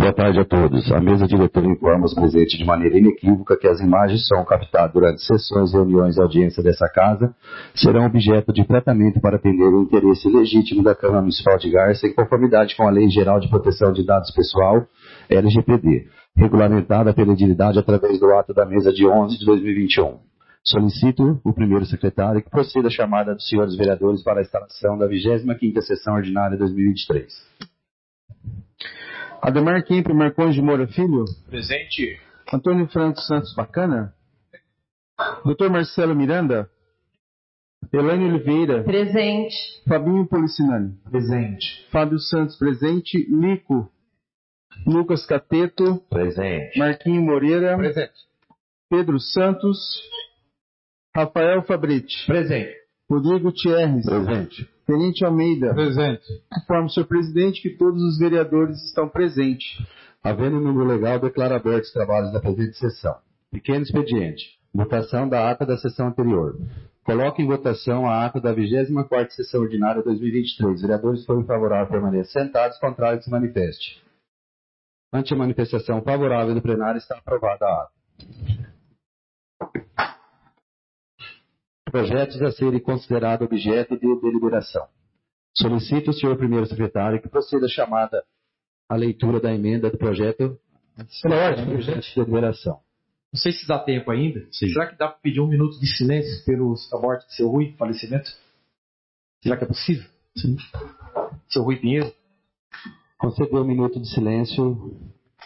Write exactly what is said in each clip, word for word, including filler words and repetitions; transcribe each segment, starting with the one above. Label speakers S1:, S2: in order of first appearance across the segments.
S1: Boa tarde a todos. A mesa diretora informa os presentes de maneira inequívoca que as imagens de som captadas durante sessões, reuniões e audiência dessa casa serão objeto de tratamento para atender o interesse legítimo da Câmara Municipal de Garça em conformidade com a Lei Geral de Proteção de Dados Pessoal, L G P D, regulamentada pela edilidade através do ato da mesa de onze de dois mil e vinte e um. Solicito o primeiro secretário que proceda a chamada dos senhores vereadores para a instalação da vigésima quinta sessão ordinária de dois mil e vinte e três.
S2: Ademar Kemper Marcondes de Moura Filho.
S3: Presente.
S2: Antônio Franco Santos Bacana. doutor Marcelo Miranda. Elaine Oliveira.
S4: Presente.
S2: Fabinho Policinani.
S3: Presente.
S2: Fábio Santos presente. Lico. Lucas Cateto.
S3: Presente.
S2: Marquinho Moreira.
S3: Presente.
S2: Pedro Santos. Rafael Fabretti.
S3: Presente.
S2: Rodrigo Thierres.
S1: Presente.
S2: Tenente Almeida.
S3: Presente.
S2: Informo, senhor presidente, que todos os vereadores estão presentes.
S1: Havendo número legal, declaro abertos os trabalhos da presente sessão. Pequeno expediente. Votação da ata da sessão anterior. Coloco em votação a ata da vigésima quarta sessão ordinária de dois mil e vinte e três. Vereadores forem favoráveis permaneçam sentados, contrários se manifeste. Ante a manifestação favorável do plenário, está aprovada a ata. Projetos a serem considerados objeto de deliberação. Solicito o senhor primeiro secretário que proceda a chamada à leitura da emenda do projeto
S3: Pela ordem,
S1: objeto de deliberação.
S3: Não sei se dá tempo ainda.
S1: Sim.
S3: Será que dá para pedir um minuto de silêncio pelo a morte de seu Rui, falecimento? Será que é possível?
S1: Sim.
S3: Seu Rui Pinheiro?
S1: Conceder um minuto de silêncio.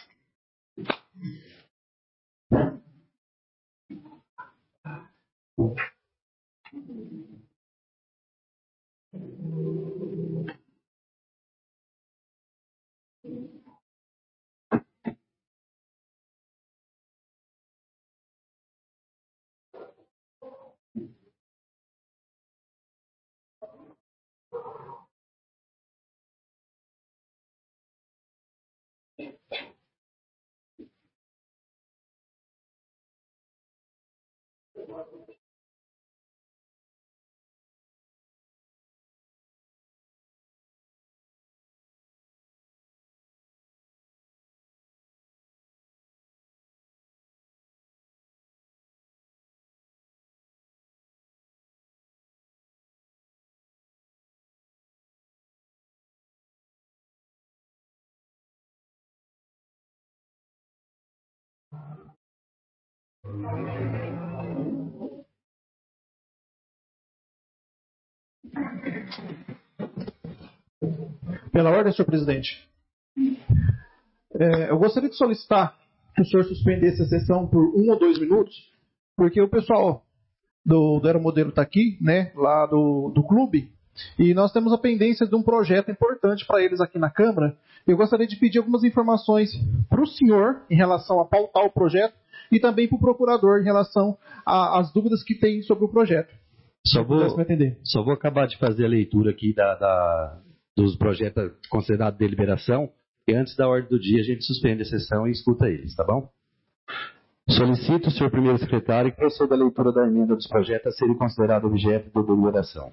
S5: Pela ordem, senhor presidente. É, eu gostaria de solicitar que o senhor suspendesse a sessão por um ou dois minutos, porque o pessoal do, do Aeromodelo está aqui, né, lá do, do clube, e nós temos a pendência de um projeto importante para eles aqui na Câmara. Eu gostaria de pedir algumas informações para o senhor em relação a pautar o projeto e também para o procurador em relação às dúvidas que tem sobre o projeto.
S1: Só vou,
S5: me entender.
S1: só vou acabar de fazer a leitura aqui da, da, dos projetos considerados de deliberação e antes da ordem do dia a gente suspende a sessão e escuta eles, tá bom? Solicito o senhor primeiro secretário que proceda a leitura da emenda dos projetos a serem considerados objeto de deliberação.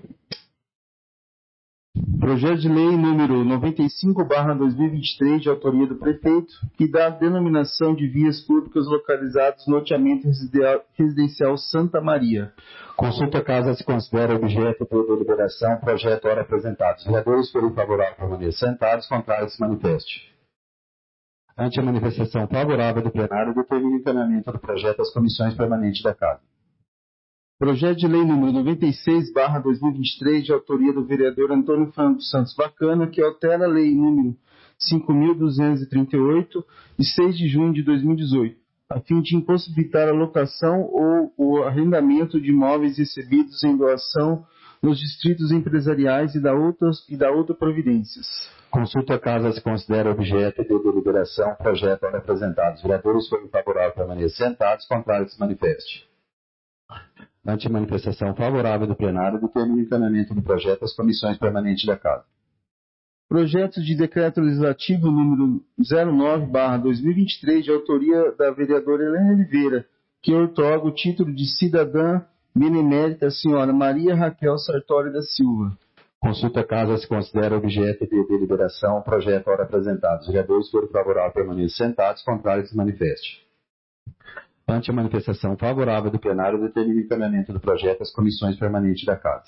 S2: Projeto de lei número noventa e cinco barra dois mil e vinte e três, de autoria do prefeito, que dá a denominação de vias públicas localizadas no loteamento residencial Santa Maria.
S1: Consulta casa se considera objeto de deliberação, projeto ora apresentado. Os vereadores forem favoráveis permaneçam sentados, contrários se manifeste. Ante a manifestação favorável do plenário, determina o encaminhamento do projeto às comissões permanentes da Casa.
S2: Projeto de lei número noventa e seis barra dois mil e vinte e três, de autoria do vereador Antônio Franco Santos Bacana, que altera a lei número cinco mil duzentos e trinta e oito, de seis de junho de dois mil e dezoito, a fim de impossibilitar a locação ou o arrendamento de imóveis recebidos em doação nos distritos empresariais e da outras e da outra providências.
S1: Consulta a casa se considera objeto de deliberação, projeto ora apresentado. Os vereadores forem favoráveis permaneçam sentados, contrários se manifeste. Ante a manifestação favorável do plenário, determina o encaminhamento do projeto às comissões permanentes da Casa.
S2: Projeto de decreto legislativo número zero nove barra dois mil e vinte e três, de autoria da vereadora Helena Oliveira, que outorga o título de cidadã benemérita senhora Maria Raquel Sartori da Silva.
S1: Consulta casa se considera objeto de deliberação, projeto ora apresentado. Os vereadores foram favoráveis permaneçam sentados, contrários se manifeste. Ante a manifestação favorável do plenário, determina o encaminhamento do projeto às comissões permanentes da casa.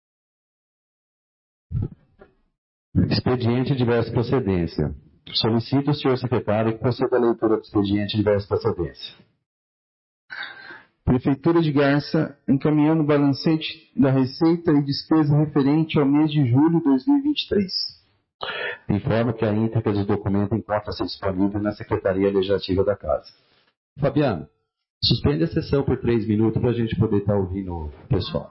S1: Expediente de diversa procedência. Solicito o senhor secretário que proceda à leitura do expediente de diversa procedência.
S2: Prefeitura de Garça, encaminhando o balancete da receita e despesa referente ao mês de julho de dois mil e vinte e três.
S1: Informa que a íntegra do documento encontra-se disponível na Secretaria Legislativa da Casa. Fabiano, suspende a sessão por três minutos para a gente poder estar ouvindo o pessoal.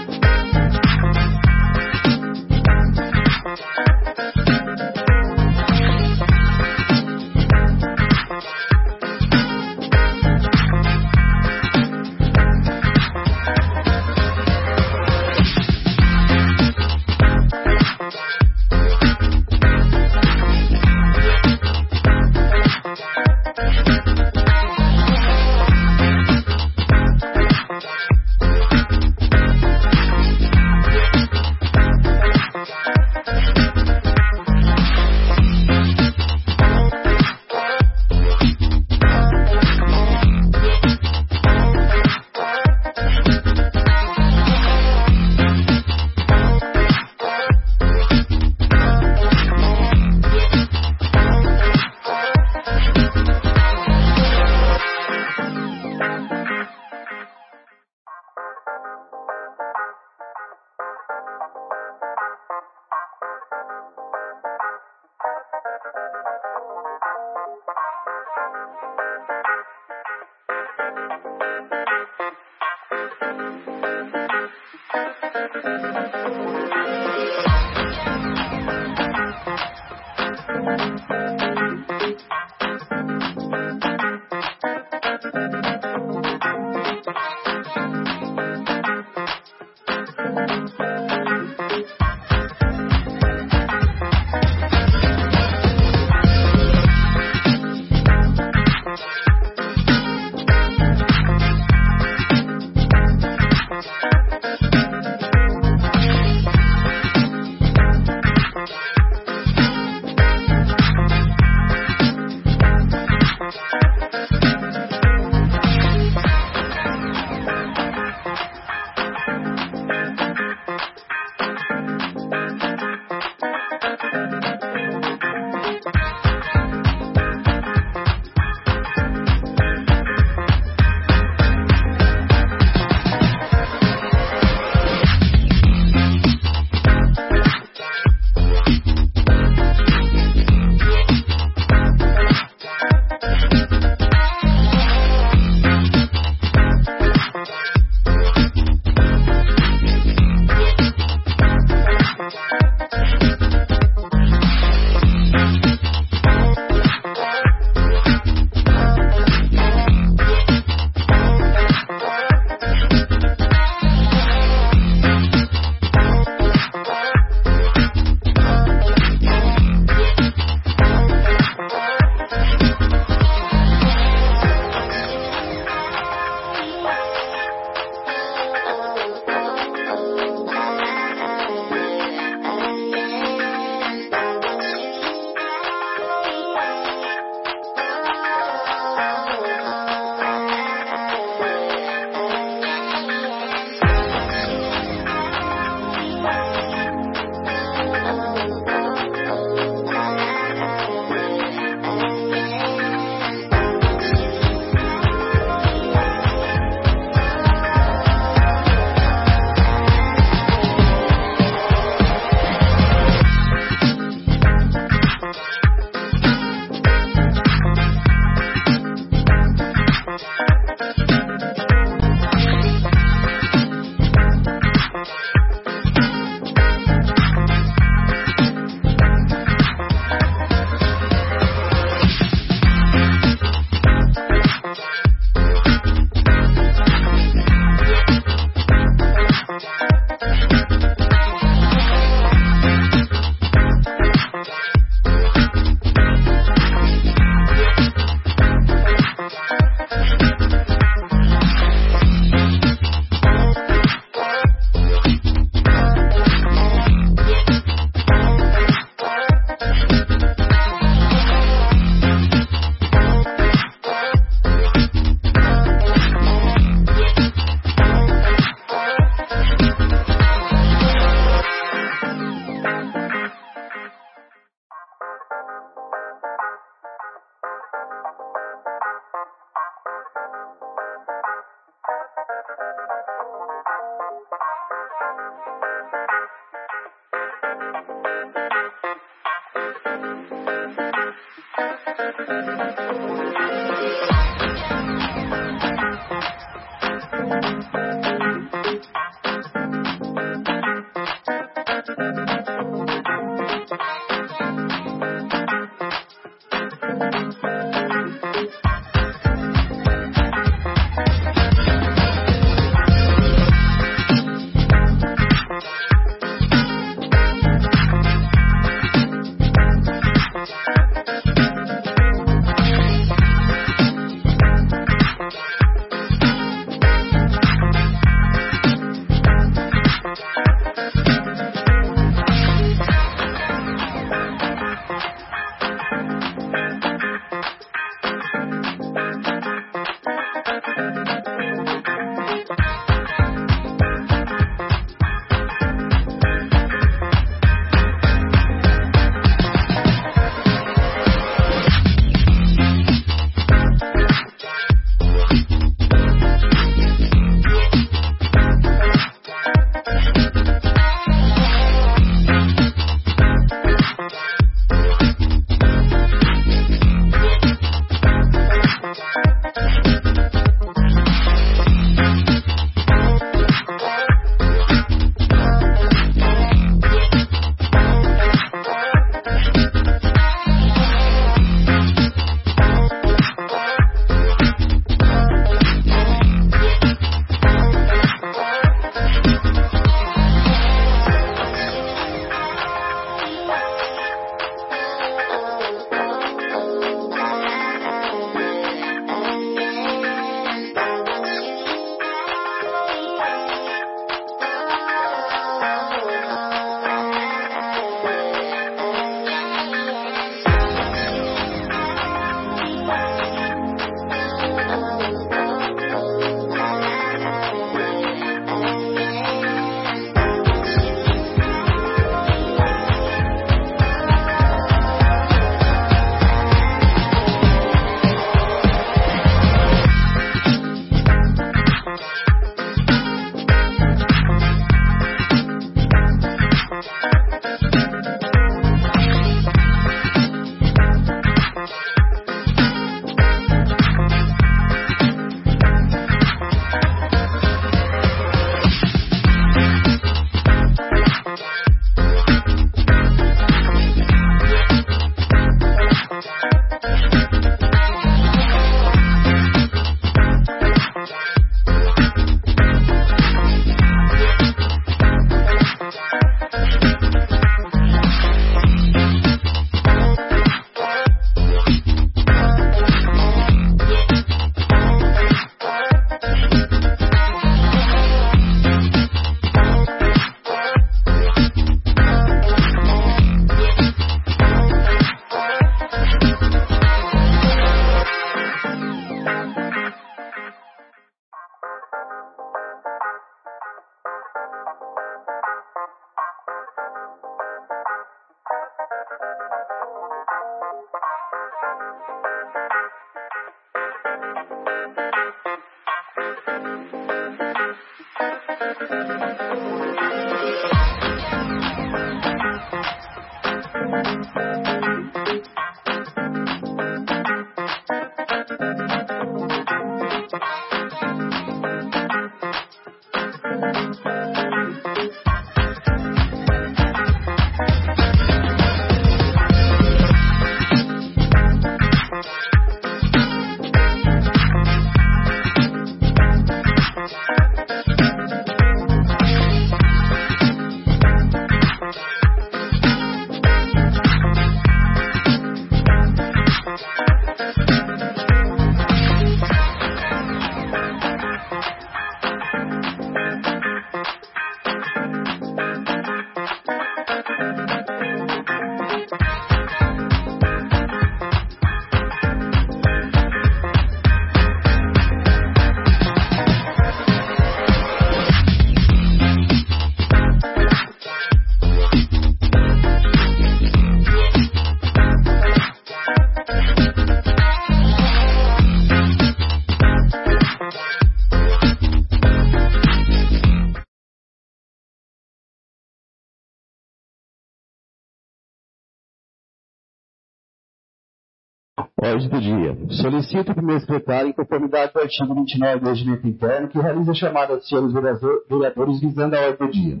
S1: Ordem do dia. Solicito o primeiro secretário, em conformidade com o artigo vinte e nove do Regimento Interno, que realize a chamada dos senhores vereadores visando a ordem do dia.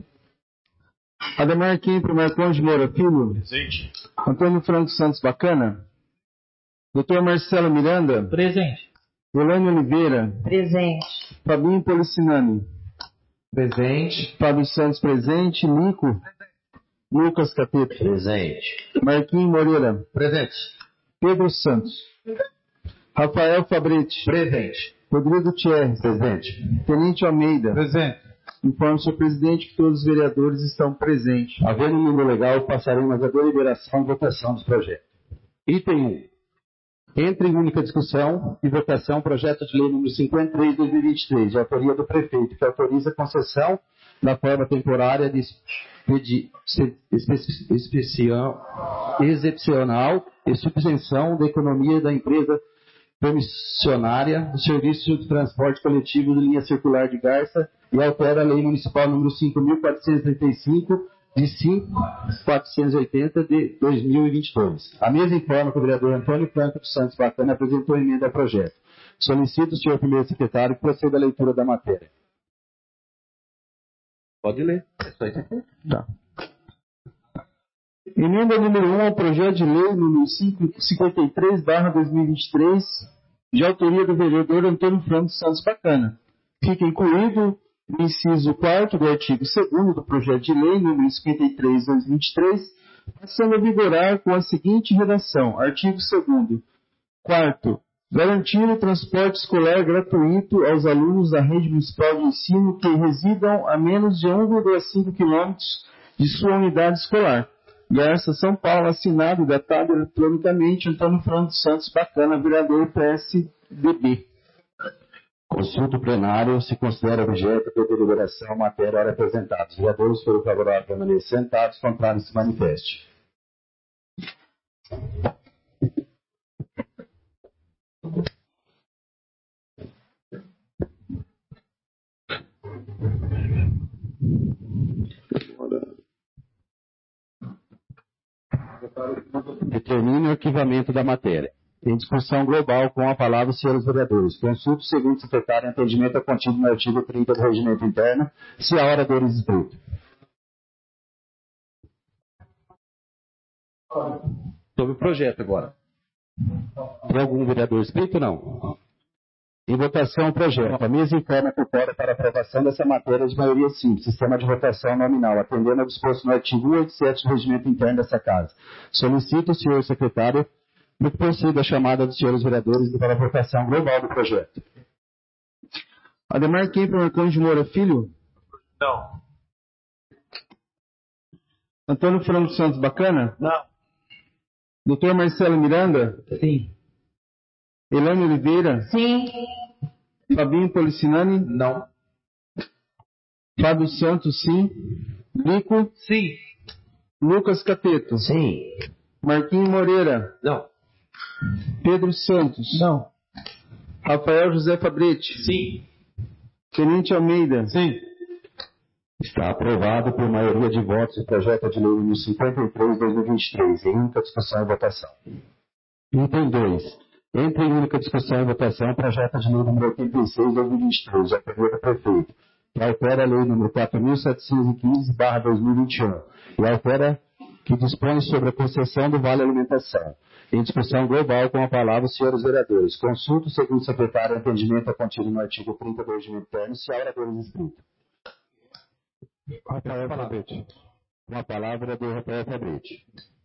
S2: Ademar Quinto, Marcondes Moura Filho.
S3: Presente.
S2: Antônio Franco Santos Bacana. doutor Marcelo Miranda.
S3: Presente.
S2: Elane Oliveira.
S4: Presente.
S2: Fabinho Policinani.
S3: Presente.
S2: Fábio Santos presente. Nico. Lucas Capeta.
S1: Presente.
S2: Marquinhos Moreira.
S3: Presente.
S2: Pedro Santos. Rafael Fabretti.
S3: Presente.
S2: Rodrigo Thierry.
S1: Presente.
S2: Tenente Almeida.
S3: Presente.
S2: Informo o senhor presidente que todos os vereadores estão presentes.
S1: Havendo número legal, passaremos a deliberação e votação dos projetos. Item um. Entre em única discussão e votação, projeto de lei número cinquenta e três de dois mil e vinte e três, de autoria do prefeito, que autoriza a concessão da forma temporária de expedi- espe- especial- excepcional e subvenção da economia da empresa permissionária do serviço de transporte coletivo de linha circular de Garça e altera a lei municipal número cinco mil quatrocentos e trinta e cinco, de cinco mil quatrocentos e oitenta de dois mil e vinte e dois. A mesa informa que o vereador Antônio Franco dos Santos Bacana apresentou emenda ao projeto. Solicito o senhor primeiro secretário que proceda à leitura da matéria. Pode ler. É só isso aqui.
S2: Tá. Emenda número um ao projeto de lei número cinquenta e três barra dois mil e vinte e três, de autoria do vereador Antônio Franco dos Santos Bacana. Fica incluído o inciso quarto do artigo segundo do projeto de lei número cinquenta e três barra dois mil e vinte e três, passando a vigorar com a seguinte redação: artigo segundo. Quarto, garantir o transporte escolar gratuito aos alunos da rede municipal de ensino que residam a menos de um vírgula cinco quilômetros de sua unidade escolar. Garça, São Paulo, assinado e datado eletronicamente Antônio Franco dos Santos Bacana, vereador P S D B.
S1: Consulta plenário se considera objeto de deliberação matéria hora apresentada. Os vereadores foram favoráveis a permanecer sentados, contrários se manifeste. Determine o arquivamento da matéria. Em discussão global, com a palavra os senhores vereadores. Consulto o segundo secretário em atendimento ao contido no artigo trinta do Regimento Interno, se a hora deles escrito. Sobre o projeto agora. Tem algum vereador escrito? Não. Em votação, o projeto. A mesa informa por fora para aprovação dessa matéria de maioria simples, sistema de votação nominal, atendendo ao disposto no artigo cento e oitenta e sete do Regimento Interno dessa Casa. Solicito o senhor secretário que proceda a chamada dos senhores vereadores para a votação global do projeto.
S2: Ademar Kemper Marcondes de Moura Filho?
S3: Não.
S2: Antônio Franco dos Santos Bacana?
S3: Não.
S2: doutor Marcelo Miranda?
S3: Sim.
S2: Elane Oliveira?
S4: Sim.
S2: Fabinho Policinani?
S3: Não.
S2: Fábio Santos, sim. Lico?
S3: Sim.
S2: Lucas Capeto?
S1: Sim.
S2: Marquinhos Moreira?
S3: Não.
S2: Pedro Santos?
S5: Não.
S2: Rafael José Fabretti?
S3: Sim.
S2: Tenente Almeida?
S3: Sim.
S1: Está aprovado por maioria de votos o projeto de lei número cinquenta e três de dois mil e vinte e três, em única discussão e votação. Item dois. Entre em única discussão e votação o projeto de lei número oitenta e seis de dois mil e vinte e três, da primeira prefeito, que altera a lei número quatro mil setecentos e quinze barra dois mil e vinte e um, e altera que dispõe sobre a concessão do Vale Alimentação. Em discussão global, com a palavra os senhores vereadores. Consulto o segundo secretário em atendimento a contido no artigo trinta do Regimento Interno, se há oradores inscritos. Rafael Fabretti. Com a palavra do Rafael Fabretti.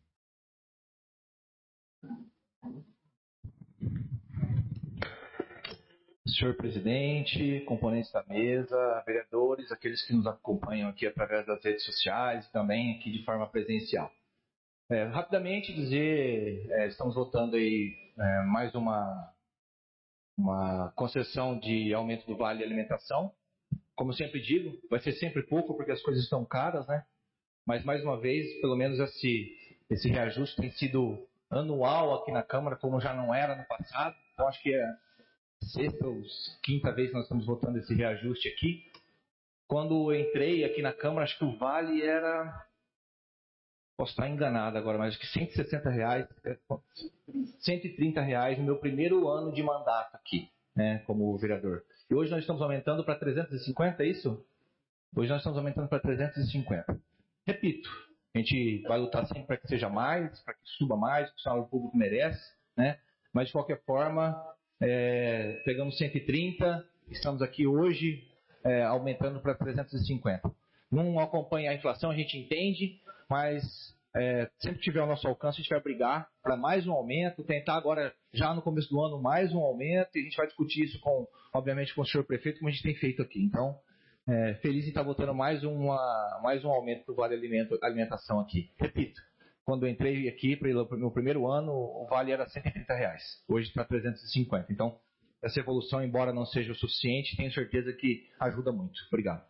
S3: Senhor presidente, componentes da mesa, vereadores, aqueles que nos acompanham aqui através das redes sociais e também aqui de forma presencial. É, rapidamente dizer, é, estamos votando aí é, mais uma, uma concessão de aumento do Vale Alimentação. Como eu sempre digo, vai ser sempre pouco porque as coisas estão caras, né? Mas mais uma vez, pelo menos esse, esse reajuste tem sido anual aqui na Câmara, como já não era no passado. Então acho que é sexta ou quinta vez que nós estamos votando esse reajuste aqui. Quando eu entrei aqui na Câmara, acho que o Vale era... Posso estar enganado agora, mas acho que cento e sessenta reais, cento e trinta reais no meu primeiro ano de mandato aqui, né, como vereador. E hoje nós estamos aumentando para trezentos e cinquenta, é isso? Hoje nós estamos aumentando para trezentos e cinquenta. Repito, a gente vai lutar sempre para que seja mais, para que suba mais, que o salário público merece, né? Mas, de qualquer forma, é, pegamos cento e trinta, estamos aqui hoje é, aumentando para trezentos e cinquenta. Não acompanha a inflação, a gente entende, mas é, sempre que tiver ao nosso alcance, a gente vai brigar para mais um aumento, tentar agora, já no começo do ano, mais um aumento, e a gente vai discutir isso, com, obviamente, com o senhor prefeito, como a gente tem feito aqui. Então, é, feliz em estar votando mais, uma, mais um aumento para o Vale Alimento, Alimentação aqui. Repito, quando eu entrei aqui, para o meu primeiro ano, o Vale era cento e trinta reais, hoje está trezentos e cinquenta. Então, essa evolução, embora não seja o suficiente, tenho certeza que ajuda muito. Obrigado.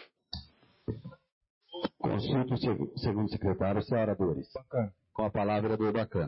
S1: Consulta o segundo secretário, senhora Dores.
S5: Bacana.
S1: Com a palavra do Bacana.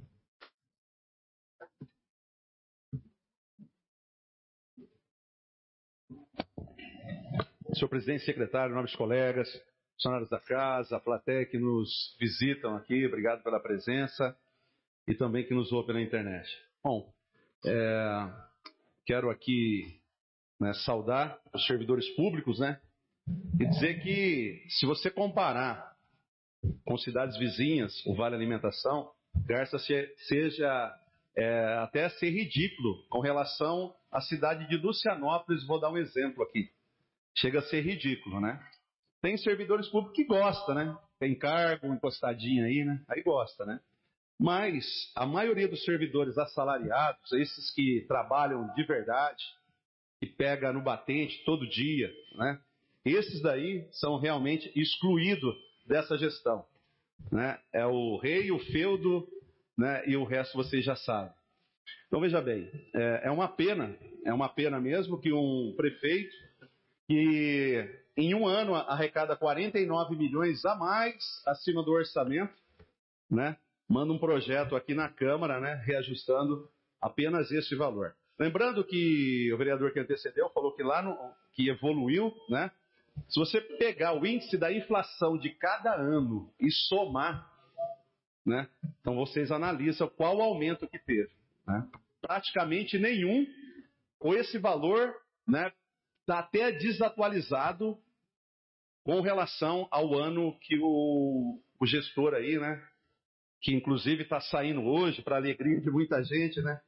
S4: Senhor presidente, secretário, nobres colegas, funcionários da casa, a plateia que nos visitam aqui, obrigado pela presença e também que nos ouve pela internet. Bom, é, quero aqui né, saudar os servidores públicos, né? E dizer que, se você comparar com cidades vizinhas, o Vale Alimentação, Garça seja é, até ser ridículo com relação à cidade de Lucianópolis. Vou dar um exemplo aqui. Chega a ser ridículo, né? Tem servidores públicos que gostam, né? Tem cargo, encostadinho aí, né? Aí gosta, né? Mas a maioria dos servidores assalariados, esses que trabalham de verdade, que pega no batente todo dia, né? Esses daí são realmente excluídos dessa gestão, né? É o rei, o feudo, né? E o resto vocês já sabem. Então veja bem, é, é uma pena, é uma pena mesmo que um prefeito que em um ano arrecada quarenta e nove milhões a mais acima do orçamento, né? Manda um projeto aqui na Câmara, né? Reajustando apenas esse valor. Lembrando que o vereador que antecedeu falou que lá no, que evoluiu, né? Se você pegar o índice da inflação de cada ano e somar, né? Então vocês analisam qual o aumento que teve, né? Praticamente nenhum, ou esse valor, né? Está até desatualizado com relação ao ano que o, o gestor aí, né? Que inclusive está saindo hoje, para alegria de muita gente, né?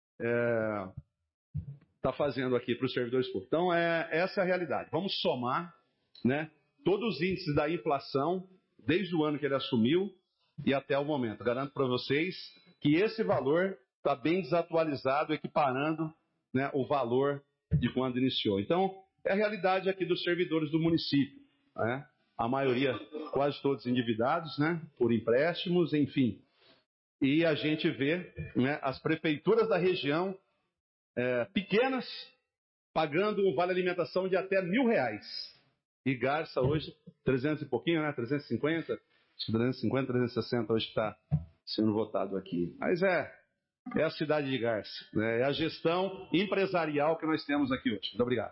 S4: Está é, fazendo aqui para os servidores públicos. Então, é, essa é a realidade. Vamos somar, né, todos os índices da inflação, desde o ano que ele assumiu e até o momento. Garanto para vocês que esse valor está bem desatualizado, equiparando, né, o valor de quando iniciou. Então, é a realidade aqui dos servidores do município, né? A maioria, quase todos endividados, né, por empréstimos, enfim. E a gente vê, né, as prefeituras da região é, pequenas pagando um vale alimentação de até mil reais. E Garça hoje, trezentos e pouquinho, né, trezentos e cinquenta, acho que trezentos e cinquenta, trezentos e sessenta hoje está sendo votado aqui. Mas é, é a cidade de Garça, né, é a gestão empresarial que nós temos aqui hoje. Muito obrigado.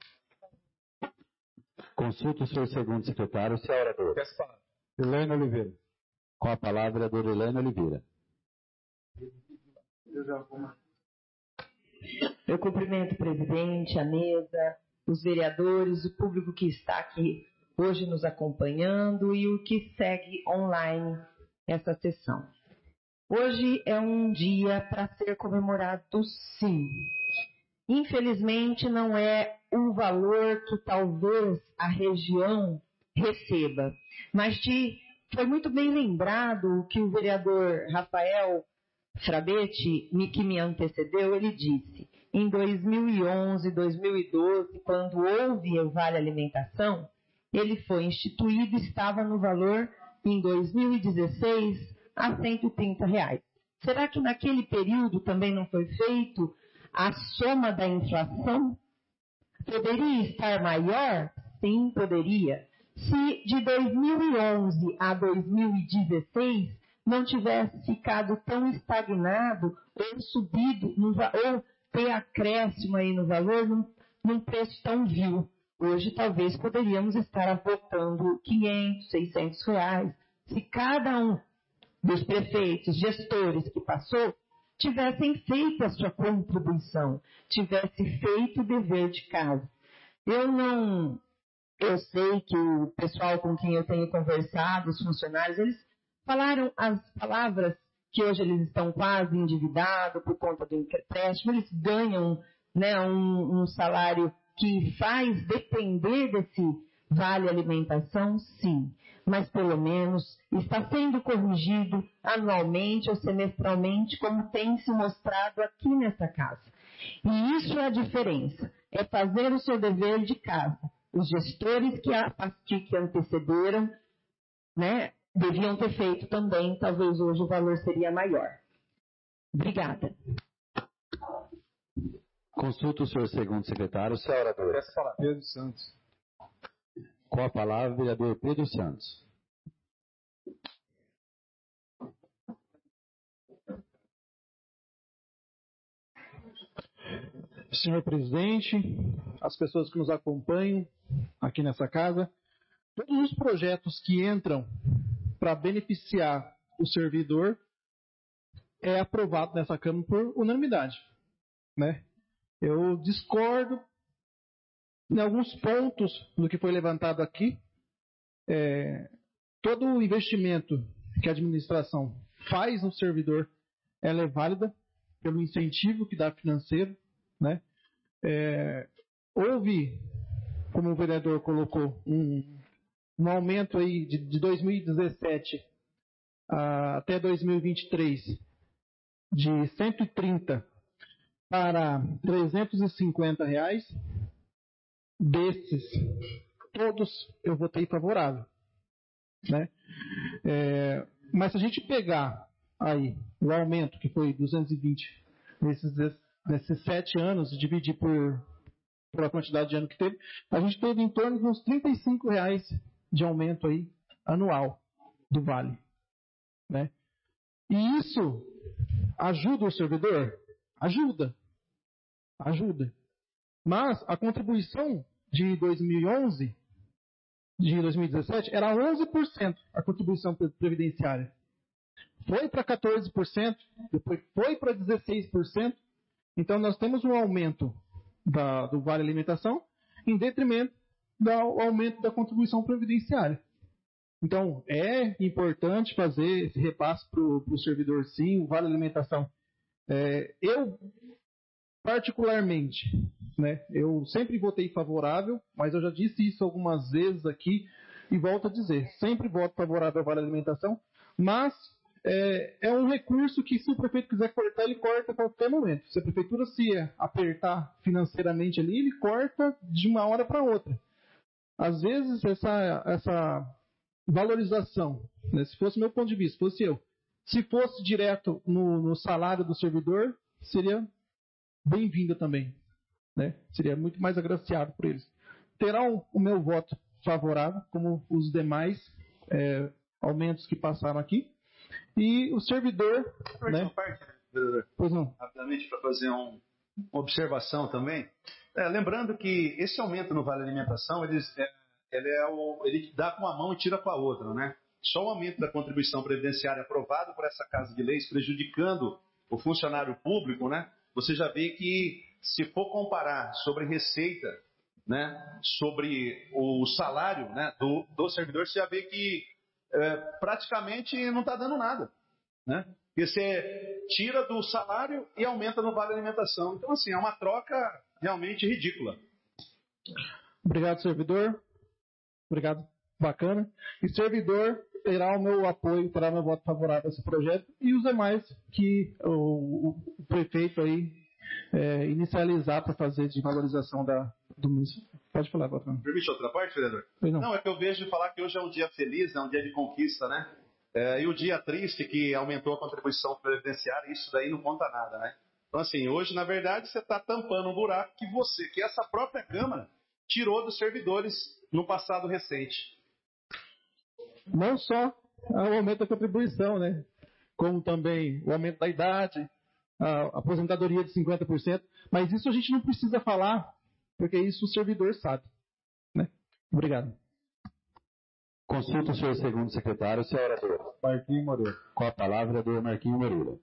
S1: Consulta o senhor segundo secretário, senhora Dores.
S5: Helena Oliveira.
S1: Com a palavra, a dona Helena Oliveira.
S6: Eu cumprimento o presidente, a mesa, os vereadores, o público que está aqui hoje nos acompanhando e o que segue online essa sessão. Hoje é um dia para ser comemorado, sim. Infelizmente, não é o valor que talvez a região receba, mas de, foi muito bem lembrado que o vereador Rafael Frabetti, que me antecedeu, ele disse, em dois mil e onze, dois mil e doze, quando houve o Vale Alimentação, ele foi instituído e estava no valor, em dois mil e dezesseis, a cento e trinta reais. Será que naquele período também não foi feito a soma da inflação? Poderia estar maior? Sim, poderia. Se de dois mil e onze a dois mil e dezesseis não tivesse ficado tão estagnado ou subido, no, ou ter acréscimo aí no valor num, num preço tão vil. Hoje talvez poderíamos estar aportando quinhentos, seiscentos reais. Se cada um dos prefeitos, gestores que passou, tivessem feito a sua contribuição, tivesse feito o dever de casa. Eu não, eu sei que o pessoal com quem eu tenho conversado, os funcionários, eles falaram as palavras que hoje eles estão quase endividados por conta do empréstimo, eles ganham, né, um, um salário que faz depender desse vale alimentação, sim, mas pelo menos está sendo corrigido anualmente ou semestralmente, como tem se mostrado aqui nessa casa. E isso é a diferença, é fazer o seu dever de casa. Os gestores que, a, que antecederam, né, deviam ter feito também, talvez hoje o valor seria maior. Obrigada.
S1: Consulta o senhor segundo secretário, senhor orador.
S2: Peço a palavra. Pedro Santos.
S1: Com a palavra, vereador Pedro Santos.
S5: Senhor presidente, as pessoas que nos acompanham aqui nessa casa, todos os projetos que entram para beneficiar o servidor é aprovado nessa Câmara por unanimidade, né? Eu discordo em alguns pontos do que foi levantado aqui. É, todo o investimento que a administração faz no servidor, ela é válida pelo incentivo que dá financeiro, né? É, houve, como o vereador colocou, um, um aumento aí de, de dois mil e dezessete a, até dois mil e vinte e três de cento e trinta para trezentos e cinquenta reais. Desses, todos eu votei favorável, né? É, mas se a gente pegar aí o aumento que foi duzentos e vinte nesses, nesses sete anos e dividir por, por a quantidade de ano que teve, a gente teve em torno de uns trinta e cinco reais de aumento aí anual do vale, né? E isso ajuda o servidor? Ajuda. Ajuda. Mas a contribuição de dois mil e onze, de dois mil e dezessete, era onze por cento a contribuição previdenciária. Foi para quatorze por cento, depois foi para dezesseis por cento. Então nós temos um aumento da, do Vale Alimentação em detrimento do aumento da contribuição previdenciária. Então é importante fazer esse repasse para o servidor, sim, o Vale Alimentação. É, eu particularmente, né, eu sempre votei favorável, mas eu já disse isso algumas vezes aqui e volto a dizer, sempre voto favorável ao Vale Alimentação, mas é, é um recurso que se o prefeito quiser cortar, ele corta a qualquer momento. Se a prefeitura se apertar financeiramente ali, ele corta de uma hora para outra. Às vezes essa, essa valorização, né, se fosse meu ponto de vista, fosse eu, se fosse direto no, no salário do servidor, seria bem-vinda também, né? Seria muito mais agraciado por eles. Terão o meu voto favorável, como os demais é, aumentos que passaram aqui. E o servidor... Né?
S4: Parte, vereador,
S5: pois não.
S4: Rapidamente, para fazer um, uma observação também. É, lembrando que esse aumento no Vale Alimentação, ele, é, ele, é o, ele dá com uma mão e tira com a outra, né? Só o aumento da contribuição previdenciária aprovado por essa Casa de Leis, prejudicando o funcionário público, né? Você já vê que, se for comparar sobre receita, né, sobre o salário, né, do, do servidor, você já vê que é, praticamente não está dando nada, né? Porque você tira do salário e aumenta no Vale Alimentação. Então, assim, é uma troca realmente ridícula.
S5: Obrigado, servidor. Obrigado, bacana. E servidor terá o meu apoio, terá meu voto favorável a esse projeto e os demais que o, o, o prefeito aí é, inicializar para fazer de valorização da, do município. Pode falar, patrão.
S4: Permite outra parte, vereador?
S5: Não.
S4: Não, é que eu vejo falar que hoje é um dia feliz, é um dia de conquista, né? É, e o dia triste que aumentou a contribuição previdenciária, isso daí não conta nada, né? Então, assim, hoje, na verdade, você está tampando um buraco que você, que essa própria Câmara, tirou dos servidores no passado recente.
S5: Não só o aumento da contribuição, né? Como também o aumento da idade, a aposentadoria de cinquenta por cento. Mas isso a gente não precisa falar, porque isso o servidor sabe, né? Obrigado.
S1: Consulta o senhor segundo secretário, senhor orador.
S2: Marquinhos Moreira.
S1: Com a palavra, vereador Marquinhos Moreira.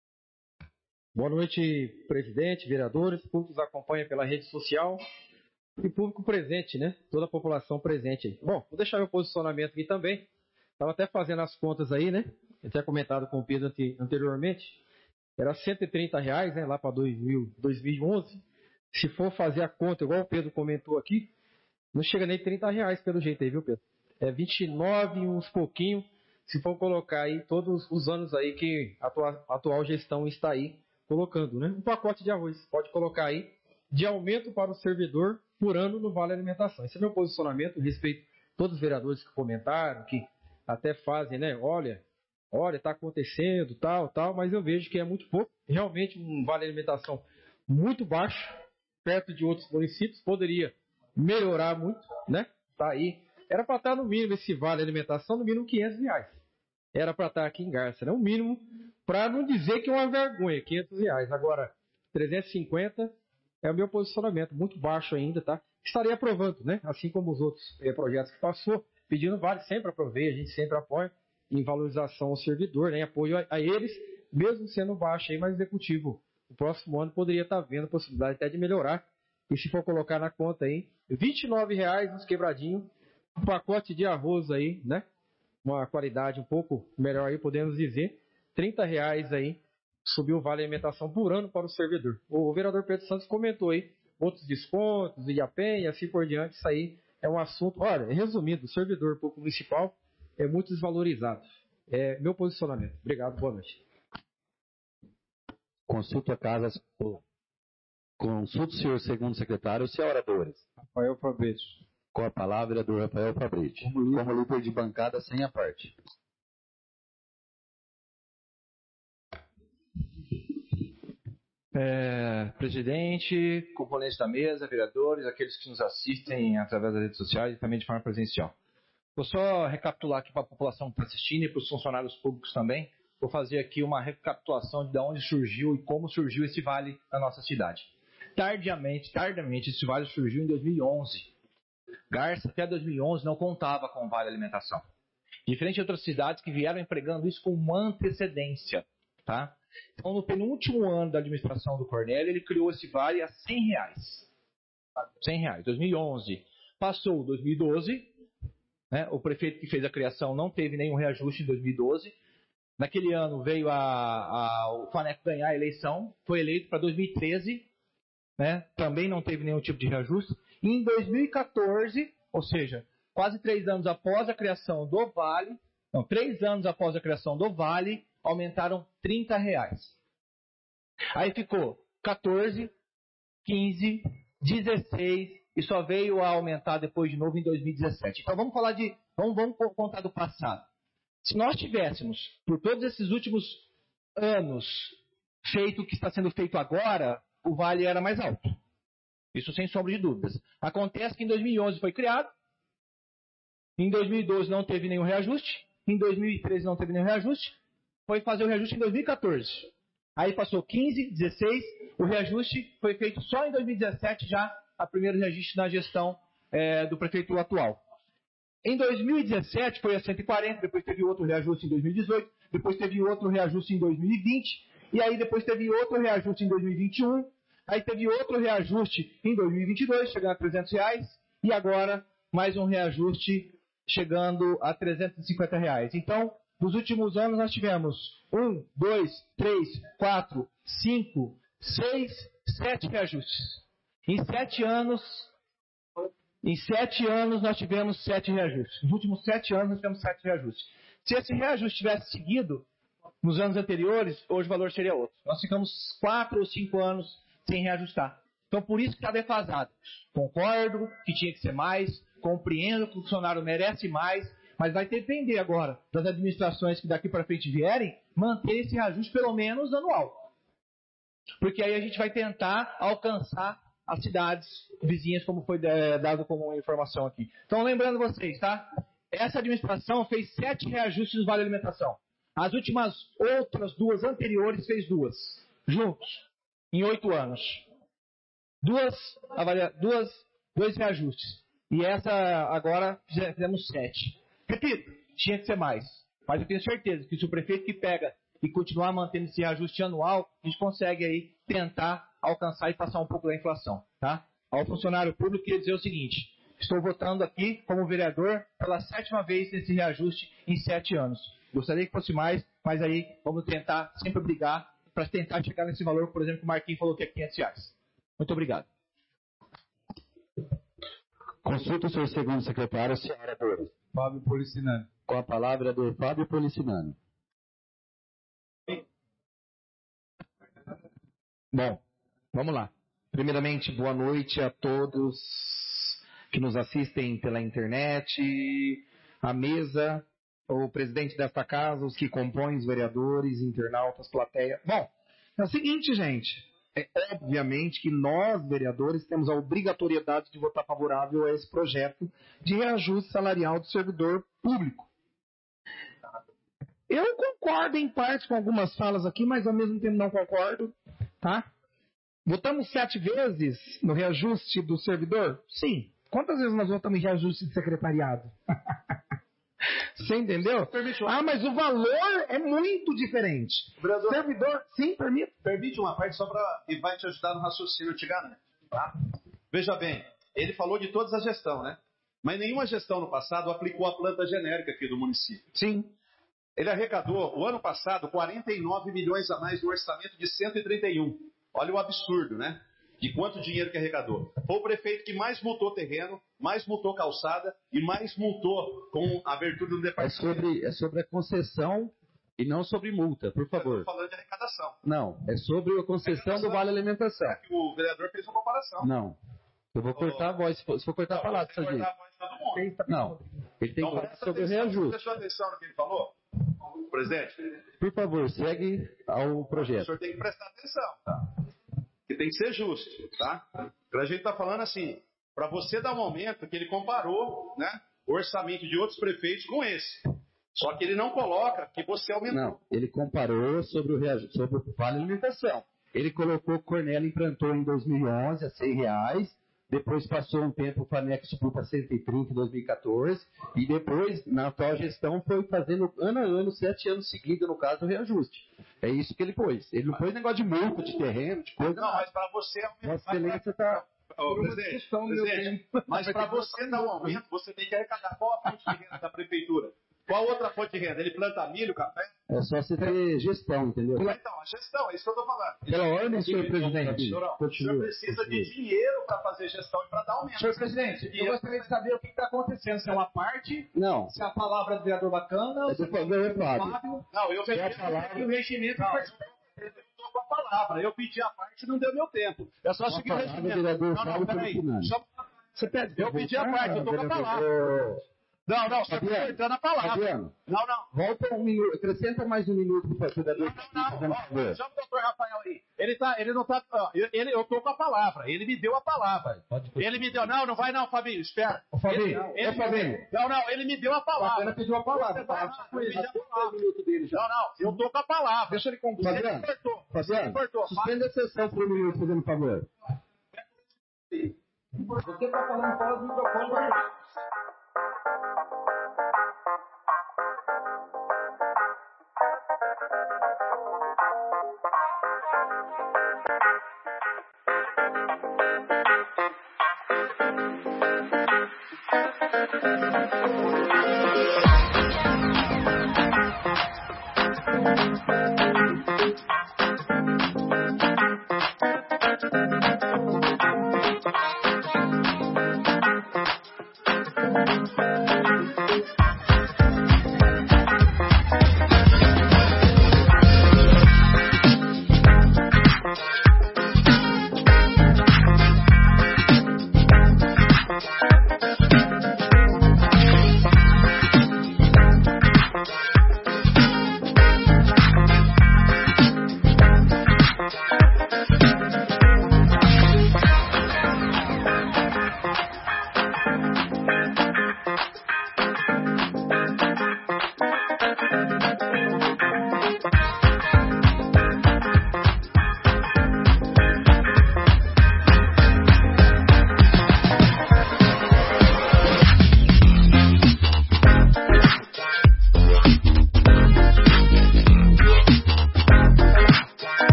S7: Boa noite, presidente, vereadores, público que nos acompanha pela rede social. e público presente, né? Toda a população presente aí. Bom, vou deixar meu posicionamento aqui também. Estava até fazendo as contas aí, né? Eu tinha comentado com o Pedro anteriormente. Era cento e trinta reais, né? Lá para dois mil, dois mil e onze. Se for fazer a conta, igual o Pedro comentou aqui, não chega nem trinta reais pelo jeito aí, viu, Pedro? É vinte e nove e uns pouquinho, se for colocar aí todos os anos aí que a atual, a atual gestão está aí colocando, né? Um pacote de arroz, pode colocar aí, de aumento para o servidor por ano no Vale Alimentação. Esse é meu posicionamento, respeito a todos os vereadores que comentaram, que até fazem, né? Olha, olha, está acontecendo, tal, tal, mas eu vejo que é muito pouco. Realmente um Vale Alimentação muito baixo, perto de outros municípios, poderia melhorar muito, né? Tá aí. Era para estar no mínimo esse Vale Alimentação, no mínimo quinhentos reais. Era para estar aqui em Garça, né? O mínimo, para não dizer que é uma vergonha, quinhentos reais. Agora, trezentos e cinquenta é o meu posicionamento, muito baixo ainda, tá? Estarei aprovando, né? Assim como os outros eh, projetos que passou, pedindo vale, sempre aprovei, a gente sempre apoia em valorização ao servidor, né? Apoio a, a eles, mesmo sendo baixo aí, mas executivo. O próximo ano poderia estar vendo a possibilidade até de melhorar. E se for colocar na conta aí, vinte e nove reais uns quebradinhos, um pacote de arroz aí, né? Uma qualidade um pouco melhor aí, podemos dizer. trinta reais aí, subiu o Vale Alimentação por ano para o servidor. O vereador Pedro Santos comentou aí, outros descontos, I A P E M e assim por diante, isso aí é um assunto... Olha, resumindo, o servidor público municipal é muito desvalorizado. É meu posicionamento. Obrigado, boa noite.
S1: Consulta a casa... Consulta o senhor segundo secretário, os oradores.
S2: Rafael Fabrício.
S1: Com a palavra, vereador Rafael Fabrício. Como líder, Como líder de bancada, sem a parte.
S3: É, presidente, componentes da mesa, vereadores, aqueles que nos assistem através das redes sociais e também de forma presencial. Vou só recapitular aqui para a população que está assistindo e para os funcionários públicos também. Vou fazer aqui uma recapitulação de onde surgiu e como surgiu esse vale na nossa cidade. Tardiamente, tardiamente, esse vale surgiu em dois mil e onze. Garça, até dois mil e onze, não contava com o Vale Alimentação. Diferente de outras cidades que vieram empregando isso com uma antecedência. Tá? Então, no penúltimo ano da administração do Cornélio, ele criou esse vale a cem reais. cem reais, dois mil e onze. Passou dois mil e doze, né? O prefeito que fez a criação não teve nenhum reajuste em dois mil e doze. Naquele ano veio a, a, o Faneco ganhar a eleição, foi eleito para dois mil e treze, né? Também não teve nenhum tipo de reajuste. E em dois mil e quatorze, ou seja, quase três anos após a criação do Vale, não, três anos após a criação do Vale, aumentaram trinta reais. Aí ficou quatorze, quinze, dezesseis e só veio a aumentar depois de novo em dois mil e dezessete. Então vamos falar de, vamos, vamos contar do passado. Se nós tivéssemos, por todos esses últimos anos, feito o que está sendo feito agora, o Vale era mais alto. Isso sem sombra de dúvidas. Acontece que em dois mil e onze foi criado, em dois mil e doze não teve nenhum reajuste, em dois mil e treze não teve nenhum reajuste, foi fazer o reajuste em dois mil e quatorze. Aí passou quinze, dezesseis, o reajuste foi feito só em dois mil e dezessete, já a primeiro reajuste na gestão é, do prefeito atual. Em dois mil e dezessete foi a cento e quarenta, depois teve outro reajuste em dois mil e dezoito, depois teve outro reajuste em dois mil e vinte, e aí depois teve outro reajuste em dois mil e vinte e um, aí teve outro reajuste em dois mil e vinte e dois, chegando a trezentos reais, e agora mais um reajuste chegando a trezentos e cinquenta reais. Então, nos últimos anos nós tivemos um, dois, três, quatro, cinco, seis, sete reajustes. Em sete anos, em sete anos nós tivemos sete reajustes. Nos últimos sete anos nós tivemos sete reajustes. Se esse reajuste tivesse seguido nos anos anteriores, hoje o valor seria outro. Nós ficamos quatro ou cinco anos sem reajustar. Então por isso que está defasado. Concordo que tinha que ser mais, compreendo que o funcionário merece mais, mas vai depender agora das administrações que daqui para frente vierem, manter esse reajuste pelo menos anual. Porque aí a gente vai tentar alcançar as cidades vizinhas, como foi dado como informação aqui. Então, lembrando vocês, tá? Essa administração fez sete reajustes no Vale Alimentação. As últimas outras duas anteriores fez duas, juntos, em oito anos. Duas, duas, dois reajustes. E essa agora fizemos sete. Repito, tinha que ser mais. Mas eu tenho certeza que se o prefeito que pega e continuar mantendo esse reajuste anual, a gente consegue aí tentar alcançar e passar um pouco da inflação, tá? ao funcionário público, queria dizer o seguinte: estou votando aqui como vereador pela sétima vez nesse reajuste em sete anos. Gostaria que fosse mais, mas aí vamos tentar sempre brigar para tentar chegar nesse valor, por exemplo, que o Marquinhos falou que é quinhentos reais. Muito obrigado.
S1: Consulta o senhor segundo secretário, senhora Dora.
S2: Fábio Policinano.
S1: Com a palavra do Fábio Policinano.
S8: Bom, vamos lá. Primeiramente, boa noite a todos que nos assistem pela internet, a mesa, o presidente desta casa, os que compõem, os vereadores, internautas, plateia. Bom, é o seguinte, gente. É obviamente que nós, vereadores, temos a obrigatoriedade de votar favorável a esse projeto de reajuste salarial do servidor público. Eu concordo em parte com algumas falas aqui, mas ao mesmo tempo não concordo, tá? Votamos sete vezes no reajuste do servidor? Sim. Quantas vezes nós votamos em reajuste de secretariado? Você entendeu?
S4: Permite
S8: Ah, mas o valor é muito diferente.
S4: Vereador,
S8: Servidor, sim, permite.
S4: permite uma parte só para e vai te ajudar no raciocínio, te garanto. Tá? Veja bem, ele falou de todas as gestões, né? Mas nenhuma gestão no passado aplicou a planta genérica aqui do município.
S8: Sim.
S4: Ele arrecadou, o ano passado, quarenta e nove milhões a mais no orçamento de cento e trinta e um. Olha o absurdo, né? De quanto dinheiro que arrecadou. Foi o prefeito que mais multou terreno, mais multou calçada e mais multou com a abertura do
S1: É
S4: departamento.
S1: sobre, é sobre a concessão e não sobre multa, por
S4: Eu
S1: favor.
S4: estou falando de arrecadação.
S1: Não, é sobre a concessão do Vale Alimentação.
S4: É que o vereador fez uma comparação.
S1: Não. Eu vou cortar a voz, se for, se for cortar a palavra,
S4: Você
S1: Sardinha.
S4: cortar a voz de todo mundo.
S1: Não, ele tem que
S4: Então,
S1: falar
S4: presta
S1: sobre o
S4: atenção,
S1: reajuste.
S4: prestou atenção no que ele falou? Presidente,
S1: Por favor, segue ao
S4: o
S1: projeto.
S4: senhor tem que prestar atenção. Que tem que ser justo, tá? A gente está falando assim, para você dar um aumento que ele comparou, né, o orçamento de outros prefeitos com esse. Só que ele não coloca que você aumentou.
S1: Não, ele comparou sobre o, reajuste, sobre o Vale Alimentação. Ele colocou que Cornélio implantou em dois mil e onze a cem reais, depois passou um tempo, o Fanex subiu para cento e trinta em dois mil e quatorze, e depois, na atual gestão, foi fazendo ano a ano, sete anos seguidos, no caso, o reajuste. É isso que ele pôs. Ele não pôs negócio de multa, de terreno, de coisa.
S4: Não, mas para você aumentar.
S1: Vossa Excelência está...
S4: Ô, presidente, presidente, mas para você dar um aumento, você tem que arrecadar. Qual a fonte de renda da prefeitura? Qual outra fonte de renda? Ele planta milho, café?
S1: É só você ter gestão, entendeu?
S4: Então, a gestão, é isso que eu estou falando.
S1: Pela ordem, senhor presidente.
S4: Senhor, o senhor precisa de dinheiro para fazer gestão e para dar aumento.
S3: Senhor presidente, eu gostaria de saber o que está acontecendo. Se é uma parte,
S1: Não,
S3: se é a palavra do vereador Bacana, ou
S1: é
S3: se
S1: do favor, Fábio.
S4: Não, eu
S1: É a
S4: pedi
S1: palavra.
S4: o regimento. Não, eu estou com a palavra. Eu pedi a parte e não deu meu tempo. É só
S1: Com a
S4: seguir o
S1: palavra,
S4: regimento.
S1: vereador
S4: Não, não,
S1: Fábio
S4: peraí.
S1: Policinano.
S4: Só-
S1: Você pede
S4: Eu pedi a parte, eu estou com a palavra.
S1: Fabiano,
S4: Não, não, só estou cortando a palavra.
S1: Fabiano,
S4: Não, não.
S1: volta um minuto, acrescenta mais um minuto para o vereador.
S4: Não, não, ó, chama o doutor Rafael aí. Ele, tá, ele não tá. Ó, ele, eu tô com a palavra. Ele me deu a palavra. Ele me deu. Não, não vai não, Fabinho. Espera.
S1: Ô, Fabinho,
S4: Ele,
S1: ô, Fabinho.
S4: Não, não, ele me deu a palavra.
S1: Bacana pediu a palavra.
S4: Você vai lá, eu pedi a
S1: Já tem
S4: palavra.
S1: dois minutos dele já.
S4: Não, não, eu tô com a palavra.
S3: deixa ele concluir.
S4: Ele
S1: Fabiano,
S4: cortou.
S1: Fabiano,
S4: Ele cortou.
S1: suspenda a sessão por um minuto, fazendo um favor.
S3: Você está falando fora do microfone.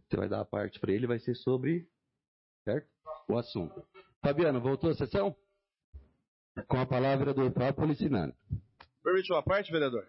S1: Você vai dar a parte para ele, vai ser sobre, certo? O assunto. Fabiano, voltou a sessão? Com a palavra do Fábio Policinano.
S9: Permitiu a parte, vereador?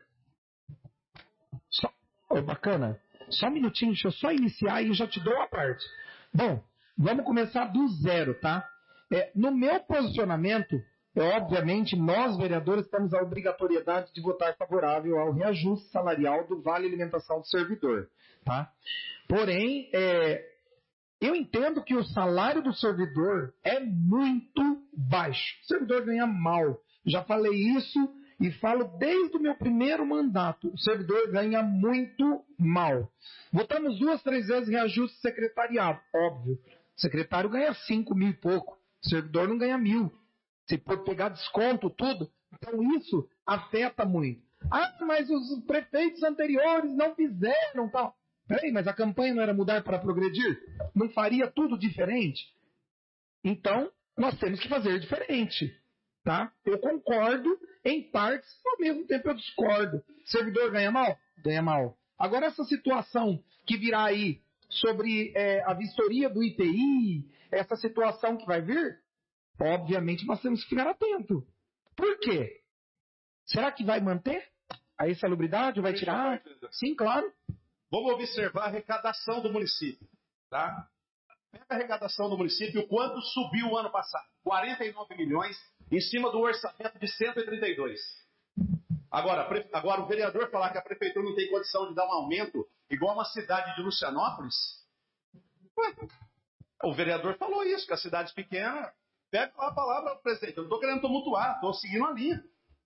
S10: Só, oh, bacana. Só um minutinho, deixa eu só iniciar e eu já te dou a parte. Bom, vamos começar do zero, tá? É, no meu posicionamento, é, obviamente, nós, vereadores, temos a obrigatoriedade de votar favorável ao reajuste salarial do Vale Alimentação do servidor, tá? Porém, é, eu entendo que o salário do servidor é muito baixo. O servidor ganha mal. Já falei isso e falo desde o meu primeiro mandato. O servidor ganha muito mal. Votamos duas, três vezes reajuste secretariado. Óbvio. O secretário ganha cinco mil e pouco. O servidor não ganha mil. Se for pegar desconto, tudo. Então isso afeta muito. Ah, mas os prefeitos anteriores não fizeram tal. Peraí, mas a campanha não era mudar para progredir? Não faria tudo diferente? Então, nós temos que fazer diferente. Tá? Eu concordo em partes, ao mesmo tempo eu discordo. Servidor ganha mal? Ganha mal. Agora, essa situação que virá aí sobre é, a vistoria do I T I, essa situação que vai vir, obviamente nós temos que ficar atento. Por quê? Será que vai manter a insalubridade? Vai tirar? Sim, claro.
S9: Vamos observar a arrecadação do município. Tá? Pega a arrecadação do município, quanto subiu o ano passado? quarenta e nove milhões em cima do orçamento de cento e trinta e dois. Agora, agora o vereador falar que a prefeitura não tem condição de dar um aumento igual uma cidade de Lucianópolis. Ué, o vereador falou isso, que a cidade pequena. Pega a palavra, presidente. Eu não estou querendo tumultuar, estou seguindo a linha.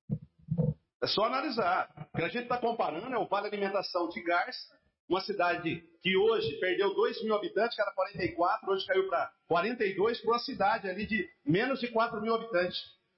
S9: É só analisar. O que a gente está comparando é o Vale Alimentação de Garça, uma cidade que hoje perdeu dois mil habitantes, que era quarenta e quatro, hoje caiu para quarenta e dois, para uma cidade ali de menos de quatro mil habitantes.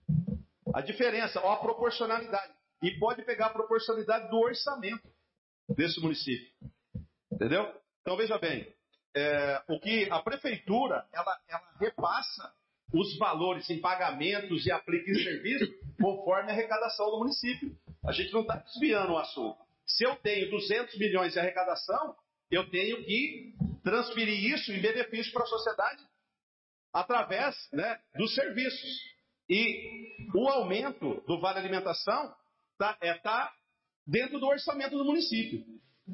S9: A diferença, ó, a proporcionalidade. E pode pegar a proporcionalidade do orçamento desse município. Entendeu? Então, veja bem, é, o que a prefeitura, ela, ela repassa os valores em pagamentos e aplica em serviço conforme a arrecadação do município. A gente não está desviando o assunto. Se eu tenho duzentos milhões de arrecadação, eu tenho que transferir isso em benefício para a sociedade através, né, dos serviços. E o aumento do Vale Alimentação está é, tá dentro do orçamento do município.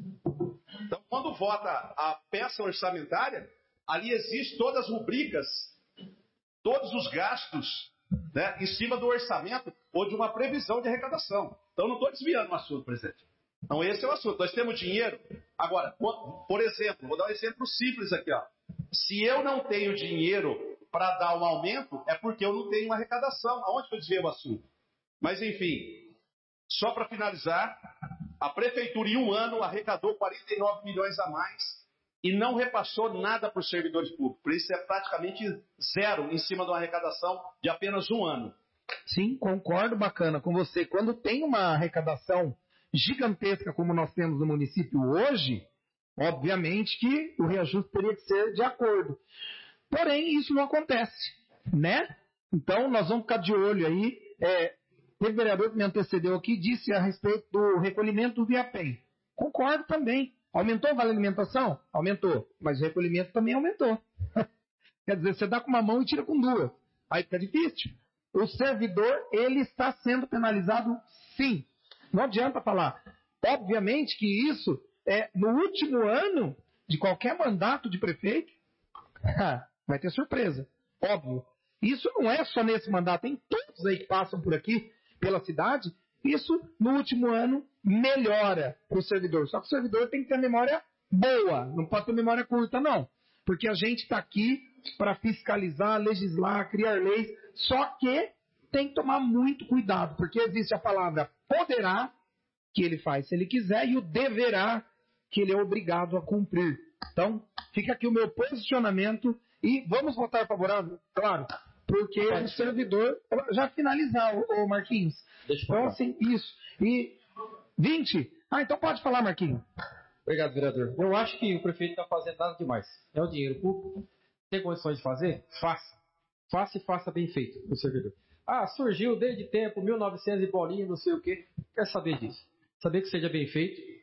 S9: Então, quando vota a peça orçamentária, ali existem todas as rubricas, todos os gastos, né, em cima do orçamento ou de uma previsão de arrecadação. Então, não estou desviando o assunto, presidente. Então, esse é o assunto. Nós temos dinheiro. Agora, por exemplo, vou dar um exemplo simples aqui. Ó. Se eu não tenho dinheiro para dar um aumento, é porque eu não tenho uma arrecadação. Aonde que eu desviei o assunto? Mas, enfim, só para finalizar, a prefeitura em um ano arrecadou quarenta e nove milhões a mais e não repassou nada para os servidores públicos. Por isso é praticamente zero em cima de uma arrecadação de apenas um ano.
S10: Sim, concordo, bacana com você. Quando tem uma arrecadação gigantesca como nós temos no município hoje, obviamente que o reajuste teria que ser de acordo. Porém, isso não acontece, né? Então, nós vamos ficar de olho aí. É, teve vereador que me antecedeu aqui, disse a respeito do recolhimento do VIAPEM. Concordo também. Aumentou o Vale Alimentação? Aumentou. Mas o recolhimento também aumentou. Quer dizer, você dá com uma mão e tira com duas. Aí fica difícil. O servidor, ele está sendo penalizado, sim. Não adianta falar. Obviamente que isso é no último ano de qualquer mandato de prefeito, vai ter surpresa. Óbvio. Isso não é só nesse mandato, tem todos aí que passam por aqui, pela cidade. Isso, no último ano, melhora para o servidor. Só que o servidor tem que ter memória boa, não pode ter memória curta, não. Porque a gente está aqui para fiscalizar, legislar, criar leis, só que tem que tomar muito cuidado, porque existe a palavra poderá, que ele faz se ele quiser, e o deverá, que ele é obrigado a cumprir. Então, fica aqui o meu posicionamento e vamos votar favorável? Claro, porque o servidor... Já finalizar, ô Marquinhos.
S7: Deixa eu
S10: então,
S7: falar.
S10: assim, isso. E vinte? Ah, então pode falar, Marquinhos.
S7: Obrigado, vereador. Eu acho que o prefeito está fazendo nada demais. É o dinheiro público. Tem condições de fazer? Faça. Faça e faça bem feito o servidor. Ah, surgiu desde tempo, mil e novecentos e bolinha, não sei o quê. Quer saber disso? Saber que seja bem feito.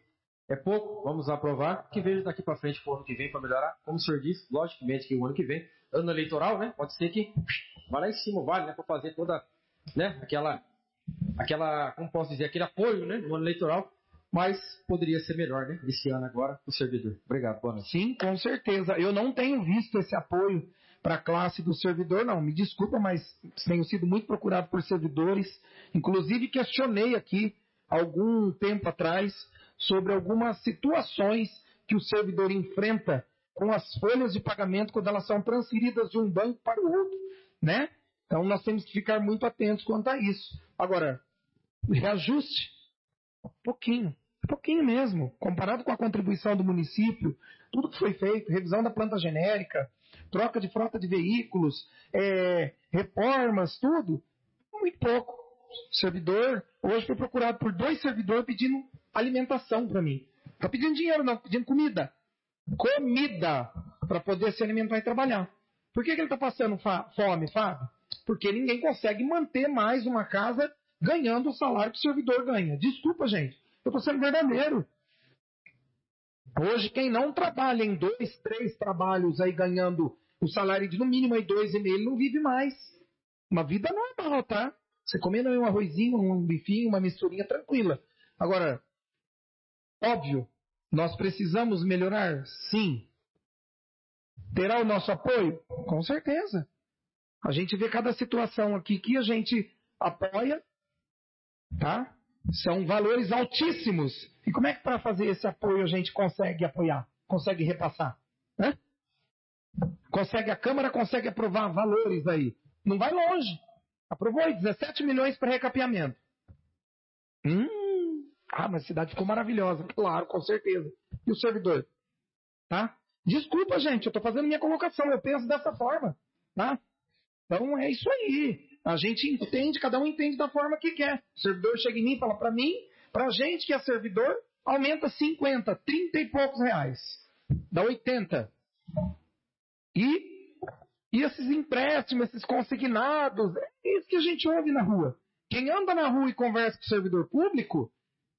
S7: é pouco, vamos aprovar, que veja daqui para frente para o ano que vem para melhorar. Como o senhor disse, logicamente que o ano que vem, ano eleitoral, né? Pode ser que vai lá em cima, vale, né? Para fazer toda, né? Aquela, aquela, como posso dizer, aquele apoio, né? No ano eleitoral, mas poderia ser melhor, né? Esse ano agora, o servidor. Obrigado, boa noite.
S10: Sim, com certeza. Eu não tenho visto esse apoio para a classe do servidor, não. Me desculpa, mas tenho sido muito procurado por servidores. Inclusive, questionei aqui, algum tempo atrás, sobre algumas situações que o servidor enfrenta com as folhas de pagamento quando elas são transferidas de um banco para o outro, né? Então, nós temos que ficar muito atentos quanto a isso. Agora, reajuste, pouquinho, pouquinho mesmo, comparado com a contribuição do município, tudo que foi feito, revisão da planta genérica, troca de frota de veículos, é, reformas, tudo, muito pouco. O servidor, hoje foi procurado por dois servidores pedindo alimentação para mim. Não está pedindo dinheiro, não, pedindo comida. Comida para poder se alimentar e trabalhar. Por que, que ele está passando fome, Fábio? Porque ninguém consegue manter mais uma casa ganhando o salário que o servidor ganha. Desculpa, gente. Eu estou sendo verdadeiro. Hoje, quem não trabalha em dois, três trabalhos aí ganhando o salário de no mínimo aí dois e meio, ele não vive mais. Uma vida normal, tá? Você comendo um arrozinho, um bifinho, uma misturinha tranquila. Agora, óbvio, nós precisamos melhorar? Sim. Terá o nosso apoio? Com certeza. A gente vê cada situação aqui que a gente apoia, tá? São valores altíssimos. E como é que para fazer esse apoio a gente consegue apoiar? Consegue repassar? Né? Consegue, a Câmara consegue aprovar valores aí. Não vai longe. Aprovou aí dezessete milhões para recapeamento. Hum, ah, mas a cidade ficou maravilhosa. Claro, com certeza. E o servidor? Tá? Desculpa, gente, eu estou fazendo minha colocação. Eu penso dessa forma. Tá? Então é isso aí. A gente entende, cada um entende da forma que quer. O servidor chega em mim e fala, para mim, para gente que é servidor, aumenta cinquenta, trinta e poucos reais. Dá oitenta. E, e esses empréstimos, esses consignados, é isso que a gente ouve na rua. Quem anda na rua e conversa com o servidor público,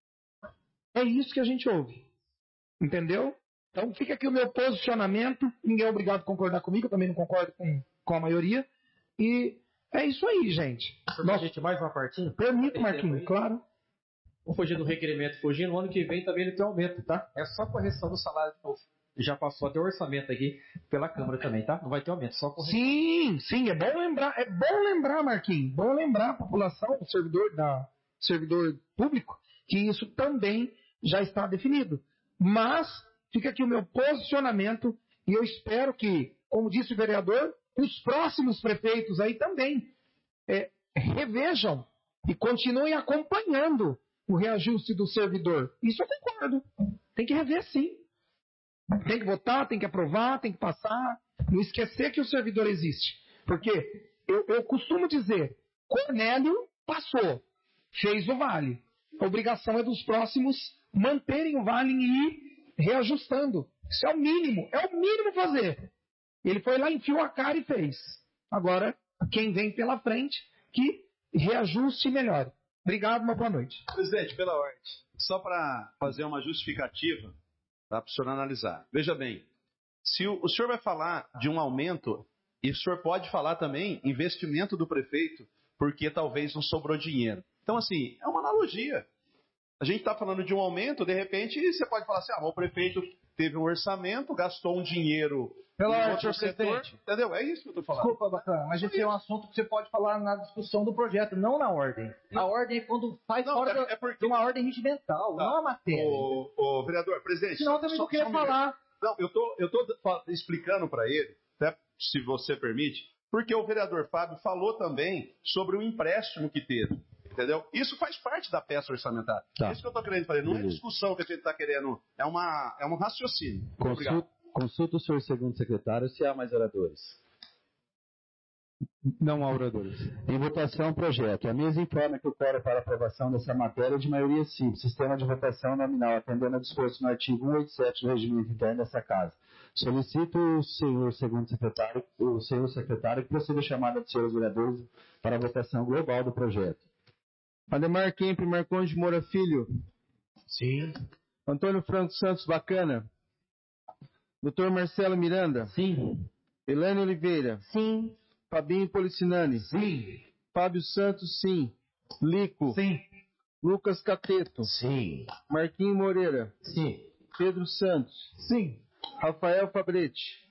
S10: é isso que a gente ouve. Entendeu? Então fica aqui o meu posicionamento. Ninguém é obrigado a concordar comigo, eu também não concordo com, com a maioria. E é isso aí, gente.
S7: Nossa, gente, mais uma partinha?
S10: Permito, Marquinhos, claro.
S7: Vou fugir do requerimento, fugir. No ano que vem também ele tem aumento, tá? É só correção do salário de novo. Já passou até o orçamento aqui pela Câmara também, tá? Não vai ter aumento, só correção.
S10: Sim, sim, é bom lembrar, é bom lembrar, Marquinhos, bom lembrar a população, o servidor, da, servidor público, que isso também já está definido. Mas fica aqui o meu posicionamento e eu espero que, como disse o vereador, os próximos prefeitos aí também é, revejam e continuem acompanhando o reajuste do servidor. Isso eu concordo. Tem que rever sim. Tem que votar, tem que aprovar, tem que passar. Não esquecer que o servidor existe. Porque eu, eu costumo dizer, Cornélio passou, fez o vale. A obrigação é dos próximos manterem o vale e ir reajustando. Isso é o mínimo, é o mínimo fazer. Ele foi lá, enfiou a cara e fez. Agora, quem vem pela frente, que reajuste e melhore. Obrigado, uma boa noite.
S9: Presidente, pela ordem, só para fazer uma justificativa, para o senhor analisar. Veja bem, se o, o senhor vai falar de um aumento, e o senhor pode falar também investimento do prefeito, porque talvez não sobrou dinheiro. Então, assim, é uma analogia. A gente está falando de um aumento, de repente, você pode falar assim, ah, o prefeito teve um orçamento, gastou um dinheiro
S3: Pela
S9: em
S3: ordem,
S9: outro
S3: senhor
S9: setor,
S3: presidente.
S9: entendeu? É isso que eu estou falando.
S3: Desculpa, Bacana, mas esse é um assunto que você pode falar na discussão do projeto, não na ordem. A ordem é quando faz
S9: Não,
S3: fora
S9: é-
S3: da-
S9: é porque-
S3: de uma ordem regimental,
S9: Tá.
S3: não a matéria.
S9: Ô, ô, vereador, presidente.
S3: Senão eu também
S9: só-
S3: não queria
S9: só um minuto.
S3: falar.
S9: Não, eu tô, eu tô fa- explicando para ele, até se você permite, porque o vereador Fábio falou também sobre o empréstimo que teve. Entendeu? Isso faz parte da peça orçamentária.
S1: Tá.
S9: É isso que eu estou querendo fazer. Não é
S1: Beleza.
S9: discussão que a gente está querendo. É, uma, é um raciocínio. Obrigado.
S1: Consulta, consulta o senhor segundo secretário se há mais oradores.
S2: Não há oradores.
S1: Em votação, projeto. A mesa informa que o quórum para aprovação dessa matéria é de maioria simples. Sistema de votação nominal, atendendo a disposto no artigo cento e oitenta e sete do regimento interno dessa casa. Solicito o senhor segundo secretário, o senhor secretário que proceda a chamada dos senhores vereadores para a votação global do projeto.
S2: Ademar Kemp, Marcondes de Moura Filho.
S7: Sim.
S2: Antônio Franco Santos Bacana. doutor Marcelo Miranda.
S7: Sim.
S2: Elaine Oliveira.
S6: Sim.
S2: Fabinho Policinani.
S7: Sim.
S2: Fábio Santos, sim. Lico.
S7: Sim.
S2: Lucas Cateto.
S8: Sim.
S2: Marquinhos Moreira.
S7: Sim.
S2: Pedro Santos.
S7: Sim.
S2: Rafael Fabretti.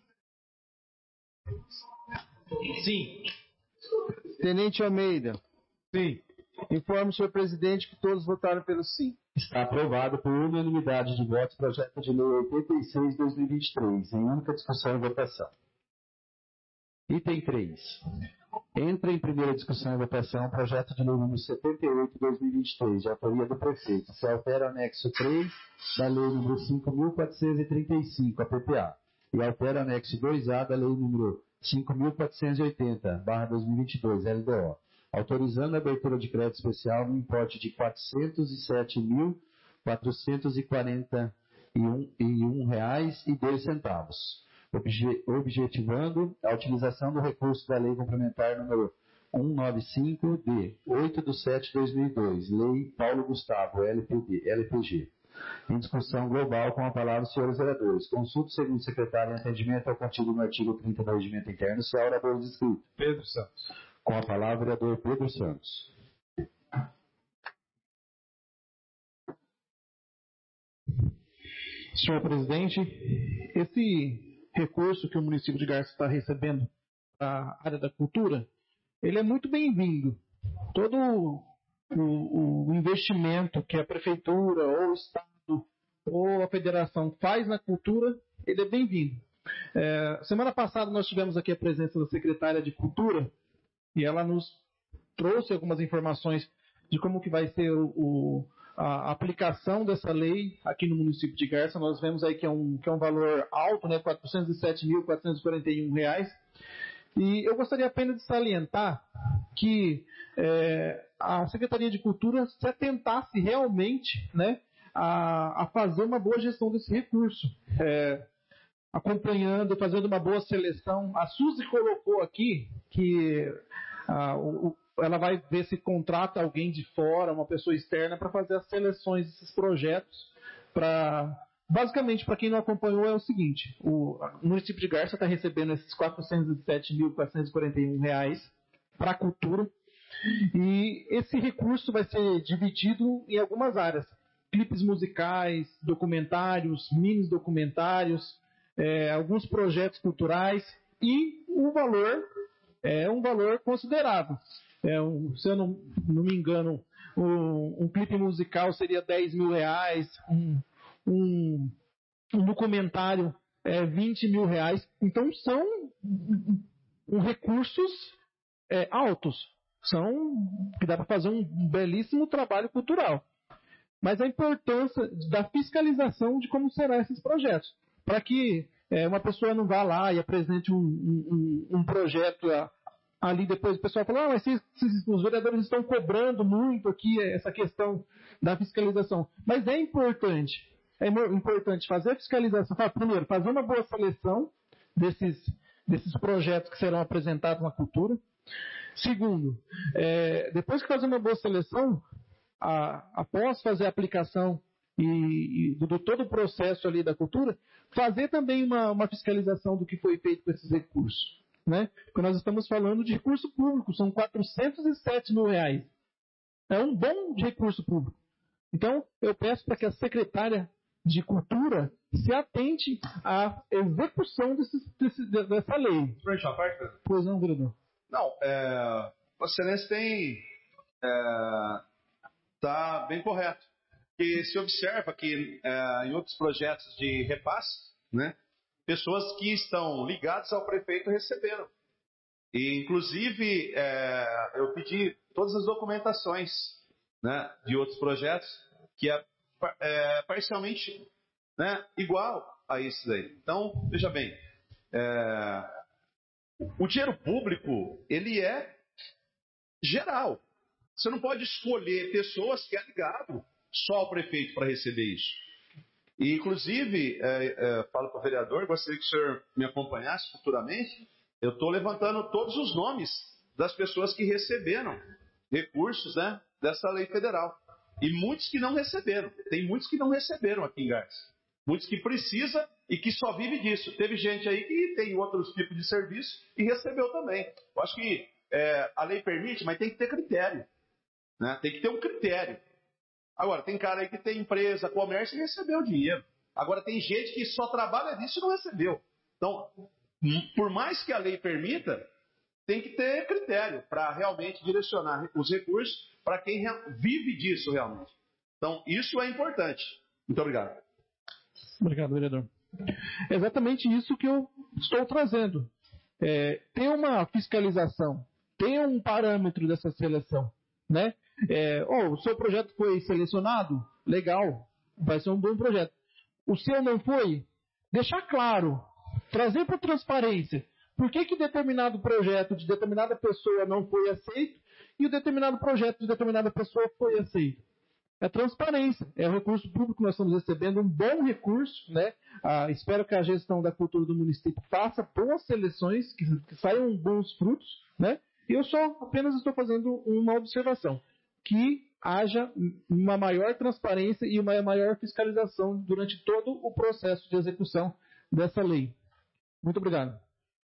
S7: Sim.
S2: Tenente Almeida.
S7: Sim.
S2: Informo, senhor presidente, que todos votaram pelo sim.
S1: Está aprovado por unanimidade de votos o projeto de lei oitenta e seis de dois mil e vinte e três, em única discussão e votação. Item três. Entra em primeira discussão e votação o projeto de lei número setenta e oito de dois mil e vinte e três, de autoria do prefeito. Se altera o anexo três da lei número cinco mil quatrocentos e trinta e cinco, a P P A, e altera o anexo dois A da lei número cinco mil quatrocentos e oitenta, barra dois mil e vinte e dois, L D O, autorizando a abertura de crédito especial no importe de quatrocentos e sete mil quatrocentos e quarenta e um reais e dois centavos, obje, objetivando a utilização do recurso da Lei Complementar número cento e noventa e cinco de oito de setembro de dois mil e dois, Lei Paulo Gustavo, L P D, L P G. Em discussão global, com a palavra os senhores vereadores. Consulta o segundo secretário em atendimento ao contido no artigo trinta do Regimento Interno, se há orador inscrito.
S7: Pedro Santos.
S1: Com a palavra o vereador Pedro Santos.
S5: Senhor presidente, esse recurso que o município de Garça está recebendo para a área da cultura, ele é muito bem-vindo. Todo o, o investimento que a prefeitura, ou o Estado, ou a federação faz na cultura, ele é bem-vindo. É, semana passada nós tivemos aqui a presença da secretária de Cultura, e ela nos trouxe algumas informações de como que vai ser o, o, a aplicação dessa lei aqui no município de Garça. Nós vemos aí que é um, que é um valor alto, né, quatrocentos e sete mil quatrocentos e quarenta e um reais. E eu gostaria apenas de salientar que é, a Secretaria de Cultura se atentasse realmente, né, a, a fazer uma boa gestão desse recurso. É, acompanhando, fazendo uma boa seleção. A Suzy colocou aqui que ah, o, ela vai ver se contrata alguém de fora, uma pessoa externa, para fazer as seleções desses projetos. Pra, basicamente, para quem não acompanhou, é o seguinte: o, o município de Garça está recebendo esses quatrocentos e sete mil quatrocentos e quarenta e um reais para a cultura, e esse recurso vai ser dividido em algumas áreas: clipes musicais, documentários, mini documentários, É, alguns projetos culturais, e o valor é um valor considerável. É, um, se eu não, não me engano, um, um clipe musical seria dez mil reais, um, um, um documentário é vinte mil reais. Então são um, um, recursos é, altos, são que dá para fazer um, um belíssimo trabalho cultural. Mas a importância da fiscalização de como serão esses projetos, para que é, uma pessoa não vá lá e apresente um, um, um projeto a, ali, depois o pessoal fala: ah, mas se, se, os vereadores estão cobrando muito aqui essa questão da fiscalização. Mas é importante, é importante fazer a fiscalização, primeiro, fazer uma boa seleção desses, desses projetos que serão apresentados na cultura. Segundo, é, depois que fazer uma boa seleção, a, após fazer a aplicação e, e do, do todo o processo ali da cultura, fazer também uma, uma fiscalização do que foi feito com esses recursos, né? Porque nós estamos falando de recurso público, são quatrocentos e sete mil reais. É um bom recurso público. Então, eu peço para que a secretária de Cultura se atente à execução desse, desse, dessa lei. Pois não, vereador?
S9: Não, é, Vossa Excelência tem... Está bem correto. Porque se observa que é, em outros projetos de repasse, né, pessoas que estão ligadas ao prefeito receberam. E, inclusive, é, eu pedi todas as documentações, né, de outros projetos que é, é parcialmente, né, igual a esse daí. Então, veja bem, é, o dinheiro público, ele é geral. Você não pode escolher pessoas que é ligado só ao prefeito para receber isso. E, inclusive, é, é, falo para o vereador, gostaria que o senhor me acompanhasse futuramente. Eu estou levantando todos os nomes das pessoas que receberam recursos, né, dessa lei federal. E muitos que não receberam. Tem muitos que não receberam aqui em Garça. Muitos que precisa e que só vive disso. Teve gente aí que tem outros tipos de serviço e recebeu também. Eu acho que é, a lei permite, mas tem que ter critério. Né? Tem que ter um critério. Agora, tem cara aí que tem empresa, comércio e recebeu dinheiro. Agora, tem gente que só trabalha disso e não recebeu. Então, por mais que a lei permita, tem que ter critério para realmente direcionar os recursos para quem vive disso realmente. Então, isso é importante. Muito obrigado.
S5: Obrigado, vereador. É exatamente isso que eu estou trazendo. É, tem uma fiscalização, tem um parâmetro dessa seleção. Né? É, oh, o seu projeto foi selecionado? Legal, vai ser um bom projeto. O seu não foi? Deixar claro, trazer para transparência. Por que, que determinado projeto de determinada pessoa não foi aceito e o determinado projeto de determinada pessoa foi aceito? É transparência, é o recurso público que nós estamos recebendo, um bom recurso, né? Ah, espero que a gestão da cultura do município faça boas seleções, que, que saiam bons frutos, né? E eu só apenas estou fazendo uma observação, que haja uma maior transparência e uma maior fiscalização durante todo o processo de execução dessa lei. Muito obrigado.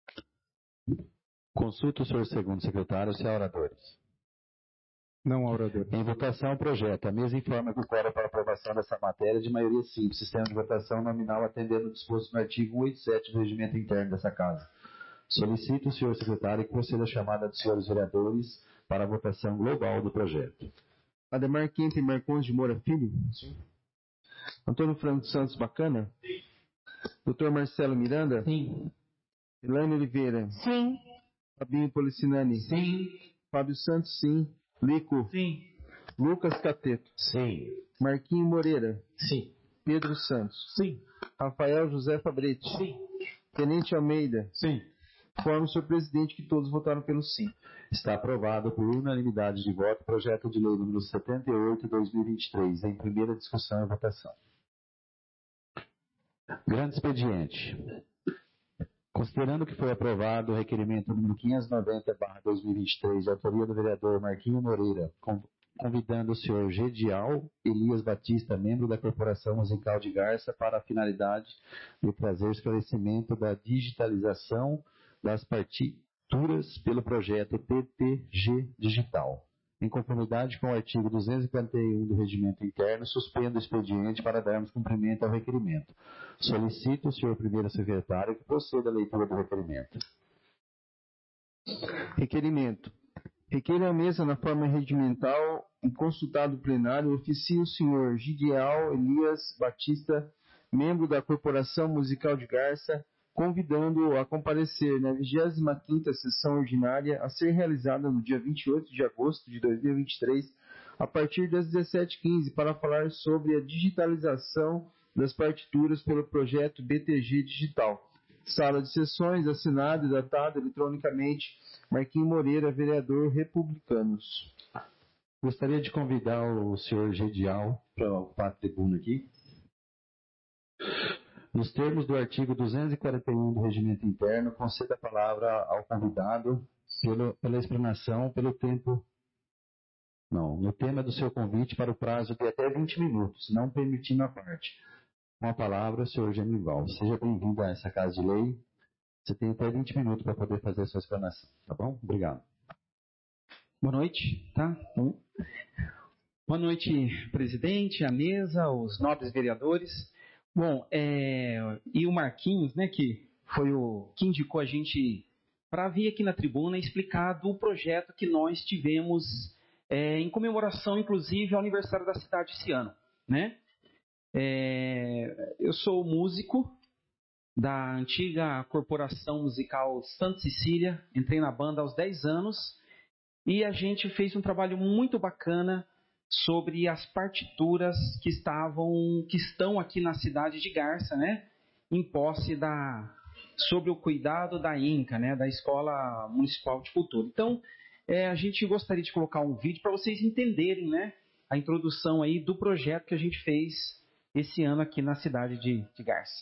S1: Consulta o senhor segundo secretário, se há oradores.
S2: Não há orador.
S1: Em votação, o projeto. A mesa informa que o quórum para aprovação dessa matéria é de maioria simples. Sistema de votação nominal atendendo o disposto no artigo cento e oitenta e sete do regimento interno dessa Casa. Solicito o senhor secretário que proceda a chamada dos senhores vereadores para a votação global do projeto.
S2: Ademar Quinta e Marcondes de Moura Filho? Sim. Antônio Franco Santos Bacana? Sim. doutor Marcelo Miranda?
S5: Sim.
S2: Elaine Oliveira?
S6: Sim.
S2: Fabinho Policinani?
S5: Sim.
S2: Fábio Santos, sim. Lico?
S5: Sim.
S2: Lucas Cateto?
S1: Sim.
S2: Marquinho Moreira?
S5: Sim.
S2: Pedro Santos?
S5: Sim.
S2: Rafael José Fabretti?
S5: Sim.
S2: Tenente Almeida?
S5: Sim.
S2: Informa o senhor presidente que todos votaram pelo sim.
S1: Está aprovado por unanimidade de voto o projeto de lei número setenta e oito de dois mil e vinte e três, em primeira discussão e votação. Grande expediente. Considerando que foi aprovado o requerimento número quinhentos e noventa barra dois mil e vinte e três, de autoria do vereador Marquinho Moreira, convidando o senhor Gedial Elias Batista, membro da Corporação Musical de Garça, para a finalidade de trazer esclarecimento da digitalização das partituras pelo projeto T T G Digital. Em conformidade com o artigo duzentos e quarenta e um do Regimento Interno, suspendo o expediente para darmos cumprimento ao requerimento. Solicito o senhor primeiro secretário que proceda à leitura do requerimento.
S2: Requerimento. Requer a mesa na forma regimental e consultado o plenário, oficia o senhor Gideal Elias Batista, membro da Corporação Musical de Garça, convidando-o a comparecer na vigésima quinta sessão ordinária a ser realizada no dia vinte e oito de agosto de dois mil e vinte e três, a partir das dezessete e quinze, para falar sobre a digitalização das partituras pelo projeto B T G Digital. Sala de sessões, assinado e datado eletronicamente, Marquinho Moreira, vereador Republicanos.
S1: Gostaria de convidar o senhor Gedial para ocupar a tribuna aqui. Nos termos do artigo duzentos e quarenta e um do Regimento Interno, conceda a palavra ao convidado pelo, pela explanação, pelo tempo... Não, no tema do seu convite para o prazo de até vinte minutos, não permitindo a parte. Com a palavra, o senhor Genival. Seja bem-vindo a essa Casa de Lei. Você tem até vinte minutos para poder fazer a sua explanação, tá bom? Obrigado.
S11: Boa noite, tá? Bom. Boa noite, presidente, a mesa, os nobres vereadores. Bom, é, e o Marquinhos, né, que foi o que indicou a gente para vir aqui na tribuna explicar do projeto que nós tivemos é, em comemoração, inclusive, ao aniversário da cidade esse ano, né? É, eu sou músico da antiga Corporação Musical Santa Cecília, entrei na banda aos dez anos e a gente fez um trabalho muito bacana sobre as partituras que estavam, que estão aqui na cidade de Garça, né, em posse da, sobre o cuidado da INCA, né, da Escola Municipal de Cultura. Então, é, a gente gostaria de colocar um vídeo para vocês entenderem, né, a introdução aí do projeto que a gente fez esse ano aqui na cidade de, de Garça.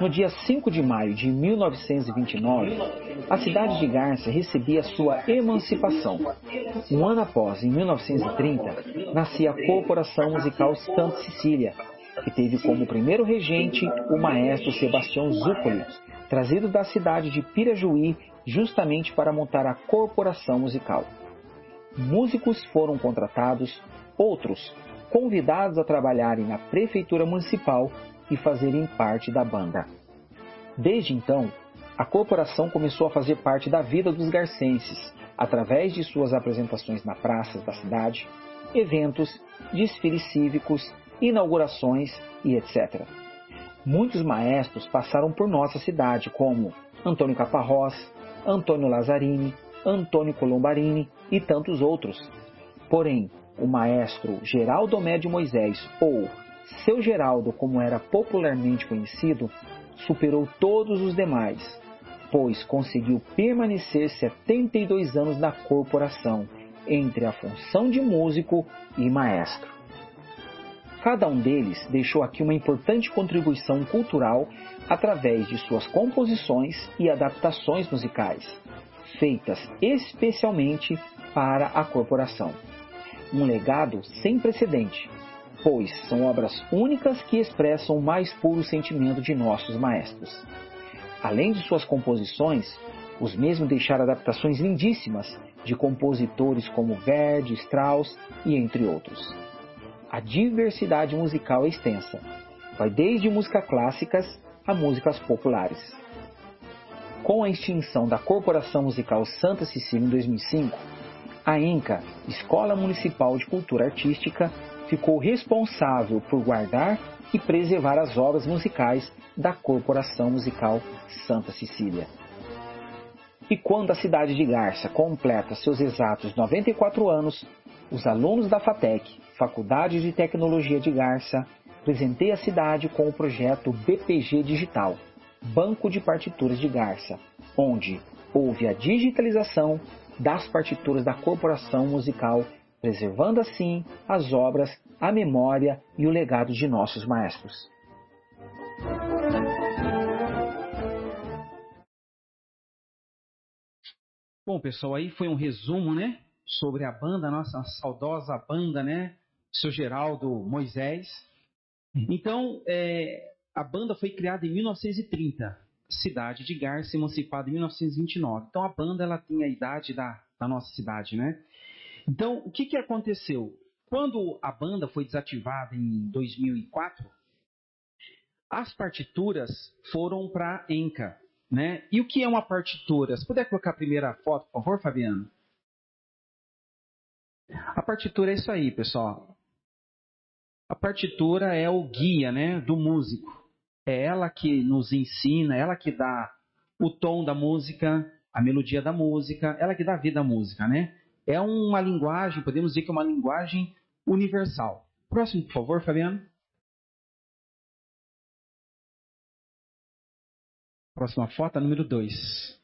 S12: No dia cinco de maio de mil novecentos e vinte e nove, a cidade de Garça recebia sua emancipação. Um ano após, em mil novecentos e trinta, nascia a Corporação Musical Santa Cecília, que teve como primeiro regente o maestro Sebastião Zuccoli, trazido da cidade de Pirajuí justamente para montar a corporação musical. Músicos foram contratados, outros convidados a trabalharem na prefeitura municipal e fazerem parte da banda. Desde então, a corporação começou a fazer parte da vida dos garcenses, através de suas apresentações na praças da cidade, eventos, desfiles cívicos, inaugurações e etcétera. Muitos maestros passaram por nossa cidade, como Antônio Caparrós, Antônio Lazzarini, Antônio Colombarini e tantos outros. Porém, o maestro Geraldo Homé de Moisés, ou Seu Geraldo, como era popularmente conhecido, superou todos os demais, pois conseguiu permanecer setenta e dois anos na corporação, entre a função de músico e maestro. Cada um deles deixou aqui uma importante contribuição cultural através de suas composições e adaptações musicais, feitas especialmente para a corporação. Um legado sem precedente, pois são obras únicas que expressam o mais puro sentimento de nossos maestros. Além de suas composições, os mesmos deixaram adaptações lindíssimas de compositores como Verdi, Strauss e entre outros. A diversidade musical é extensa, vai desde músicas clássicas a músicas populares. Com a extinção da Corporação Musical Santa Cecília em dois mil e cinco, a ENCA, Escola Municipal de Cultura Artística, ficou responsável por guardar e preservar as obras musicais da Corporação Musical Santa Cecília. E quando a cidade de Garça completa seus exatos noventa e quatro anos, os alunos da FATEC, Faculdade de Tecnologia de Garça, presentei a cidade com o projeto B P G Digital, Banco de Partituras de Garça, onde houve a digitalização das partituras da Corporação Musical, preservando assim as obras, a memória e o legado de nossos maestros.
S11: Bom, pessoal, aí foi um resumo, né, sobre a banda, a nossa saudosa banda, né, seu Geraldo Moisés. Então, é, a banda foi criada em mil novecentos e trinta, cidade de Garça, emancipada em mil novecentos e vinte e nove. Então, a banda ela tem a idade da, da nossa cidade, né? Então, o que, que aconteceu? Quando a banda foi desativada em dois mil e quatro, as partituras foram para a ENCA, né? E o que é uma partitura? Se puder colocar a primeira foto, por favor, Fabiano. A partitura é isso aí, pessoal. A partitura é o guia, né, do músico. É ela que nos ensina, ela que dá o tom da música, a melodia da música, ela que dá vida à música, né? É uma linguagem, podemos dizer que é uma linguagem universal. Próximo, por favor, Fabiano. Próxima foto, número dois.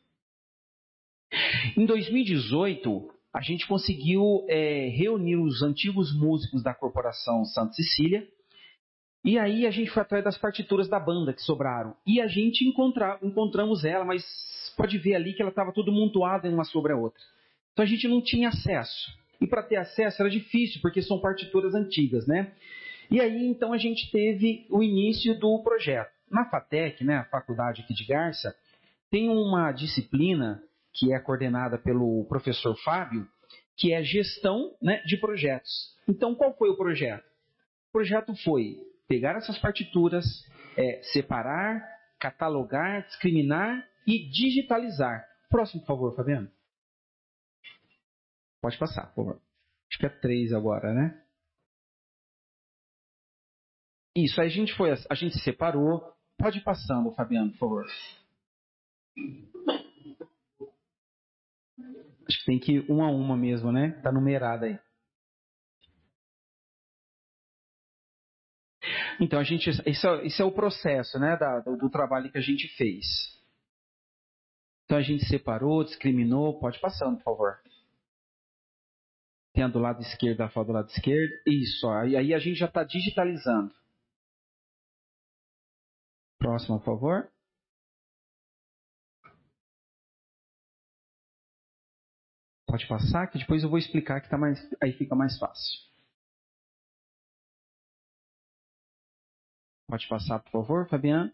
S11: Em dois mil e dezoito, a gente conseguiu é, reunir os antigos músicos da Corporação Santa Cecília. E aí a gente foi atrás das partituras da banda que sobraram. E a gente encontra, encontramos ela, mas pode ver ali que ela estava tudo montuada uma sobre a outra. Então a gente não tinha acesso. E para ter acesso era difícil, porque são partituras antigas, né? E aí então a gente teve o início do projeto. Na FATEC, né, a faculdade aqui de Garça, tem uma disciplina que é coordenada pelo professor Fábio, que é gestão, né, de projetos. Então qual foi o projeto? O projeto foi pegar essas partituras, é, separar, catalogar, discriminar e digitalizar. Próximo, por favor, Fabiano. Pode passar, por favor. Acho que é três agora, né? Isso, aí a gente foi, a gente separou. Pode ir passando, Fabiano, por favor. Acho que tem que ir uma a uma mesmo, né? Tá numerada aí. Então, a gente, isso, é, isso é o processo, né, da, do, do trabalho que a gente fez. Então, a gente separou, discriminou. Pode ir passando, por favor. Tem a do lado esquerdo, a foto do lado esquerdo. Isso, ó, e aí a gente já está digitalizando. Próximo, por favor. Pode passar, que depois eu vou explicar que tá mais, aí fica mais fácil. Pode passar, por favor, Fabiano.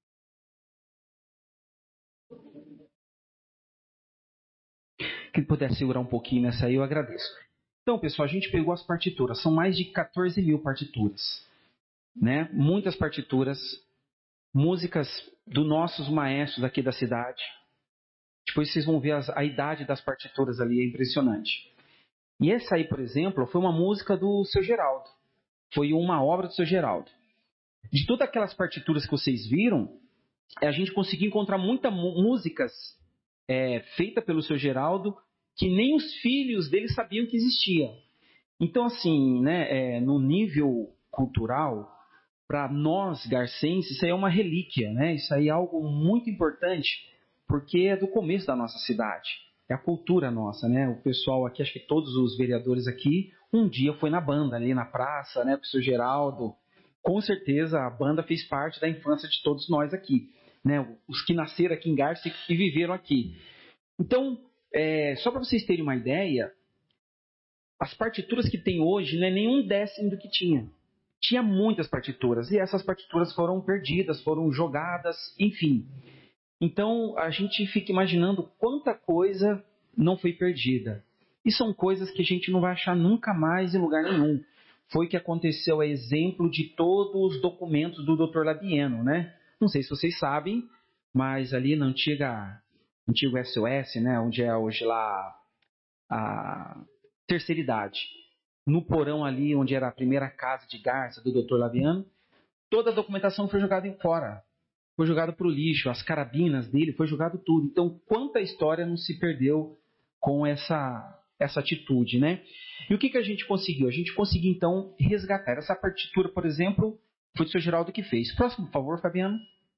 S11: Que puder segurar um pouquinho nessa aí, eu agradeço. Então, pessoal, a gente pegou as partituras. São mais de quatorze mil partituras. Né? Muitas partituras, músicas dos nossos maestros aqui da cidade. Depois vocês vão ver as, a idade das partituras ali, é impressionante. E essa aí, por exemplo, foi uma música do Seu Geraldo. Foi uma obra do Seu Geraldo. De todas aquelas partituras que vocês viram, a gente conseguiu encontrar muitas músicas é, feitas pelo Seu Geraldo que nem os filhos dele sabiam que existia. Então, assim, né, é, no nível cultural, para nós garcenses, isso aí é uma relíquia, né? Isso aí é algo muito importante, porque é do começo da nossa cidade. É a cultura nossa, né? O pessoal aqui, acho que todos os vereadores aqui, um dia foi na banda, ali na praça, né? Com o Seu Geraldo. Com certeza a banda fez parte da infância de todos nós aqui, né? Os que nasceram aqui em Garça e viveram aqui. Então, é, só para vocês terem uma ideia, as partituras que tem hoje não é nem um décimo do que tinha. Tinha muitas partituras e essas partituras foram perdidas, foram jogadas, enfim. Então a gente fica imaginando quanta coisa não foi perdida. E são coisas que a gente não vai achar nunca mais em lugar nenhum. Foi o que aconteceu, a exemplo de todos os documentos do doutor Labieno, né? Não sei se vocês sabem, mas ali na antiga, antigo S O S, né, onde é hoje lá a terceira idade, no porão ali onde era a primeira casa de Garça do doutor Labieno, toda a documentação foi jogada fora. Foi jogada para o lixo, as carabinas dele, foi jogado tudo. Então, quanta história não se perdeu com essa, essa atitude, né? E o que, que a gente conseguiu? A gente conseguiu, então, resgatar. Essa partitura, por exemplo, foi o Seu Geraldo que fez. Próximo, por favor, Fabiano.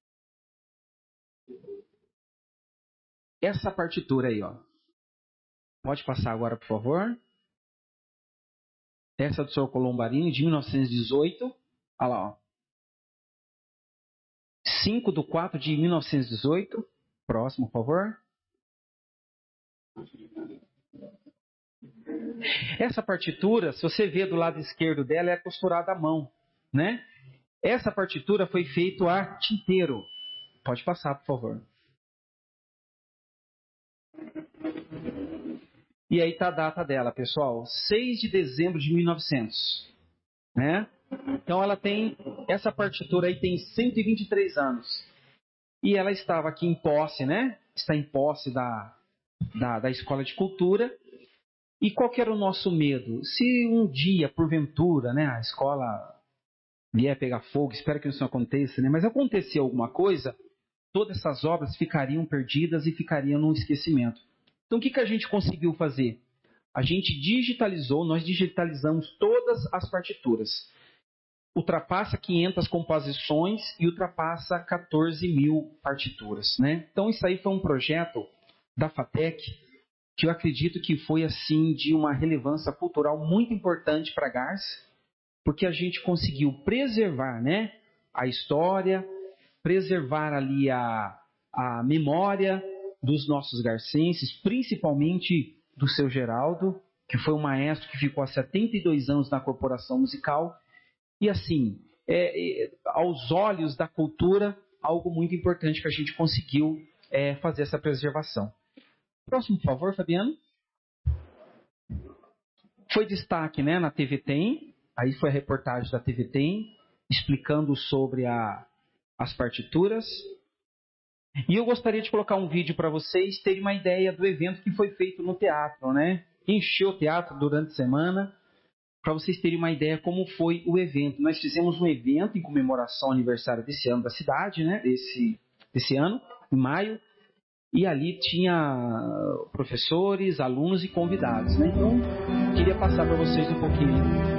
S11: Essa partitura aí, ó. Pode passar agora, por favor. Essa do senhor Colombarini, de mil novecentos e dezoito. Olha lá, ó. cinco de quatro de mil novecentos e dezoito. Próximo, por favor. Essa partitura, se você ver do lado esquerdo dela, é costurada à mão, né? Essa partitura foi feita a tinteiro. Pode passar, por favor. E aí está a data dela, pessoal. seis de dezembro de mil e novecentos. Né? Então ela tem, essa partitura aí tem cento e vinte e três anos. E ela estava aqui em posse, né? Está em posse da, da, da Escola de Cultura. E qual que era o nosso medo? Se um dia, porventura, né, a escola vier pegar fogo, espero que isso não aconteça, né? Mas acontecer alguma coisa, todas essas obras ficariam perdidas e ficariam no esquecimento. Então o que, que a gente conseguiu fazer? A gente digitalizou, nós digitalizamos todas as partituras. Ultrapassa quinhentas composições e ultrapassa quatorze mil partituras, né? Então isso aí foi um projeto da FATEC que eu acredito que foi assim de uma relevância cultural muito importante para Garça, porque a gente conseguiu preservar, né, a história, preservar ali a, a memória dos nossos garcenses, principalmente do Seu Geraldo, que foi um maestro que ficou há setenta e dois anos na corporação musical. E assim, é, é, aos olhos da cultura, algo muito importante que a gente conseguiu é, fazer essa preservação. Próximo, por favor, Fabiano. Foi destaque, né, na T V Tem, aí foi a reportagem da T V Tem, explicando sobre a, as partituras. E eu gostaria de colocar um vídeo para vocês terem uma ideia do evento que foi feito no teatro, né? Encheu o teatro durante a semana, para vocês terem uma ideia como foi o evento. Nós fizemos um evento em comemoração ao aniversário desse ano da cidade, né? Esse, esse ano, em maio. E ali tinha professores, alunos e convidados, né? Então, queria passar para vocês um pouquinho.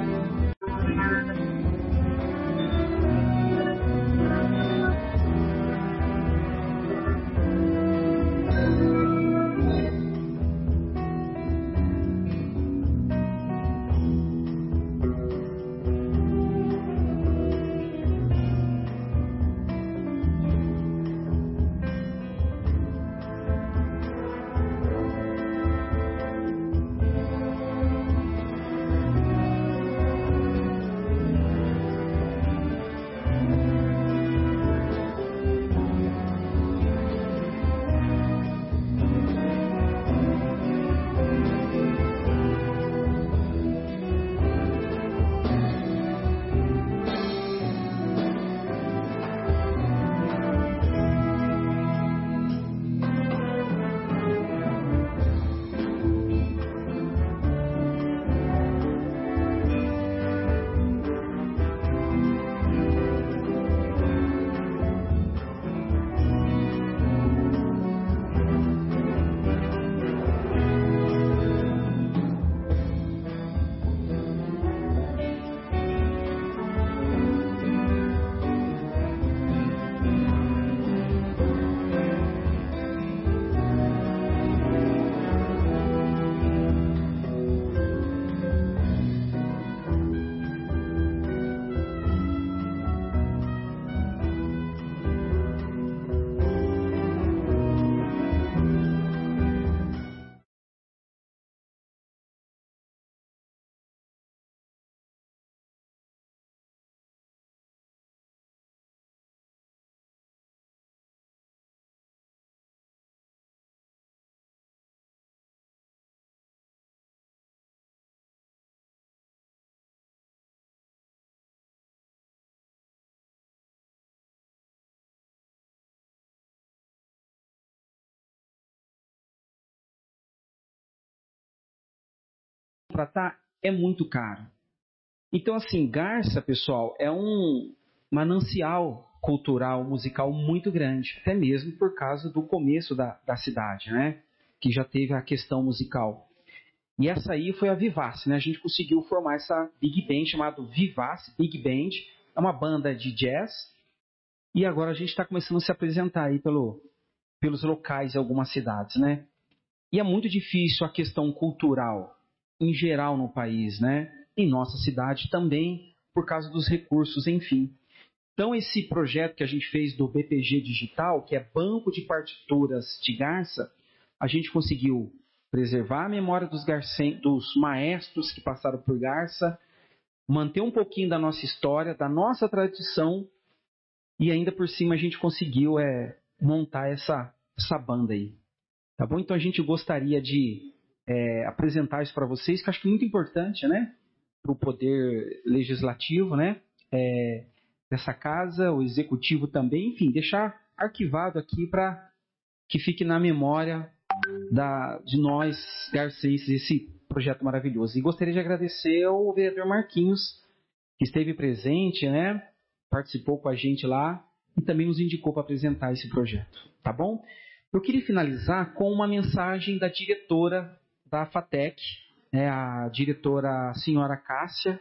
S11: contratar é muito caro. Então, assim, Garça, pessoal, é um manancial cultural, musical muito grande, até mesmo por causa do começo da, da cidade, né? Que já teve a questão musical. E essa aí foi a Vivace, né? A gente conseguiu formar essa Big Band chamada Vivace Big Band. É uma banda de jazz. E agora a gente está começando a se apresentar aí pelo, pelos locais de algumas cidades, né? E é muito difícil a questão cultural em geral no país, né? Em nossa cidade também, por causa dos recursos, enfim. Então, esse projeto que a gente fez do B P G Digital, que é Banco de Partituras de Garça, a gente conseguiu preservar a memória dos, garcen... dos maestros que passaram por Garça, manter um pouquinho da nossa história, da nossa tradição, e ainda por cima a gente conseguiu é, montar essa, essa banda aí. Tá bom? Então, a gente gostaria de é, apresentar isso para vocês, que eu acho que é muito importante, né? Para o poder legislativo, né? É, dessa casa, o executivo também, enfim, deixar arquivado aqui para que fique na memória da, de nós, garcenses, esse projeto maravilhoso. E gostaria de agradecer ao vereador Marquinhos, que esteve presente, né, participou com a gente lá e também nos indicou para apresentar esse projeto, tá bom? Eu queria finalizar com uma mensagem da diretora da FATEC, né, a diretora senhora Cássia,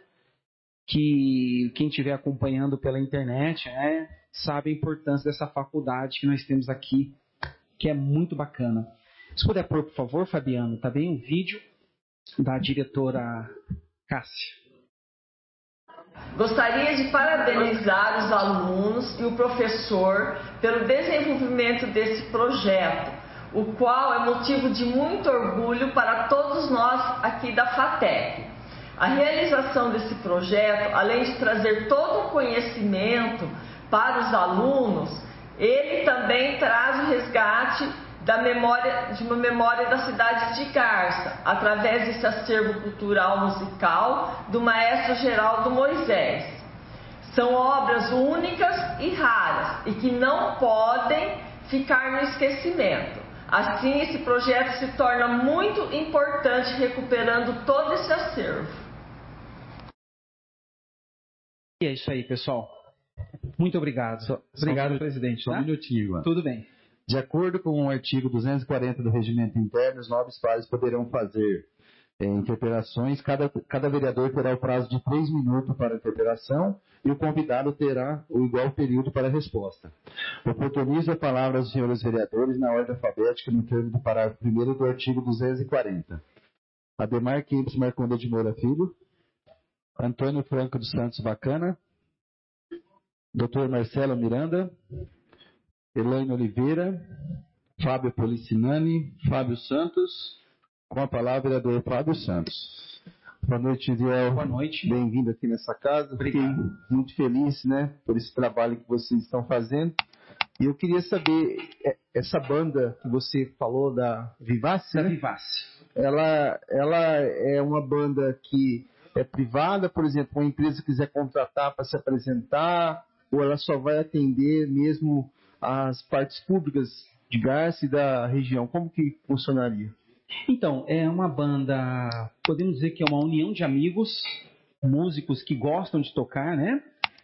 S11: que quem estiver acompanhando pela internet, né, sabe a importância dessa faculdade que nós temos aqui, que é muito bacana. Se puder pôr, por favor, Fabiano, tá bem? O vídeo da diretora Cássia.
S13: Gostaria de parabenizar os alunos e o professor pelo desenvolvimento desse projeto, o qual é motivo de muito orgulho para todos nós aqui da FATEC. A realização desse projeto, além de trazer todo o conhecimento para os alunos, ele também traz o resgate da memória, de uma memória da cidade de Garça, através desse acervo cultural musical do maestro Geraldo Moisés. São obras únicas e raras e que não podem ficar no esquecimento. Assim, esse projeto se torna muito importante, recuperando todo esse acervo.
S11: E é isso aí, pessoal. Muito obrigado.
S1: Só,
S11: obrigado,
S1: só,
S11: presidente.
S1: Só
S11: tá?
S1: um minutinho, Ivan.
S11: Tudo bem.
S1: De acordo com o artigo duzentos e quarenta do Regimento Interno, os nobres pares poderão fazer é, interpelações. Cada, cada vereador terá o prazo de três minutos para a interpelação e o convidado terá o igual período para a resposta. Oportunizo a palavra aos senhores vereadores na ordem alfabética no termo do parágrafo primeiro do artigo duzentos e quarenta. Ademar Kempis Marconda de Moura Filho, Antônio Franco dos Santos Bacana, doutor Marcelo Miranda, Elaine Oliveira, Fábio Policinani, Fábio Santos, com a palavra, vereador Fábio Santos. Boa noite, Iriel.
S11: Boa noite.
S1: Bem-vindo aqui nessa casa.
S11: Obrigado.
S1: Fiquei muito feliz, né, por esse trabalho que vocês estão fazendo. E eu queria saber, essa banda que você falou da Vivace,
S11: Da
S1: né?
S11: Vivace.
S1: Ela, ela é uma banda que é privada, por exemplo, uma empresa quiser contratar para se apresentar, ou ela só vai atender mesmo as partes públicas de Garça e da região? Como que funcionaria?
S11: Então, é uma banda, podemos dizer que é uma união de amigos, músicos que gostam de tocar, né?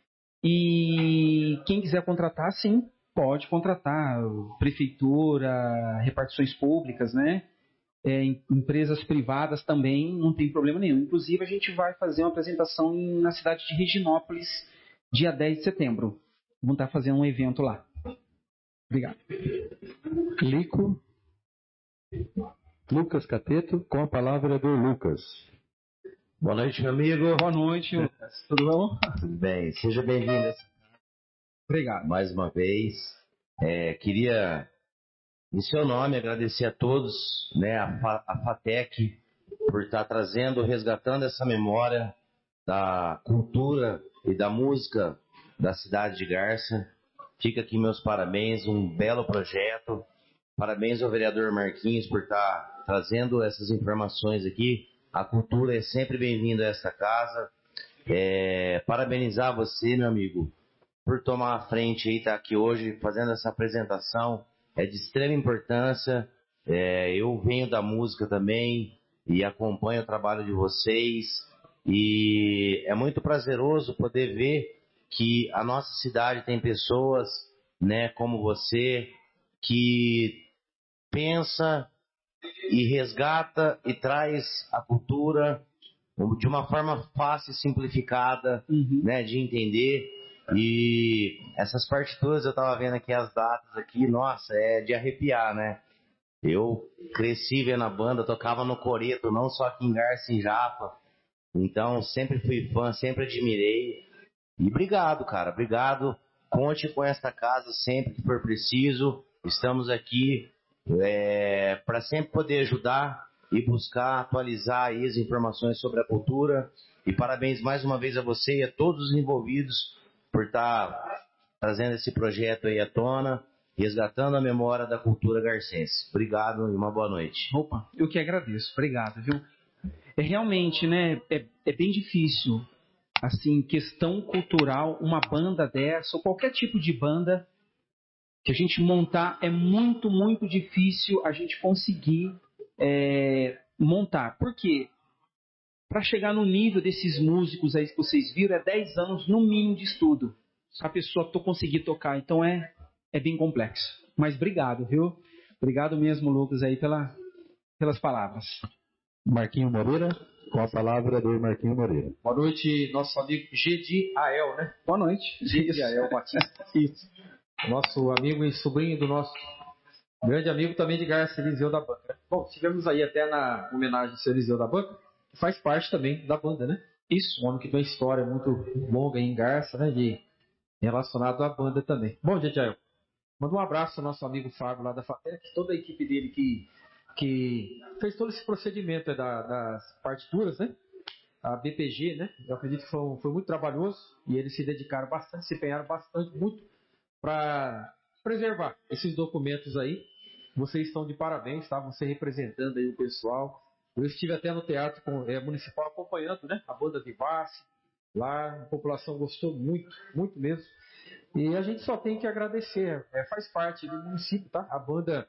S11: E quem quiser contratar, sim, pode contratar. Prefeitura, repartições públicas, né? É, empresas privadas também, não tem problema nenhum. Inclusive, a gente vai fazer uma apresentação na cidade de Reginópolis, dia dez de setembro. Vamos estar fazendo um evento lá. Obrigado.
S1: Lico. Lucas Cateto, com a palavra, vereador Lucas.
S14: Boa noite, meu amigo.
S11: Boa noite, Lucas. Tudo bom?
S14: Tudo bem. Seja bem-vindo.
S11: Obrigado.
S14: Mais uma vez. É, queria, em seu nome, agradecer a todos, né, a, Fa, a FATEC, por estar trazendo, resgatando essa memória da cultura e da música da cidade de Garça. Fica aqui meus parabéns, um belo projeto. Parabéns ao vereador Marquinhos por estar trazendo essas informações aqui. A cultura é sempre bem-vinda a esta casa. É, parabenizar você, meu amigo, por tomar a frente e estar aqui hoje fazendo essa apresentação. É de extrema importância. É, eu venho da música também. e acompanho o trabalho de vocês. E é muito prazeroso poder ver que a nossa cidade tem pessoas, né, como você, que pensa e resgata e traz a cultura de uma forma fácil e simplificada, uhum. né, de entender. E essas partituras, eu estava vendo aqui as datas aqui, nossa, é de arrepiar, né? Eu cresci vendo a banda, tocava no Coreto, não só aqui em Garça, em Japa. Então, sempre fui fã, sempre admirei. E obrigado, cara, obrigado. Conte com esta casa sempre que for preciso. Estamos aqui é, para sempre poder ajudar e buscar atualizar aí as informações sobre a cultura. E parabéns mais uma vez a você e a todos os envolvidos por estar trazendo esse projeto aí à tona, resgatando a memória da cultura garcense. Obrigado e uma boa noite.
S11: Opa, eu que agradeço. Obrigado, viu? É realmente, né, é, é bem difícil, assim, questão cultural, uma banda dessa, ou qualquer tipo de banda que a gente montar, é muito, muito difícil a gente conseguir é, montar. Por quê? Para chegar no nível desses músicos aí que vocês viram, é dez anos no mínimo de estudo. A pessoa to- conseguir tocar. Então é, é bem complexo. Mas obrigado, viu? Obrigado mesmo, Lucas, aí pela, pelas palavras.
S1: Marquinho Moreira, com a palavra do Marquinho Moreira.
S7: Boa noite, nosso amigo Gediael, né?
S11: Boa noite.
S7: Gediael Batista. Isso. Nosso amigo e sobrinho do nosso grande amigo também de Garça, Eliseu da Banca. Bom, estivemos aí até na homenagem ao seu Eliseu da Banca, que faz parte também da banda, né? Isso. Um homem que tem uma história muito longa em Garça, né? De, relacionado à banda também. Bom, Gediael, manda um abraço ao nosso amigo Fábio lá da FATEC, toda a equipe dele que, que fez todo esse procedimento da, das partituras, né? A B P G, né? Eu acredito que foi, foi muito trabalhoso e eles se dedicaram bastante, se empenharam bastante, muito para preservar esses documentos aí. Vocês estão de parabéns, tá? Você representando aí o pessoal. Eu estive até no Teatro é, Municipal acompanhando, né? A banda Vivace. Lá a população gostou muito, muito mesmo. E a gente só tem que agradecer. É, faz parte do município, tá? A banda,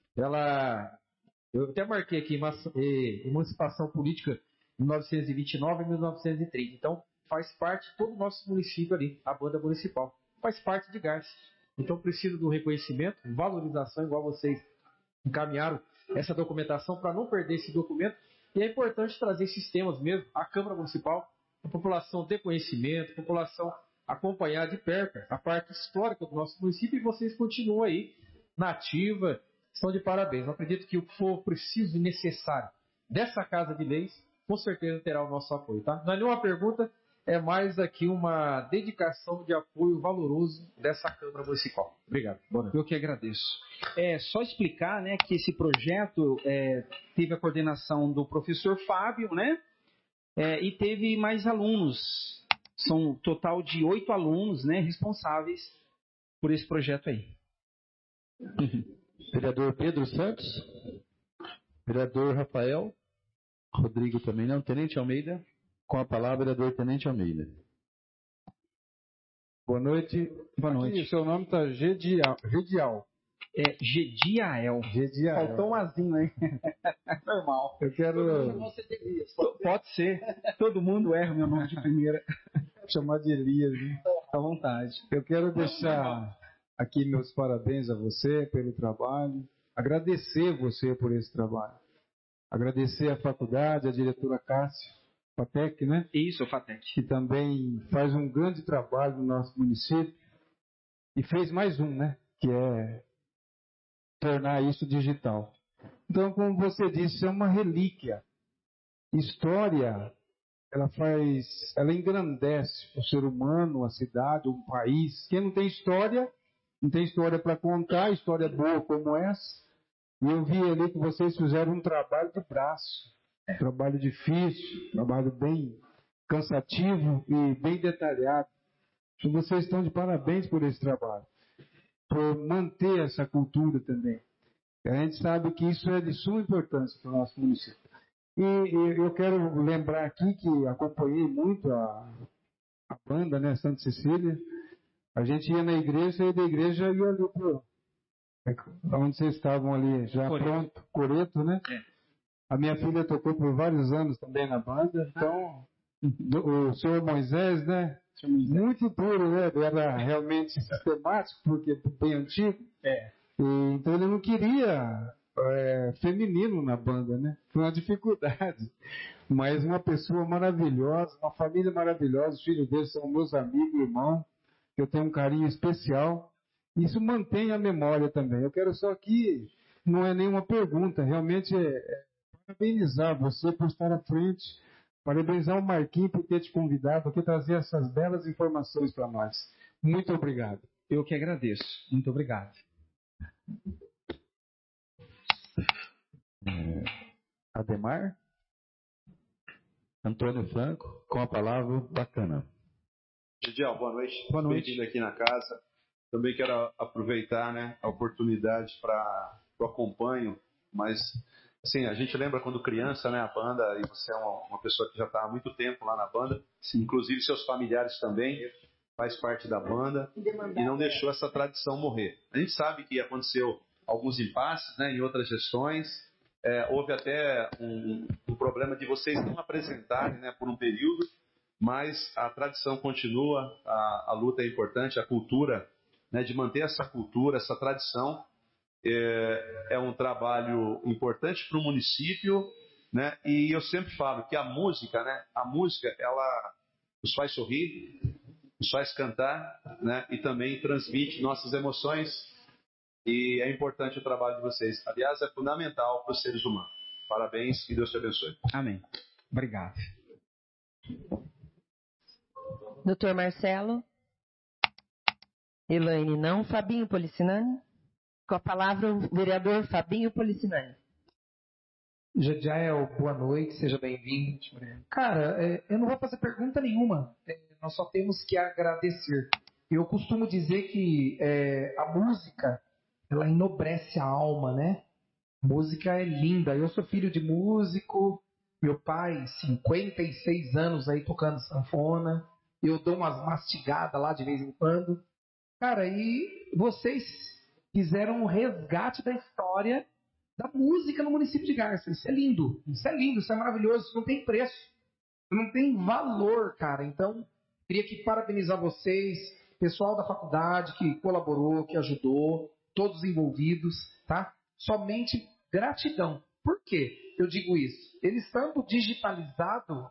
S7: ela... Eu até marquei aqui emancipação política mil novecentos e vinte e nove a mil novecentos e trinta. Então, faz parte de todo o nosso município ali, a banda municipal. Faz parte de Garça. Então, precisa do reconhecimento, valorização, igual vocês encaminharam essa documentação para não perder esse documento. E é importante trazer esses temas mesmo, a Câmara Municipal, a população ter conhecimento, a população acompanhar de perto a parte histórica do nosso município, e vocês continuam aí na ativa, estão de parabéns. Eu acredito que o que for preciso e necessário dessa Casa de Leis, com certeza terá o nosso apoio, tá? Não é nenhuma pergunta, é mais aqui uma dedicação de apoio valoroso dessa Câmara Municipal. Obrigado. Boa noite.
S11: Eu que agradeço. É só explicar, né, que esse projeto é, teve a coordenação do professor Fábio, né? É, e teve mais alunos. São um total de oito alunos, né, responsáveis por esse projeto aí.
S1: Vereador Pedro Santos. Vereador Rafael. Rodrigo também não. Tenente Almeida. Com a palavra, vereador Tenente Almeida.
S2: Boa noite.
S11: Boa noite.
S2: Aqui, seu nome está Gedial. Gedial.
S11: É Gediael.
S2: Gediael.
S11: Faltou um azinho aí. Normal.
S2: Eu quero...
S11: Pode ser. Todo mundo erra meu nome de primeira.
S2: Chamar de Elias, né?
S11: À vontade.
S2: Eu quero deixar aqui meus parabéns a você pelo trabalho. Agradecer você por esse trabalho. Agradecer à faculdade, à diretora Cássio, FATEC, né?
S11: Isso, FATEC.
S2: Que também faz um grande trabalho no nosso município. E fez mais um, né? Que é tornar isso digital. Então, como você disse, é uma relíquia. História, ela faz, ela engrandece o ser humano, a cidade, um país. Quem não tem história, não tem história para contar, história boa como essa. E eu vi ali que vocês fizeram um trabalho de braço, um trabalho difícil, um trabalho bem cansativo e bem detalhado. E vocês estão de parabéns por esse trabalho, por manter essa cultura também. A gente sabe que isso é de suma importância para o nosso município. E, e eu quero lembrar aqui que acompanhei muito a, a banda, né, Santa Cecília. A gente ia na igreja e da igreja ia ali para onde vocês estavam ali já
S11: Coreto.
S2: pronto, Coreto, né?
S11: É.
S2: A minha filha tocou por vários anos também na banda, então do, o senhor Moisés, né? Muito duro, né? Era realmente sistemático, porque é bem antigo.
S11: É.
S2: E, então ele não queria é, feminino na banda, né? Foi uma dificuldade. Mas uma pessoa maravilhosa, uma família maravilhosa, os filhos deles são meus amigos, irmãos, que eu tenho um carinho especial. Isso mantém a memória também. Eu quero só aqui, não é nenhuma pergunta, realmente é, é parabenizar você por estar à frente, parabenizar o Marquinhos por ter te convidado aqui trazer essas belas informações para nós. Muito obrigado.
S11: Eu que agradeço. Muito obrigado.
S1: Ademar? Antônio Franco, com a palavra, Bacana.
S9: Gidiel, boa noite.
S11: Boa noite.
S9: Bem-vindo aqui na casa. Também quero aproveitar, né, a oportunidade para o acompanho, mas assim, a gente lembra quando criança, né, a banda, e você é uma, uma pessoa que já está há muito tempo lá na banda, Sim. inclusive seus familiares também, faz parte da banda, e não deixou essa tradição morrer. A gente sabe que aconteceu alguns impasses, né, em outras gestões, é, houve até um, um problema de vocês não apresentarem, né, por um período, mas a tradição continua, a, a luta é importante, a cultura, né, de manter essa cultura, essa tradição, é, é um trabalho importante para o município, né, e eu sempre falo que a música, né, a música, ela nos faz sorrir, nos faz cantar, né, e também transmite nossas emoções. E é importante o trabalho de vocês. Aliás, é fundamental para os seres humanos. Parabéns e Deus te abençoe.
S11: Amém. Obrigado.
S6: Doutor Marcelo? Elaine, não. Fabinho Policinani? Com a palavra, o vereador Fabinho Policinani.
S10: Jadiel, boa noite, seja bem-vindo. Cara, é, eu não vou fazer pergunta nenhuma. É, nós só temos que agradecer. Eu costumo dizer que é, a música, ela enobrece a alma, né? Música é linda. Eu sou filho de músico, meu pai, cinquenta e seis anos aí tocando sanfona. Eu dou umas mastigadas lá de vez em quando. Cara, e vocês fizeram um resgate da história da música no município de Garça. Isso é lindo. Isso é lindo, isso é maravilhoso. Isso não tem preço. Isso não tem valor, cara. Então, queria aqui parabenizar vocês, pessoal da faculdade que colaborou, que ajudou, todos os envolvidos, tá? Somente gratidão. Por quê? Eu digo isso. Ele estando digitalizado,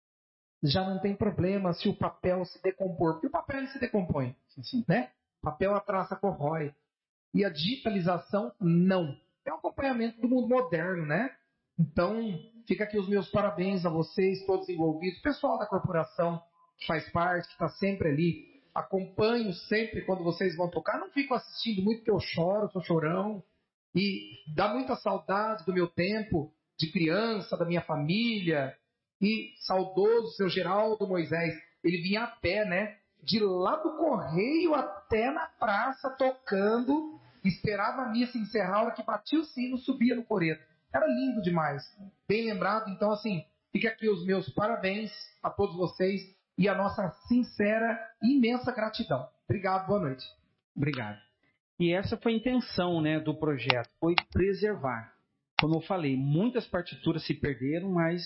S10: já não tem problema se o papel se decompor. Porque o papel ele se decompõe, né? O papel a traça corrói. E a digitalização, não. É um acompanhamento do mundo moderno, né? Então, fica aqui os meus parabéns a vocês, todos envolvidos. Pessoal da corporação que faz parte, que está sempre ali. Acompanho sempre quando vocês vão tocar. Não fico assistindo muito porque eu choro, sou chorão. E dá muita saudade do meu tempo de criança, da minha família. E saudoso seu Geraldo Moisés. Ele vinha a pé, né? De lá do Correio até na praça, tocando. Esperava a missa encerrar, a hora que batia o sino, subia no coreto. Era lindo demais. Bem lembrado. Então, assim, fica aqui os meus parabéns a todos vocês e a nossa sincera e imensa gratidão. Obrigado, boa noite.
S11: Obrigado. E essa foi a intenção, né, do projeto, foi preservar. Como eu falei, muitas partituras se perderam, mas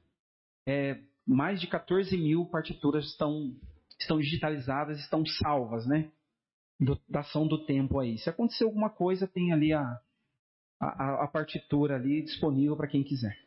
S11: é, mais de quatorze mil partituras estão, estão digitalizadas, estão salvas, né? Do, da ação do tempo aí. Se acontecer alguma coisa, tem ali a, a, a partitura ali disponível para quem quiser.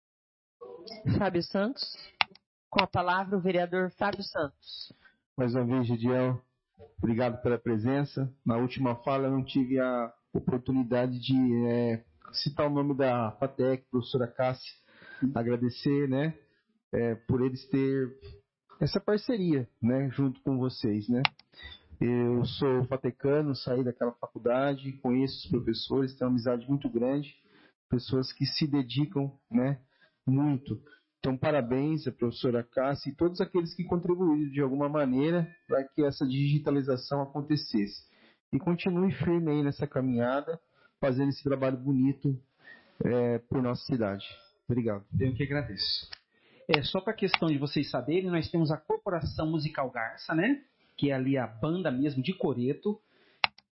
S6: Fábio Santos. Com a palavra, o vereador Fábio Santos.
S2: Mais uma vez, Gidiel, obrigado pela presença. Na última fala, eu não tive a oportunidade de é, citar o nome da FATEC, professora Cássia, agradecer, né, é, por eles ter essa parceria, né, junto com vocês, né. Eu sou fatecano, saí daquela faculdade, conheço os professores, tenho uma amizade muito grande, pessoas que se dedicam, né, muito. Então, parabéns à professora Cássia e todos aqueles que contribuíram de alguma maneira para que essa digitalização acontecesse. E continue firme aí nessa caminhada, fazendo esse trabalho bonito é, por nossa cidade. Obrigado.
S11: Eu que agradeço. É, só para a questão de vocês saberem, nós temos a Corporação Musical Garça, né? Que é ali a banda mesmo de coreto.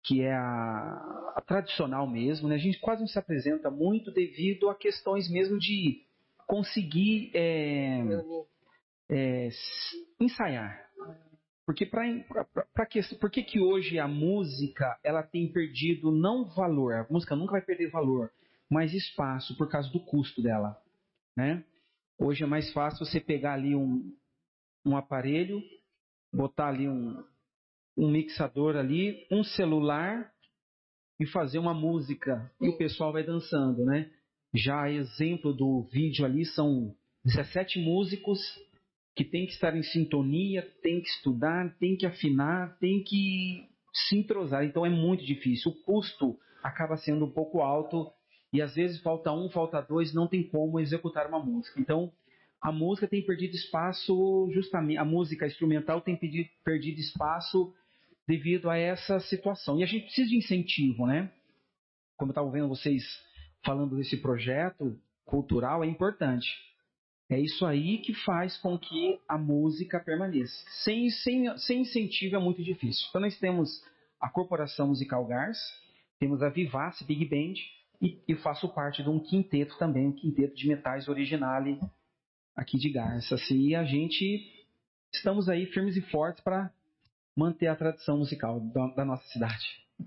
S11: que é a, a tradicional mesmo, né? A gente quase não se apresenta muito devido a questões mesmo de conseguir é, é, ensaiar. Porque para que, por que que hoje a música ela tem perdido não valor, a música nunca vai perder valor, mas espaço por causa do custo dela, né? Hoje é mais fácil você pegar ali um, um aparelho, botar ali um, um mixador ali, um celular e fazer uma música e o pessoal vai dançando, né? Já exemplo do vídeo ali são dezessete músicos que tem que estar em sintonia, tem que estudar, tem que afinar, tem que se entrosar. Então é muito difícil. O custo acaba sendo um pouco alto e às vezes falta um, falta dois, não tem como executar uma música. Então a música tem perdido espaço, justamente a música instrumental tem perdido, perdido espaço devido a essa situação. E a gente precisa de incentivo, né? Como eu estava vendo vocês falando desse projeto cultural, é importante. É isso aí que faz com que a música permaneça. Sem, sem, sem incentivo é muito difícil. Então nós temos a Corporação Musical Garça, temos a Vivace Big Band e eu faço parte de um quinteto também, um quinteto de metais originale aqui de Garça. Assim, e a gente estamos aí firmes e fortes para manter a tradição musical da, da nossa cidade.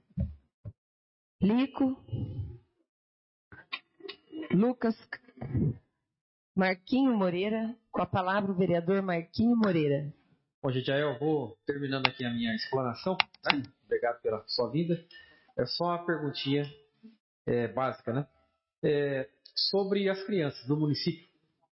S6: Lico, Lucas, Marquinho Moreira, com a palavra o vereador Marquinho Moreira.
S7: Bom, gente, aí eu vou terminando aqui a minha explanação. Né? Obrigado pela sua vinda. É só uma perguntinha é, básica, né? É, sobre as crianças do município.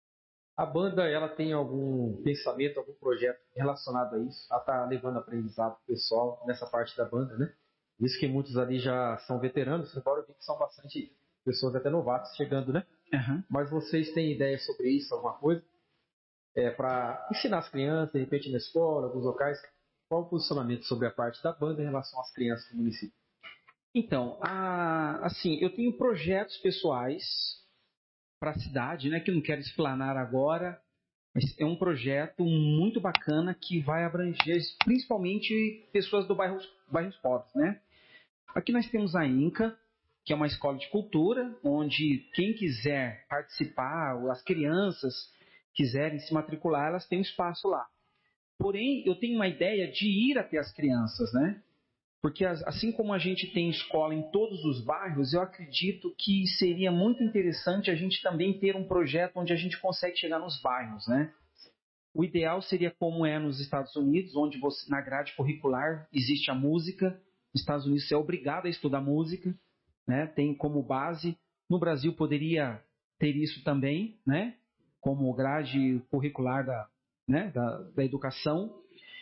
S7: A banda, ela tem algum pensamento, algum projeto relacionado a isso? Ela está levando aprendizado pro pessoal nessa parte da banda, né? Isso que muitos ali já são veteranos, embora eu vi que são bastante pessoas até novatas chegando, né?
S11: Uhum.
S7: Mas vocês têm ideia sobre isso, alguma coisa? É, para ensinar as crianças, de repente na escola, alguns locais, qual o posicionamento sobre a parte da banda em relação às crianças do município?
S11: Então, a, assim, eu tenho projetos pessoais para a cidade, né, que eu não quero explanar agora, mas é um projeto muito bacana que vai abranger principalmente pessoas do bairro, bairros pobres, né? Aqui nós temos a INCA, que é uma escola de cultura, onde quem quiser participar, ou as crianças quiserem se matricular, elas têm um espaço lá. Porém, eu tenho uma ideia de ir até as crianças, né? Porque assim como a gente tem escola em todos os bairros, eu acredito que seria muito interessante a gente também ter um projeto onde a gente consegue chegar nos bairros, né? O ideal seria como é nos Estados Unidos, onde você, na grade curricular existe a música. Nos Estados Unidos você é obrigado a estudar música, né? Tem como base. No Brasil poderia ter isso também, né? Como grade curricular da, né? da, da educação.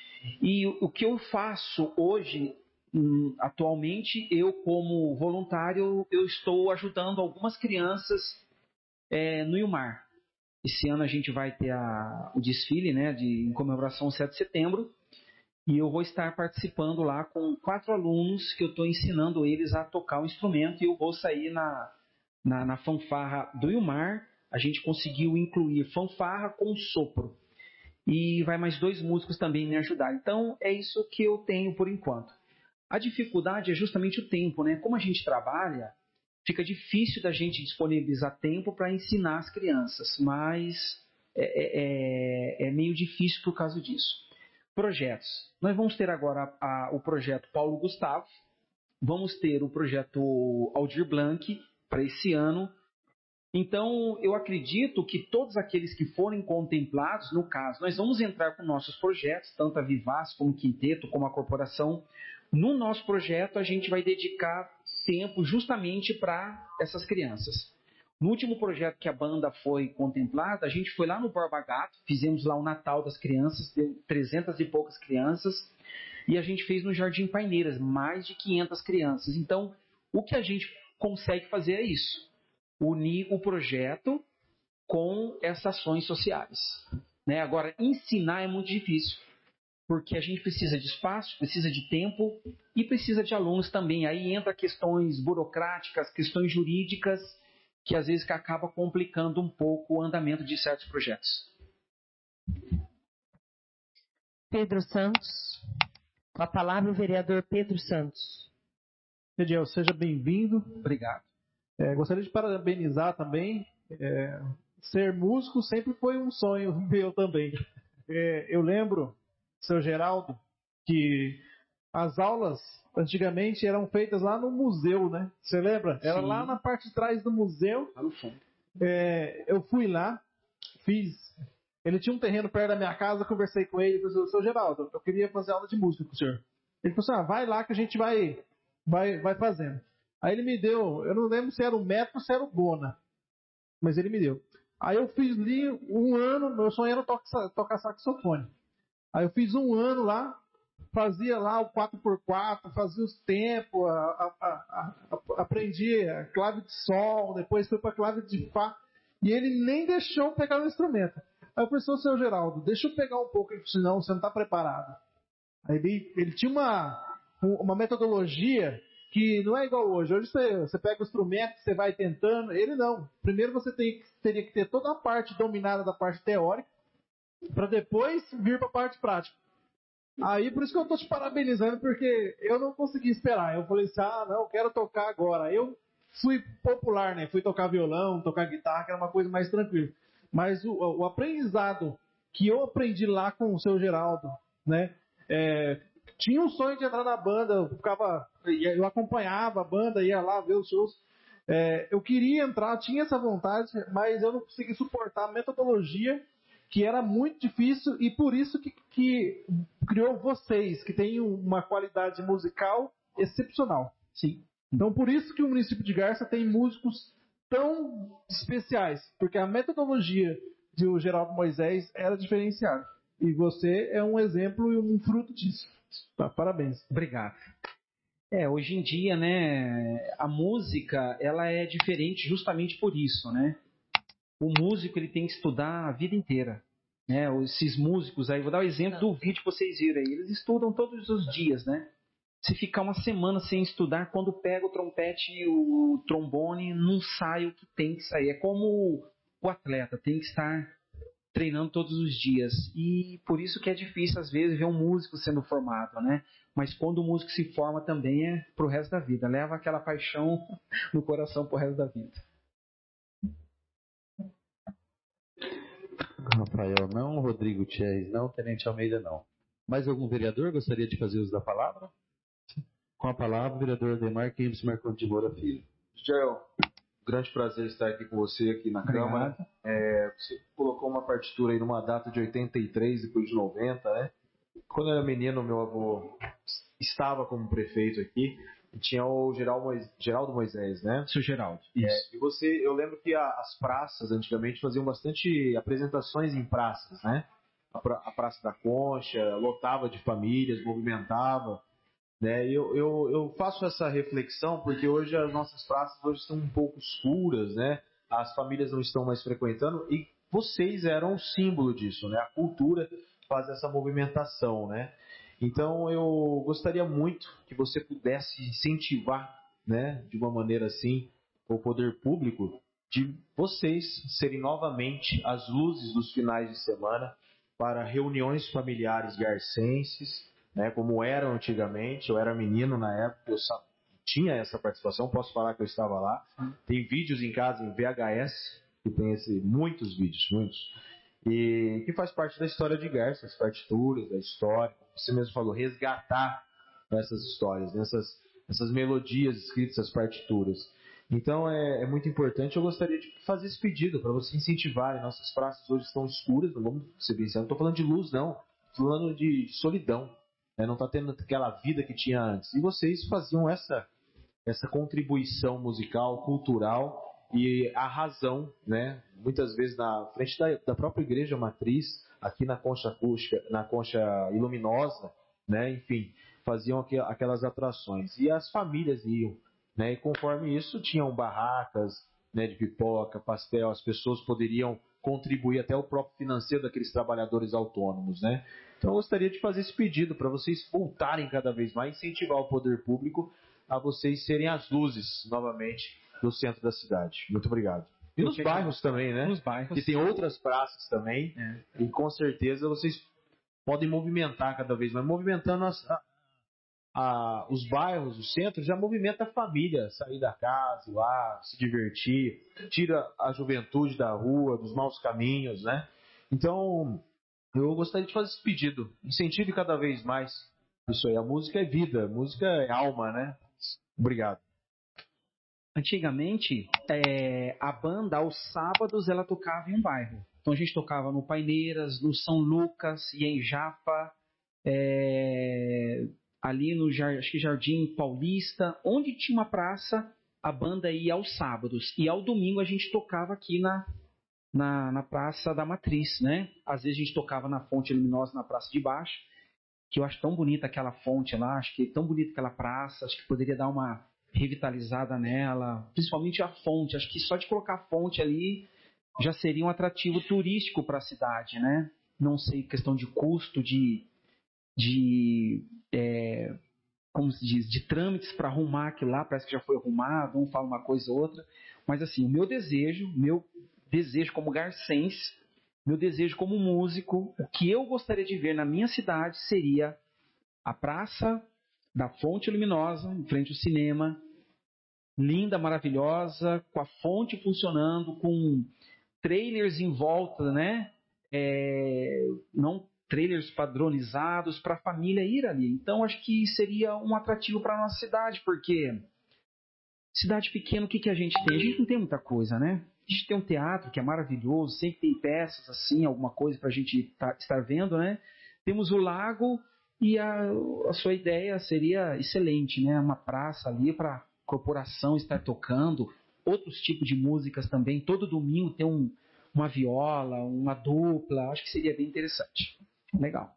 S11: E o que eu faço hoje, atualmente, eu como voluntário, eu estou ajudando algumas crianças é, no Iumar. Esse ano a gente vai ter a, o desfile, né, de, em comemoração ao sete de setembro, e eu vou estar participando lá com quatro alunos que eu estou ensinando eles a tocar o instrumento, e eu vou sair na, na, na fanfarra do Iumar. A gente conseguiu incluir fanfarra com sopro. E vai mais dois músicos também me ajudar. Então, é isso que eu tenho por enquanto. A dificuldade é justamente o tempo, né? Como a gente trabalha, fica difícil da gente disponibilizar tempo para ensinar as crianças, mas é, é, é meio difícil por causa disso. Projetos. Nós vamos ter agora a, a, o projeto Paulo Gustavo, vamos ter o projeto Aldir Blanc para esse ano. Então, eu acredito que todos aqueles que forem contemplados, no caso, nós vamos entrar com nossos projetos, tanto a Vivaz como o Quinteto, como a Corporação. No nosso projeto, a gente vai dedicar tempo justamente para essas crianças. No último projeto que a banda foi contemplada, a gente foi lá no Borba Gato, fizemos lá o Natal das crianças, deu trezentas e poucas crianças, e a gente fez no Jardim Paineiras, mais de quinhentas crianças. Então, o que a gente consegue fazer é isso, unir o projeto com essas ações sociais. Né? Agora, ensinar é muito difícil, porque a gente precisa de espaço, precisa de tempo e precisa de alunos também. Aí entra questões burocráticas, questões jurídicas, que às vezes acaba complicando um pouco o andamento de certos projetos.
S6: Pedro Santos. Com a palavra o vereador Pedro Santos.
S5: Ediel, seja bem-vindo.
S11: Obrigado.
S5: É, gostaria de parabenizar também. É, ser músico sempre foi um sonho meu também. É, eu lembro, seu Geraldo, que as aulas antigamente eram feitas lá no museu, né? Você lembra? Era Sim. lá na parte de trás do museu.
S11: Lá no fundo.
S5: É, eu fui lá, fiz. Ele tinha um terreno perto da minha casa, conversei com ele e falei, seu Geraldo, eu queria fazer aula de música com o senhor. Ele falou assim, ah, vai lá que a gente vai, vai, vai fazendo. Aí ele me deu, eu não lembro se era o metro ou se era o bona, mas ele me deu. Aí eu fiz ali um ano, meu sonho era tocar, tocar saxofone. Aí eu fiz um ano lá, fazia lá o quatro por quatro, fazia os tempos, a, a, a, a, aprendi a clave de sol, depois foi para a clave de fá, e ele nem deixou eu pegar o instrumento. Aí eu falei, seu Geraldo, deixa eu pegar um pouco, senão você não está preparado. Aí ele, ele tinha uma, uma metodologia que não é igual hoje. Hoje você, você pega o instrumento, você vai tentando. Ele não. Primeiro você tem, teria que ter toda a parte dominada da parte teórica, para depois vir para a parte prática. Aí por isso que eu estou te parabenizando, porque eu não consegui esperar. Eu falei assim, ah, não, eu quero tocar agora. Eu fui popular, né? Fui tocar violão, tocar guitarra, que era uma coisa mais tranquila. Mas o, o aprendizado que eu aprendi lá com o seu Geraldo, né? É, tinha um sonho de entrar na banda, eu, ficava, eu acompanhava a banda, ia lá ver os shows. É, eu queria entrar, tinha essa vontade, mas eu não consegui suportar a metodologia, que era muito difícil, e por isso que, que criou vocês, que têm uma qualidade musical excepcional.
S11: Sim.
S5: Então, por isso que o município de Garça tem músicos tão especiais, porque a metodologia do Geraldo Moisés era diferenciada. E você é um exemplo e um fruto disso. Tá, parabéns.
S11: Obrigado. É, hoje em dia, né, a música, ela é diferente justamente por isso, né? O músico, ele tem que estudar a vida inteira, né? Esses músicos aí, vou dar o exemplo do vídeo que vocês viram aí, eles estudam todos os dias, né? Se ficar uma semana sem estudar, quando pega o trompete e o trombone, não sai o que tem que sair. É como o atleta, tem que estar treinando todos os dias. E por isso que é difícil, às vezes, ver um músico sendo formado, né? Mas quando o músico se forma também é pro resto da vida. Leva aquela paixão no coração pro resto da vida.
S1: Rafael não, Rodrigo Tches não, Tenente Almeida não. Mais algum vereador gostaria de fazer uso da palavra? Com a palavra, o vereador Ademar Kempis Marcondes de Moura Filho.
S15: Gel, grande prazer estar aqui com você aqui na
S11: Obrigado.
S15: Câmara. É, você colocou uma partitura aí numa data de oitenta e três, depois de noventa, né? Quando eu era menino, meu avô estava como prefeito aqui, e tinha o Geraldo Moisés, Geraldo Moisés, né?
S11: Seu Geraldo.
S15: É, e você, eu lembro que a, as praças antigamente faziam bastante apresentações em praças, né? A, pra, a Praça da Concha lotava de famílias, movimentava. Né, eu, eu, eu faço essa reflexão porque hoje as nossas praças hoje estão um pouco escuras, né? As famílias não estão mais frequentando e vocês eram o símbolo disso, né? A cultura faz essa movimentação, né? Então eu gostaria muito que você pudesse incentivar, né, de uma maneira assim, o poder público, de vocês serem novamente as luzes dos finais de semana para reuniões familiares garcenses, né, como eram antigamente. Eu era menino na época, eu tinha essa participação, posso falar que eu estava lá. Tem vídeos em casa em V H S, que tem esse, muitos vídeos, muitos, e que faz parte da história de Garça, as partituras, da história, você mesmo falou, resgatar essas histórias, essas, essas melodias escritas, as partituras. Então é, é muito importante. Eu gostaria de fazer esse pedido para vocês incentivarem. Nossas praças hoje estão escuras, não vamos ser bem sérios, não estou falando de luz, não, estou falando de solidão. Não está tendo aquela vida que tinha antes. E vocês faziam essa, essa contribuição musical, cultural e a razão, né? Muitas vezes na frente da, da própria igreja matriz, aqui na concha acústica, na concha iluminosa, né? Enfim, faziam aquelas atrações. E as famílias iam, né? E conforme isso, tinham barracas, né, de pipoca, pastel, as pessoas poderiam contribuir até o próprio financeiro daqueles trabalhadores autônomos, né? Então eu gostaria de fazer esse pedido para vocês voltarem cada vez mais, incentivar o poder público a vocês serem as luzes novamente do centro da cidade. Muito obrigado. E nos bairros também, né?
S11: Nos bairros.
S15: Que tem outras praças também,
S11: é.
S15: E com certeza vocês podem movimentar cada vez mais, movimentando as, a, os bairros, os centros, já movimenta a família, sair da casa, ir lá, se divertir, tira a juventude da rua, dos maus caminhos, né? Então, eu gostaria de fazer esse pedido. Incentive cada vez mais isso aí. A música é vida, a música é alma, né? Obrigado.
S11: Antigamente, é, a banda, aos sábados, ela tocava em um bairro. Então a gente tocava no Paineiras, no São Lucas, e em Japa, é, ali no acho que Jardim Paulista, onde tinha uma praça, a banda ia aos sábados. E ao domingo a gente tocava aqui na, na, na Praça da Matriz, né? Às vezes a gente tocava na Fonte Luminosa, na Praça de Baixo, que eu acho tão bonita aquela fonte lá, acho que é tão bonita aquela praça, acho que poderia dar uma revitalizada nela, principalmente a fonte. Acho que só de colocar a fonte ali já seria um atrativo turístico para a cidade, né? Não sei, questão de custo, de, de é, como se diz, de trâmites para arrumar aquilo lá, parece que já foi arrumado, um fala uma coisa ou outra, mas assim, o meu desejo, meu desejo como garcense, meu desejo como músico, o que eu gostaria de ver na minha cidade seria a Praça da Fonte Luminosa, em frente ao cinema, linda, maravilhosa, com a fonte funcionando, com trailers em volta, né? É, não trailers padronizados para a família ir ali. Então, acho que seria um atrativo para a nossa cidade, porque cidade pequena, o que, que a gente tem? A gente não tem muita coisa, né? A gente tem um teatro que é maravilhoso, sempre tem peças assim, alguma coisa para a gente tá, estar vendo, né? Temos o lago e a, a sua ideia seria excelente, né? Uma praça ali para a corporação estar tocando, outros tipos de músicas também. Todo domingo tem um, uma viola, uma dupla, acho que seria bem interessante. Legal.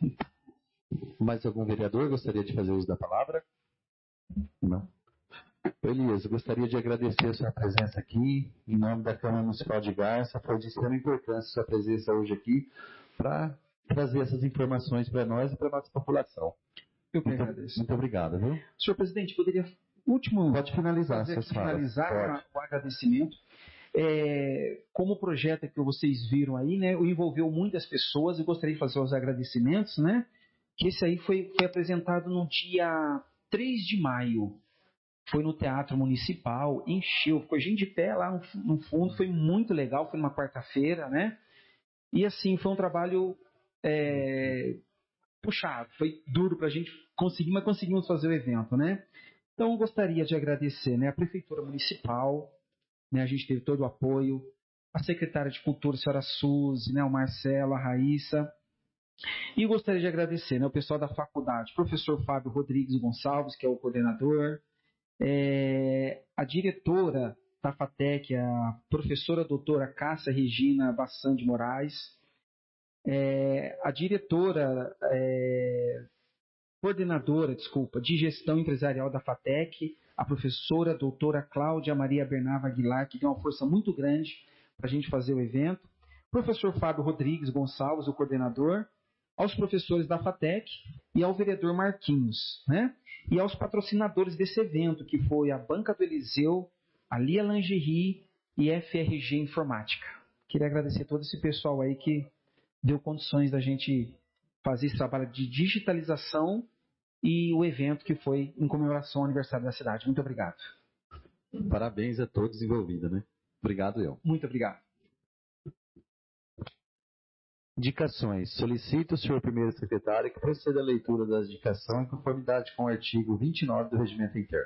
S1: Mais algum vereador gostaria de fazer uso da palavra? Não. Elias, eu gostaria de agradecer a sua presença aqui, em nome da Câmara Municipal de Garça. Foi de extrema importância a sua presença hoje aqui para trazer essas informações para nós e para a nossa população.
S11: Eu que
S1: muito,
S11: agradeço.
S1: Muito obrigado, viu?
S11: Senhor presidente, poderia, último,
S1: Pode finalizar,
S11: fazer aqui, finalizar
S1: com
S11: o agradecimento. É, como o projeto que vocês viram aí, né, envolveu muitas pessoas, eu gostaria de fazer os agradecimentos, né, que esse aí foi, foi apresentado no dia três de maio, foi no Teatro Municipal, encheu, ficou gente de pé lá no, no fundo, foi muito legal, foi numa quarta-feira, né, e assim, foi um trabalho é, puxado, foi duro para a gente conseguir, mas conseguimos fazer o evento, né. Então, eu gostaria de agradecer, né, a Prefeitura Municipal, né, a gente teve todo o apoio, a secretária de Cultura, a senhora Suzy, né, o Marcelo, a Raíssa, e gostaria de agradecer, né, o pessoal da faculdade, o professor Fábio Rodrigues Gonçalves, que é o coordenador, é, a diretora da FATEC, a professora doutora Cássia Regina Bassan de Moraes, é, a diretora, é, coordenadora, desculpa, de gestão empresarial da FATEC, a professora doutora Cláudia Maria Bernava Aguilar, que deu uma força muito grande para a gente fazer o evento, professor Fábio Rodrigues Gonçalves, o coordenador, aos professores da FATEC e ao vereador Marquinhos, né? E aos patrocinadores desse evento, que foi a Banca do Eliseu, a Lia Lingerie e F R G Informática. Queria agradecer todo esse pessoal aí que deu condições da gente fazer esse trabalho de digitalização e o evento que foi em comemoração ao aniversário da cidade. Muito obrigado.
S1: Parabéns a todos envolvidos, né? Obrigado, eu.
S11: Muito obrigado.
S1: Indicações. Solicito o senhor primeiro secretário que proceda à leitura das indicações em conformidade com o artigo vinte e nove do Regimento Interno.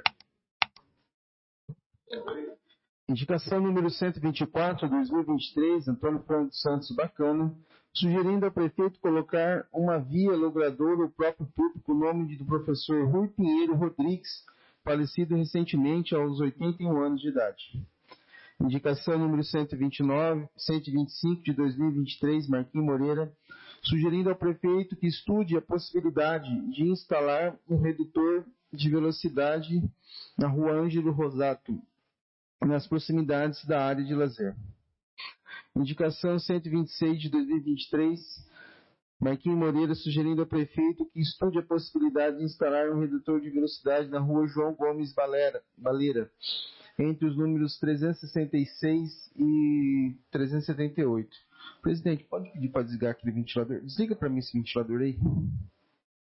S2: Indicação número cento e vinte e quatro, dois mil e vinte e três, Antônio Franco Santos Bacana, sugerindo ao prefeito colocar uma via logradora ou próprio público o nome do professor Rui Pinheiro Rodrigues, falecido recentemente aos oitenta e um anos de idade. Indicação número cento e vinte e nove, cento e vinte e cinco de dois mil e vinte e três, Marquinhos Moreira, sugerindo ao prefeito que estude a possibilidade de instalar um redutor de velocidade na rua Ângelo Rosato, nas proximidades da área de lazer. Indicação cento e vinte e seis de dois mil e vinte e três, Marquinhos Moreira sugerindo ao prefeito que estude a possibilidade de instalar um redutor de velocidade na rua João Gomes Valera, Baleira, entre os números trezentos e sessenta e seis e trezentos e setenta e oito. Presidente, pode pedir para desligar aquele ventilador? Desliga para mim esse ventilador aí.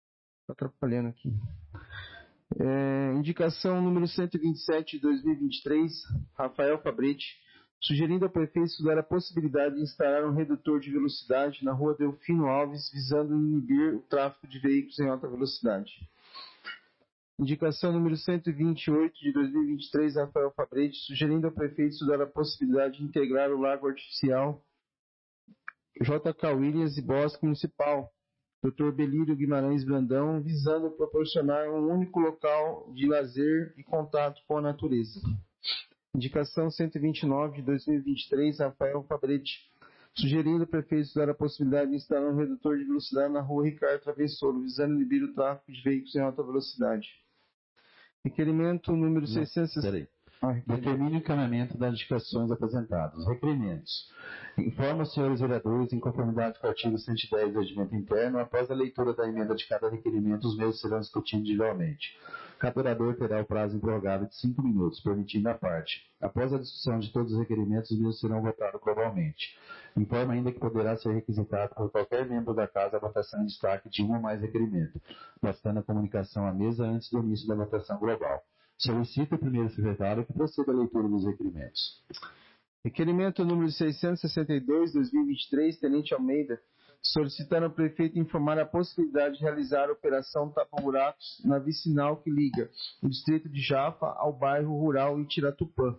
S2: atrapalhando aqui. É, indicação número cento e vinte e sete de dois mil e vinte e três, Rafael Fabretti, sugerindo ao prefeito estudar a possibilidade de instalar um redutor de velocidade na rua Delfino Alves, visando inibir o tráfego de veículos em alta velocidade. Indicação número cento e vinte e oito de dois mil e vinte e três, Rafael Fabretti, sugerindo ao prefeito estudar a possibilidade de integrar o lago artificial J K Williams e Bosque Municipal, doutor Belírio Guimarães Brandão, visando proporcionar um único local de lazer e contato com a natureza. Indicação cento e vinte e nove de dois mil e vinte e três, Rafael Fabretti, sugerindo ao prefeito estudar a possibilidade de instalar um redutor de velocidade na rua Ricardo Travessolo, visando inibir o tráfego de veículos em alta velocidade. Requerimento número seiscentos...
S1: Peraí. Determine o encaminhamento das indicações apresentadas. Requerimentos. Informa os senhores vereadores, em conformidade com o artigo cento e dez do Regimento Interno, após a leitura da emenda de cada requerimento, os mesmos serão discutidos individualmente. Cada orador terá o prazo improrrogável de cinco minutos, permitindo a parte. Após a discussão de todos os requerimentos, os mesmos serão votados globalmente. Informa ainda que poderá ser requisitado por qualquer membro da Casa a votação em destaque de um ou mais requerimentos, bastando a comunicação à mesa antes do início da votação global. Solicita o primeiro secretário que proceda à leitura dos requerimentos.
S2: Requerimento número seiscentos e sessenta e dois, dois mil e vinte e três, Tenente Almeida, solicitando ao prefeito informar a possibilidade de realizar a operação tapa-buracos na vicinal que liga o distrito de Jaffa ao bairro rural Itiratupã.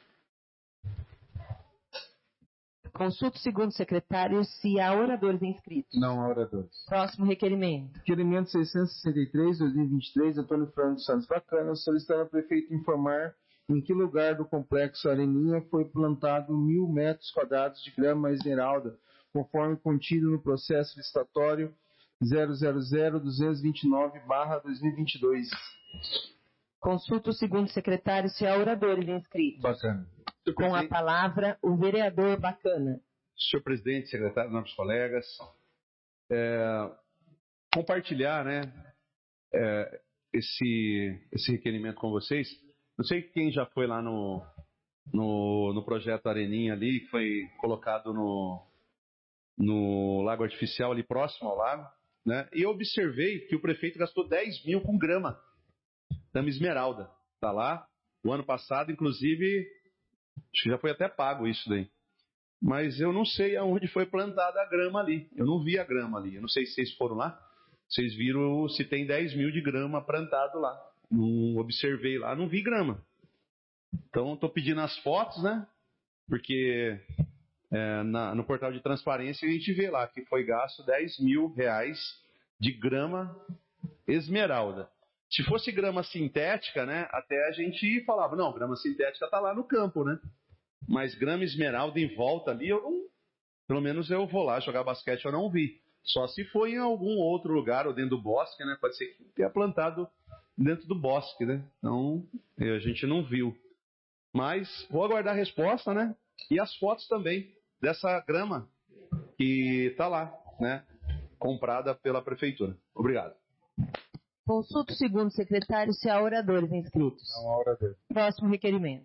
S6: Consulta o segundo secretário se há oradores inscritos.
S2: Não há oradores.
S6: Próximo requerimento.
S2: Requerimento seiscentos e sessenta e três, dois mil e vinte e três, Antônio Franco Santos Bacana, solicitando ao prefeito informar em que lugar do complexo Areninha foi plantado mil metros quadrados de grama esmeralda, conforme contido no processo licitatório zero zero zero, duzentos e vinte e nove barra dois mil e vinte e dois.
S6: Consulta o segundo secretário se há oradores inscritos.
S4: Bacana.
S6: Com a palavra, o vereador Bacana.
S4: Senhor presidente, secretário, nossos colegas, é, compartilhar, né, é, esse, esse requerimento com vocês. Não sei quem já foi lá no, no, no projeto Areninha ali, que foi colocado no, no lago artificial ali próximo ao lago, né? E eu observei que o prefeito gastou dez mil com grama, grama esmeralda. Está lá. O ano passado, inclusive, acho que já foi até pago isso daí. Mas eu não sei aonde foi plantada a grama ali. Eu não vi a grama ali. Eu não sei se vocês foram lá. Vocês viram se tem dez mil de grama plantado lá. Não observei lá, não vi grama. Então, estou pedindo as fotos, né? Porque é, na, no portal de transparência a gente vê lá que foi gasto dez mil reais de grama esmeralda. Se fosse grama sintética, né? Até a gente falava, não, grama sintética está lá no campo, né? Mas grama esmeralda em volta ali, eu não, pelo menos eu vou lá jogar basquete, eu não vi. Só se foi em algum outro lugar ou dentro do bosque, né? Pode ser que tenha plantado dentro do bosque, né? Então, a gente não viu. Mas vou aguardar a resposta, né? E as fotos também dessa grama que está lá, né? Comprada pela prefeitura. Obrigado.
S6: Consulta o segundo secretário se há oradores inscritos.
S2: Não há oradores.
S6: Próximo requerimento.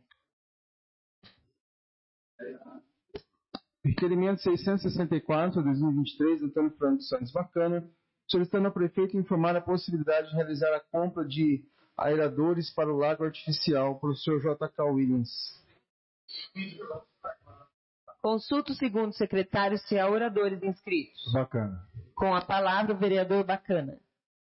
S2: Requerimento seiscentos e sessenta e quatro, dois mil e vinte e três, Antônio Franco Santos Bacana, solicitando ao prefeito informar a possibilidade de realizar a compra de aeradores para o lago artificial, professor J K Williams.
S6: Consulta o segundo secretário se há oradores inscritos.
S2: Bacana.
S6: Com a palavra, o vereador Bacana.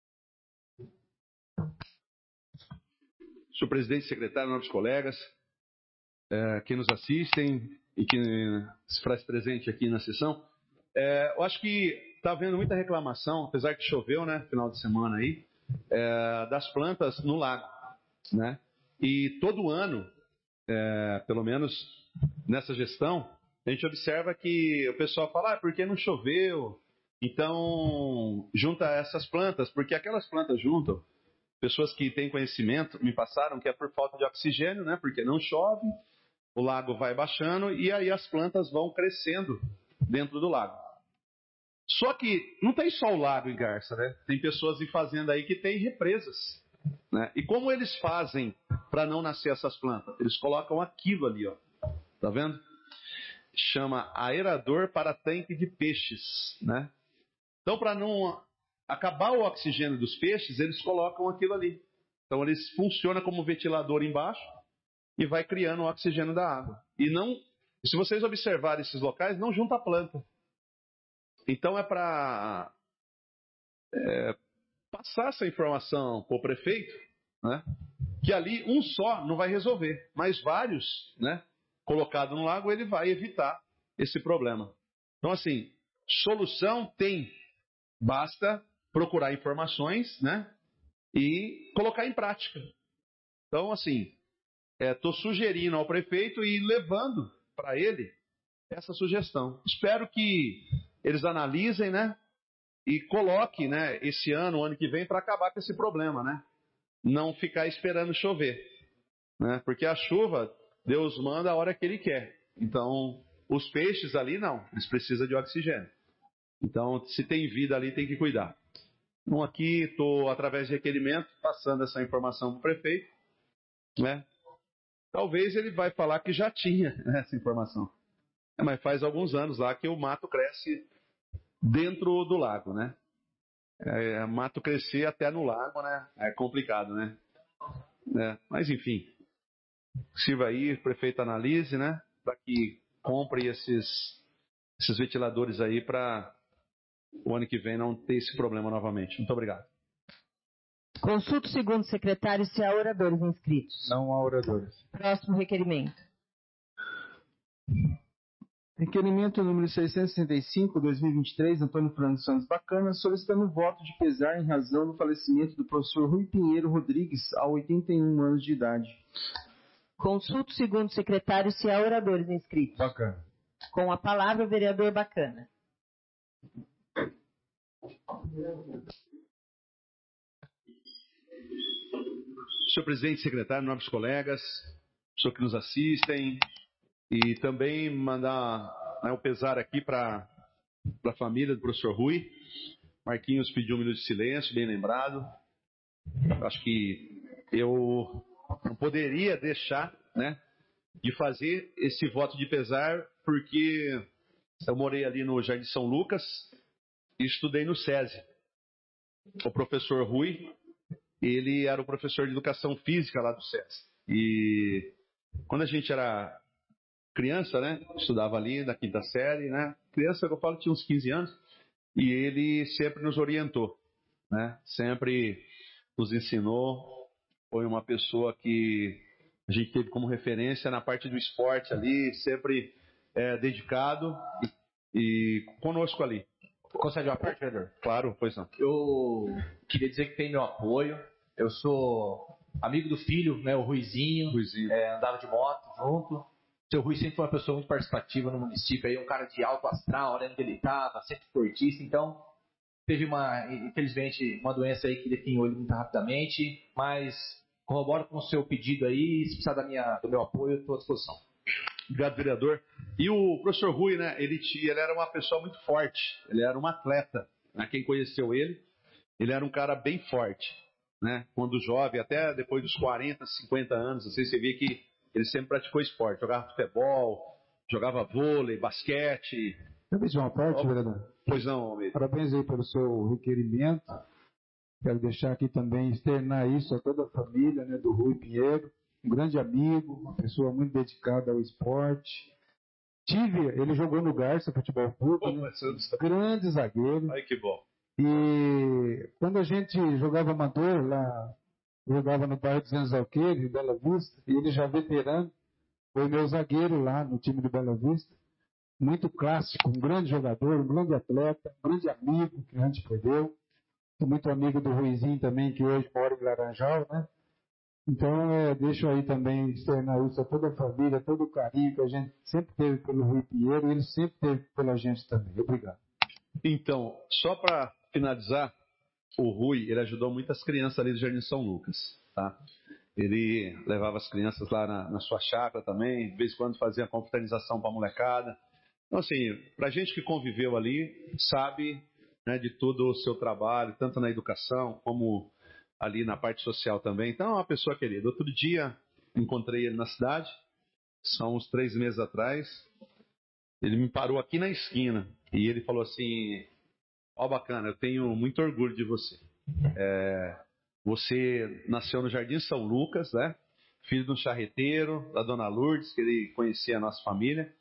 S4: Senhor presidente, secretário, novos colegas, é, que nos assistem e que se faz presente aqui na sessão, é, eu acho que está havendo muita reclamação, apesar que choveu, né, final de semana aí, é, das plantas no lago, né? E todo ano, é, pelo menos nessa gestão, a gente observa que o pessoal fala, ah, por que não choveu? Então, junta essas plantas, porque aquelas plantas juntam. Pessoas que têm conhecimento me passaram que é por falta de oxigênio, né? Porque não chove, o lago vai baixando e aí as plantas vão crescendo dentro do lago. Só que não tem só o lago em Garça, né? Tem pessoas em fazenda aí que tem represas, né? E como eles fazem para não nascer essas plantas? Eles colocam aquilo ali, ó. Tá vendo? Chama aerador para tanque de peixes, né? Então, para não
S9: acabar o oxigênio dos peixes, eles colocam aquilo ali. Então eles funcionam como ventilador embaixo e vai criando o oxigênio da água. E não, se vocês observarem esses locais, não junta planta. Então é para é, passar essa informação para o prefeito, né, que ali um só não vai resolver, mas vários, né, colocados no lago, ele vai evitar esse problema. Então, assim, solução tem, basta procurar informações, né, e colocar em prática. Então, assim, estou é, sugerindo ao prefeito e levando para ele essa sugestão. Espero que eles analisem, né, e coloquem, né, esse ano, o ano que vem, para acabar com esse problema, né? Não ficar esperando chover, né? Porque a chuva, Deus manda a hora que Ele quer. Então, os peixes ali não, eles precisam de oxigênio. Então, se tem vida ali, tem que cuidar. Então, aqui estou, através de requerimento, passando essa informação para o prefeito, né? Talvez ele vai falar que já tinha essa informação. É, mas faz alguns anos lá que o mato cresce dentro do lago, né? É, mato crescer até no lago, né? É complicado, né? É, mas enfim, sirva aí, o prefeito analise, né? Para que compre esses, esses ventiladores aí para o ano que vem não ter esse problema novamente. Muito obrigado.
S6: Consulta o segundo secretário se há oradores inscritos.
S2: Não há oradores.
S6: Próximo requerimento.
S2: Requerimento número seiscentos e sessenta e cinco, dois mil e vinte e três, Antônio Franco Santos Bacana, solicitando voto de pesar em razão do falecimento do professor Rui Pinheiro Rodrigues, aos oitenta e um anos de idade.
S6: Consulta o segundo secretário se há oradores inscritos.
S2: Bacana.
S6: Com a palavra, o vereador Bacana.
S9: Senhor presidente, secretário, nobres colegas, senhor que nos assistem, e também mandar, né, o pesar aqui para a família do professor Rui. Marquinhos pediu um minuto de silêncio, bem lembrado. Acho que eu não poderia deixar, né, de fazer esse voto de pesar, porque eu morei ali no Jardim São Lucas e estudei no SESI. O professor Rui, ele era o professor de educação física lá do SESI. E quando a gente era criança, né, estudava ali na quinta série, né, criança que eu falo tinha uns quinze anos, e ele sempre nos orientou, né, sempre nos ensinou, foi uma pessoa que a gente teve como referência na parte do esporte ali, sempre é, dedicado e, e conosco ali.
S3: Concede uma parte, vereador?
S9: Claro, pois não.
S3: Eu queria dizer que tem meu apoio, eu sou amigo do filho, né, o Ruizinho,
S9: Ruizinho.
S3: É, andava de moto junto. O seu Rui sempre foi uma pessoa muito participativa no município, aí um cara de alto astral, né, onde ele estava, sempre esportista, então teve uma, infelizmente, uma doença aí que definhou ele muito rapidamente, mas corroboro com o seu pedido aí, se precisar da minha, do meu apoio, eu estou à disposição.
S9: Obrigado, vereador. E o professor Rui, né, ele, tinha, ele era uma pessoa muito forte, ele era um atleta, né, quem conheceu ele, ele era um cara bem forte, né, quando jovem, até depois dos quarenta, cinquenta anos, assim, você via que ele sempre praticou esporte, jogava futebol, jogava vôlei, basquete.
S2: Eu fiz uma parte, vereador.
S9: Pois não, Almeida.
S2: Parabéns aí pelo seu requerimento. Quero deixar aqui também, externar isso a toda a família, né, do Rui Pinheiro. Um grande amigo, uma pessoa muito dedicada ao esporte. Tive, ele jogou no Garça Futebol Clube,
S9: oh,
S2: né, grande zagueiro.
S9: Ai, que bom.
S2: E quando a gente jogava amador lá, jogava no bairro dos Alqueires, em Bela Vista, e ele já veterano, foi meu zagueiro lá no time de Bela Vista. Muito clássico, um grande jogador, um grande atleta, um grande amigo que a gente perdeu. Sou muito amigo do Ruizinho também, que hoje mora em Laranjal, né? Então, é, deixo aí também externar isso a toda a família, todo o carinho que a gente sempre teve pelo Rui Pinheiro, e ele sempre teve pela gente também. Obrigado.
S9: Então, só para finalizar, o Rui, ele ajudou muitas crianças ali do Jardim São Lucas, tá? Ele levava as crianças lá na, na sua chácara também, de vez em quando fazia confraternização para a molecada. Então, assim, para gente que conviveu ali, sabe, né, de todo o seu trabalho, tanto na educação como ali na parte social também. Então, é uma pessoa querida. Outro dia, encontrei ele na cidade, são uns três meses atrás. Ele me parou aqui na esquina e ele falou assim:
S4: Ó, bacana, eu tenho muito orgulho de você. É, você nasceu no Jardim São Lucas, né? Filho de um charreteiro, da dona Lourdes, que ele conhecia a nossa família.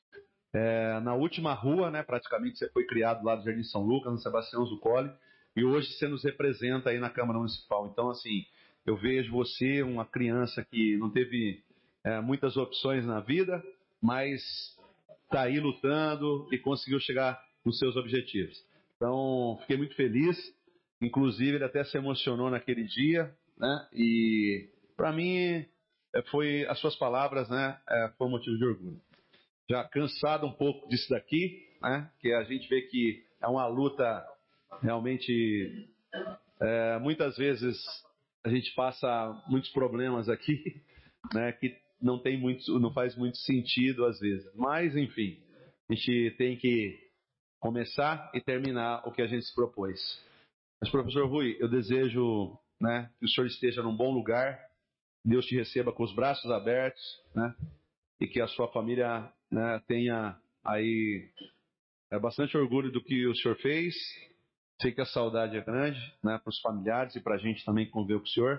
S4: É, na última rua, né, praticamente, você foi criado lá no Jardim São Lucas, no Sebastião Zuccoli, e hoje você nos representa aí na Câmara Municipal. Então, assim, eu vejo você, uma criança que não teve é, muitas opções na vida, mas está aí lutando e conseguiu chegar nos seus objetivos. Então, fiquei muito feliz. Inclusive, ele até se emocionou naquele dia, né? E, para mim, foi as suas palavras, né? Foi um motivo de orgulho. Já cansado um pouco disso daqui, né? Que a gente vê que é uma luta realmente. É, muitas vezes a gente passa muitos problemas aqui, né? Que não tem muito, não faz muito sentido às vezes. Mas, enfim, a gente tem que começar e terminar o que a gente se propôs. Mas, professor Rui, eu desejo, né, que o senhor esteja num bom lugar, Deus te receba com os braços abertos, né, e que a sua família, né, tenha aí é, bastante orgulho do que o senhor fez. Sei que a saudade é grande, né, para os familiares e para a gente também que conviveu com o senhor.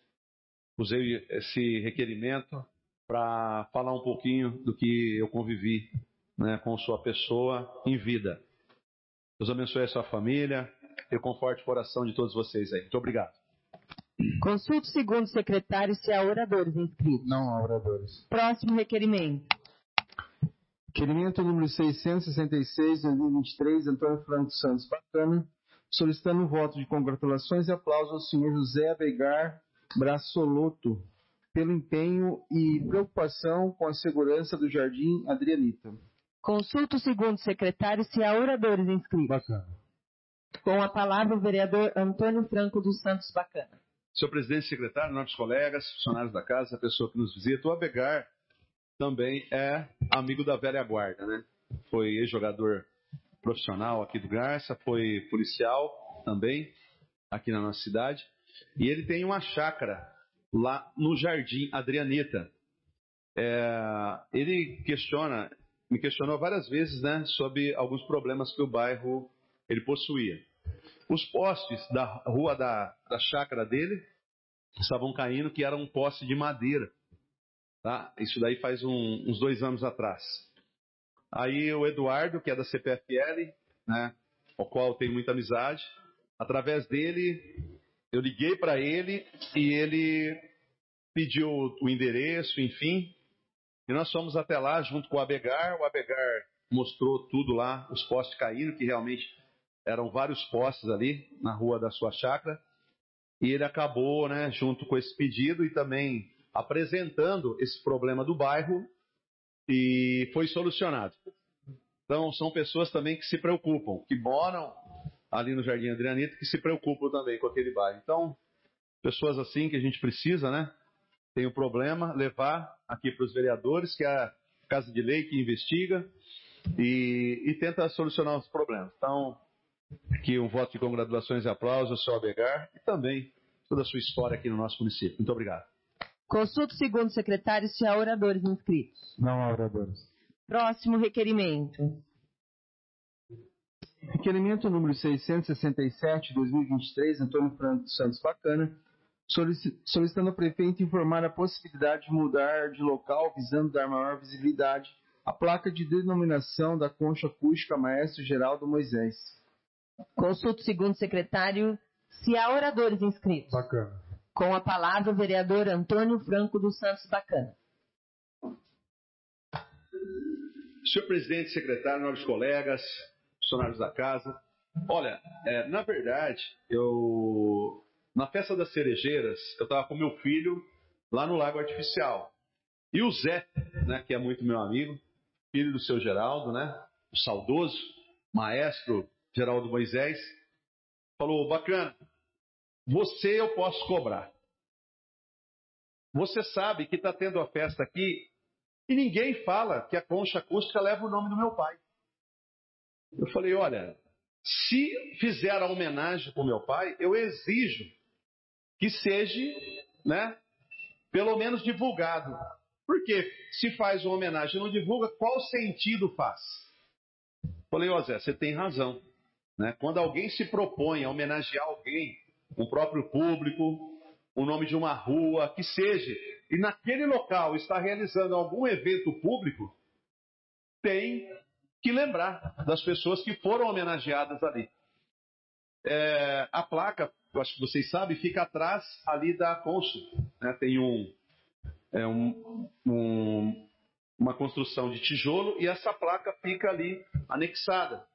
S4: Usei esse requerimento para falar um pouquinho do que eu convivi, né, com sua pessoa em vida. Deus abençoe a sua família e conforte o coração de todos vocês aí. Muito obrigado.
S6: Consulte o segundo secretário se há oradores inscritos.
S2: Não há oradores.
S6: Próximo requerimento.
S2: Requerimento número seiscentos e sessenta e seis, dois mil e vinte e três, Antônio Franco Santos Bacana, solicitando um voto de congratulações e aplauso ao senhor José Abegar Brassoloto pelo empenho e preocupação com a segurança do Jardim Adrianita.
S6: Consulta o segundo secretário se há oradores inscritos.
S2: Bacana.
S6: Com a palavra o vereador Antônio Franco dos Santos Bacana.
S4: Senhor presidente, secretário, nossos colegas, funcionários da casa, a pessoa que nos visita, o Abegar também é amigo da velha guarda, né? Foi ex-jogador profissional aqui do Garça, foi policial também aqui na nossa cidade. E ele tem uma chácara lá no Jardim Adrianita. É, ele questiona, me questionou várias vezes, né, sobre alguns problemas que o bairro ele possuía. Os postes da rua da, da chácara dele estavam caindo, que era um poste de madeira. Tá? Isso daí faz um, uns dois anos atrás. Aí o Eduardo, que é da C P F L, né, ao qual eu tenho muita amizade, através dele, eu liguei para ele e ele pediu o endereço, enfim, e nós fomos até lá junto com o Abegar. O Abegar mostrou tudo lá, os postes caíram, que realmente eram vários postes ali na rua da sua chácara, e ele acabou, né, junto com esse pedido e também apresentando esse problema do bairro, e foi solucionado. Então, são pessoas também que se preocupam, que moram ali no Jardim Adrianita, que se preocupam também com aquele bairro. Então, pessoas assim que a gente precisa, né, tem um problema, levar aqui para os vereadores, que é a Casa de Lei que investiga e, e tenta solucionar os problemas. Então, aqui um voto de congratulações e aplausos ao senhor Abegar e também toda a sua história aqui no nosso município. Muito obrigado.
S6: Consulta o segundo secretário se há oradores inscritos.
S2: Não há oradores.
S6: Próximo requerimento.
S2: Requerimento número seiscentos e sessenta e sete, dois mil e vinte e três, Antônio Franco Santos Bacana, solicitando ao prefeito informar a possibilidade de mudar de local, visando dar maior visibilidade à placa de denominação da concha acústica Maestro Geraldo Moisés.
S6: Consulta o segundo secretário se há oradores inscritos.
S2: Bacana.
S6: Com a palavra o vereador Antônio Franco dos Santos Bacana.
S4: Senhor presidente, secretário, nobres colegas, funcionários da casa. Olha, é, na verdade, eu na festa das cerejeiras, eu estava com meu filho lá no Lago Artificial. E o Zé, né, que é muito meu amigo, filho do seu Geraldo, né, o saudoso maestro Geraldo Moisés, falou: bacana, você eu posso cobrar. Você sabe que está tendo a festa aqui e ninguém fala que a concha acústica leva o nome do meu pai. Eu falei: olha, se fizer a homenagem para o meu pai, eu exijo que seja, né, pelo menos divulgado. Porque se faz uma homenagem e não divulga, qual sentido faz? Eu falei: ó Zé, você tem razão.
S9: né? Quando alguém se propõe a homenagear alguém, o próprio público, o nome de uma rua, que seja, e naquele local está realizando algum evento público, tem que lembrar das pessoas que foram homenageadas ali. É, a placa, eu acho que vocês sabem, fica atrás ali da concha, né? Tem um, é um, um, uma construção de tijolo e essa placa fica ali anexada.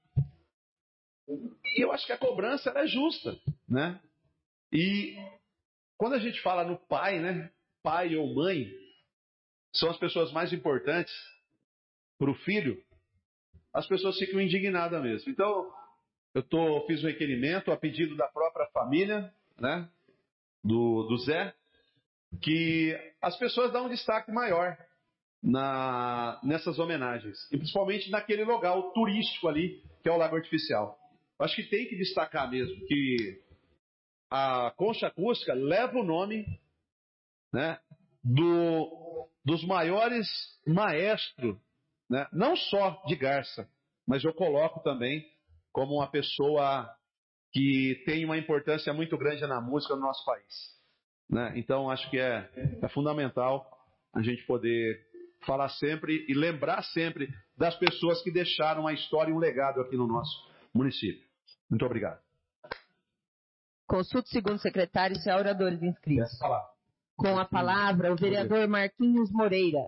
S9: E eu acho que a cobrança ela é justa, né? E quando a gente fala no pai, né? Pai ou mãe são as pessoas mais importantes para o filho. As pessoas ficam indignadas mesmo. Então, eu tô, fiz um requerimento a pedido da própria família, né? Do, do Zé, que as pessoas dão um destaque maior na, nessas homenagens. E principalmente naquele local turístico ali, que é o Lago Artificial. Acho que tem que destacar mesmo que a concha acústica leva o nome, né, do, dos maiores maestros, né, não só de Garça, mas eu coloco também como uma pessoa que tem uma importância muito grande na música no nosso país, né? Então acho que é, é fundamental a gente poder falar sempre e lembrar sempre das pessoas que deixaram uma história e um legado aqui no nosso município. Muito obrigado.
S6: Consulta o segundo secretário e os oradores inscritos. Com a palavra, o vereador Marquinhos Moreira.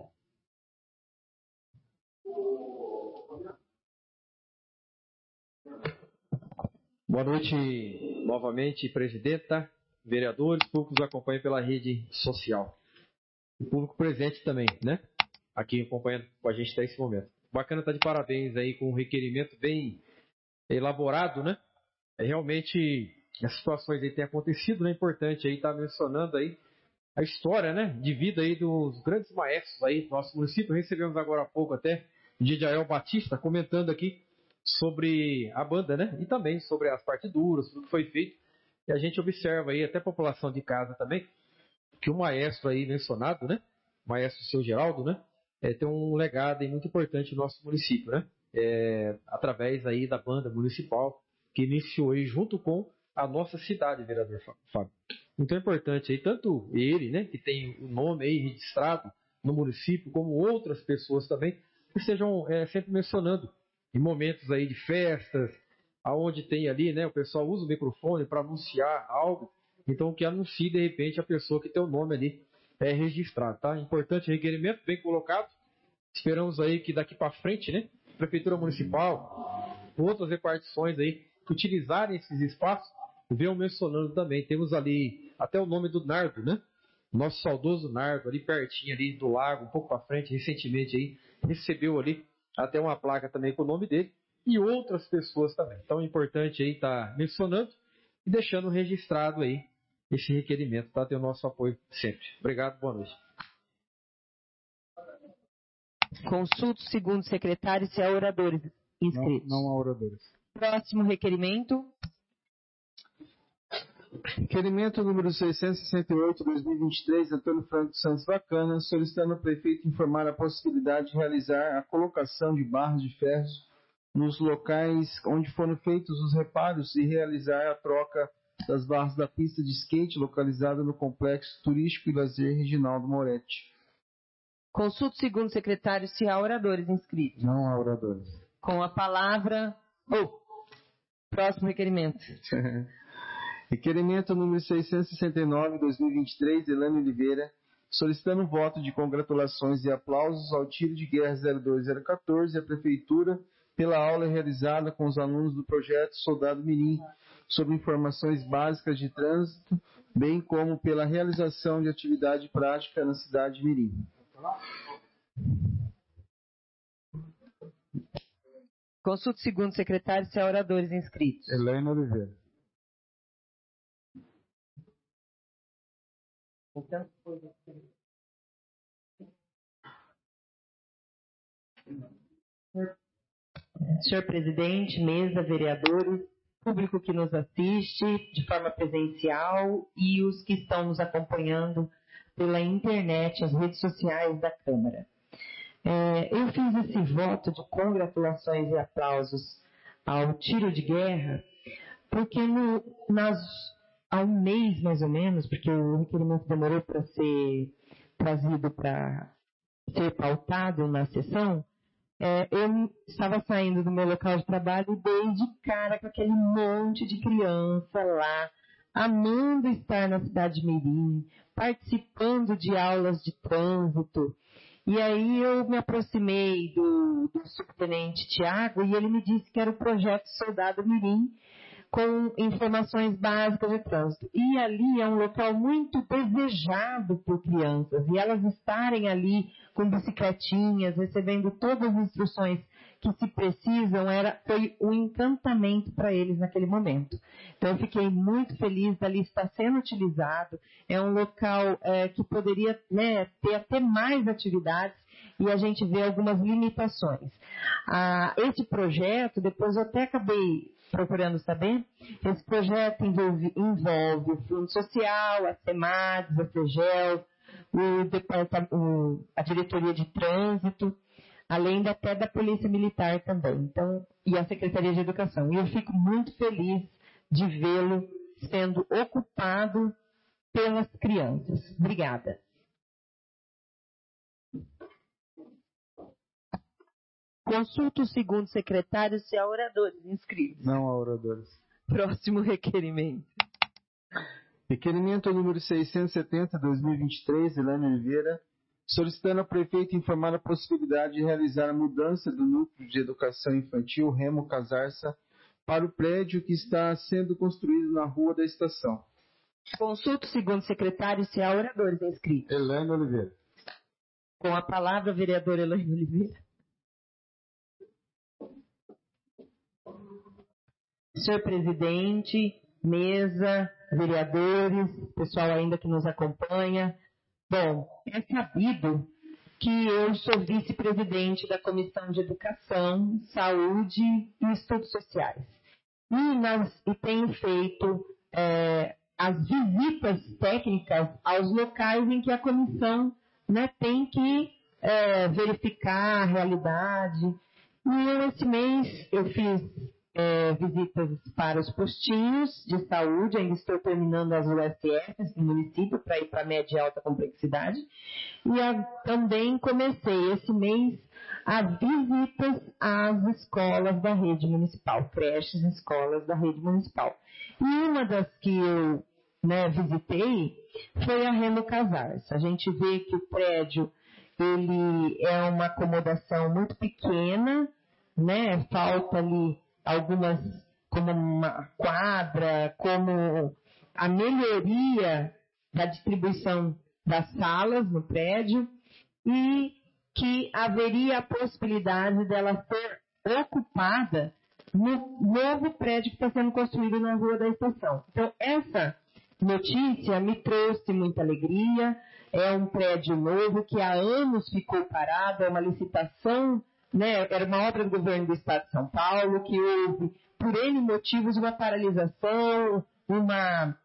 S7: Boa noite novamente, presidenta, vereadores, público que nos acompanha pela rede social. O público presente também, né? Aqui acompanhando com a gente até esse momento. Bacana, tá de parabéns aí com um requerimento bem elaborado, né? É realmente as situações aí têm acontecido, né? É importante aí estar tá mencionando aí a história, né? De vida aí dos grandes maestros aí do nosso município. Recebemos agora há pouco até o Didiael Batista comentando aqui sobre a banda, né? E também sobre as partiduras, tudo que foi feito. E a gente observa aí, até a população de casa também, que o maestro aí mencionado, né? O maestro Seu Geraldo, né? É, tem um legado aí muito importante no nosso município, né? É, através aí da banda municipal que iniciou aí junto com a nossa cidade, vereador Fábio. Então é importante aí, tanto ele, né? Que tem o nome aí registrado no município, como outras pessoas também, que estejam é, sempre mencionando em momentos aí de festas, aonde tem ali, né, o pessoal usa o microfone para anunciar algo, então que anuncie de repente a pessoa que tem o nome ali é registrado, tá? Importante requerimento, bem colocado. Esperamos aí que daqui para frente, né, Prefeitura Municipal, outras repartições aí, que utilizarem esses espaços, venham mencionando também. Temos ali até o nome do Nardo, né? Nosso saudoso Nardo, ali pertinho ali do lago, um pouco para frente, recentemente aí, recebeu ali até uma placa também com o nome dele, e outras pessoas também. Então é importante aí estar tá mencionando e deixando registrado aí esse requerimento, tá? Tem o nosso apoio sempre. Obrigado, boa noite.
S6: Consulta o segundo secretário se há oradores inscritos.
S2: Não, não há oradores.
S6: Próximo requerimento.
S2: Requerimento número seiscentos e sessenta e oito, dois mil e vinte e três, Antônio Franco Santos Bacana, solicitando ao prefeito informar a possibilidade de realizar a colocação de barras de ferro nos locais onde foram feitos os reparos e realizar a troca das barras da pista de skate localizada no Complexo Turístico e Lazer Reginaldo Moretti.
S6: Consulta o segundo secretário se há oradores inscritos.
S2: Não há oradores.
S6: Com a palavra... Oh, próximo requerimento.
S2: Requerimento número seiscentos e sessenta e nove, dois mil e vinte e três, Elane Oliveira, solicitando um voto de congratulações e aplausos ao tiro de guerra zero dois zero um quatro e à Prefeitura pela aula realizada com os alunos do projeto Soldado Mirim sobre informações básicas de trânsito, bem como pela realização de atividade prática na cidade de Mirim.
S6: Consulta o segundo secretário se há oradores inscritos.
S2: Helena Oliveira.
S6: Então, senhor presidente, mesa, vereadores, público que nos assiste de forma presencial e os que estão nos acompanhando pela internet, as redes sociais da Câmara. É, eu fiz esse voto de congratulações e aplausos ao tiro de guerra, porque no, nas, há um mês mais ou menos, porque o requerimento demorou para ser trazido para ser pautado na sessão, é, eu estava saindo do meu local de trabalho e dei de cara com aquele monte de criança lá, amando estar na cidade de Mirim, participando de aulas de trânsito. E aí eu me aproximei do, do subtenente Tiago e ele me disse que era o projeto Soldado Mirim, com informações básicas de trânsito. E ali é um local muito desejado por crianças, e elas estarem ali com bicicletinhas, recebendo todas as instruções que se precisam, era, foi um encantamento para eles naquele momento. Então eu fiquei muito feliz dali estar sendo utilizado, é um local é, que poderia, né, ter até mais atividades, e a gente vê algumas limitações. Ah, esse projeto, depois eu até acabei procurando saber, esse projeto envolve, envolve o Fundo Social, a SEMADES, a FEGEL, o departamento, a Diretoria de Trânsito, além da, até da Polícia Militar também, então, e a Secretaria de Educação. E eu fico muito feliz de vê-lo sendo ocupado pelas crianças. Obrigada. Consulta o segundo secretário se há oradores inscritos.
S2: Não há oradores.
S6: Próximo requerimento.
S2: Requerimento número seiscentos e setenta, dois mil e vinte e três, Elaine Oliveira, solicitando ao prefeito informar a possibilidade de realizar a mudança do núcleo de educação infantil Remo Casarça para o prédio que está sendo construído na rua da estação.
S6: Consulta o segundo secretário se há oradores inscritos.
S2: Elaine Oliveira.
S6: Com a palavra, a vereadora Elaine Oliveira. Senhor presidente, mesa, vereadores, pessoal ainda que nos acompanha. Bom, é sabido que eu sou vice-presidente da Comissão de Educação, Saúde e Estudos Sociais. E, nós, e tenho feito é, as visitas técnicas aos locais em que a comissão, né, tem que é, verificar a realidade. E eu, esse mês, eu fiz É, visitas para os postinhos de saúde, ainda estou terminando as U S Fs no município para ir para a média e alta complexidade, e a, também comecei esse mês as visitas às escolas da rede municipal, creches e escolas da rede municipal. E uma das que eu, né, visitei foi a Remo Casarça. A gente vê que o prédio ele é uma acomodação muito pequena, né, falta ali algumas, como uma quadra, como a melhoria da distribuição das salas no prédio, e que haveria a possibilidade dela ser ocupada no novo prédio que está sendo construído na Rua da Estação. Então, essa notícia me trouxe muita alegria. É um prédio novo que há anos ficou parado, é uma licitação, né, era uma obra do governo do Estado de São Paulo, que houve, por N motivos, uma paralisação, uma,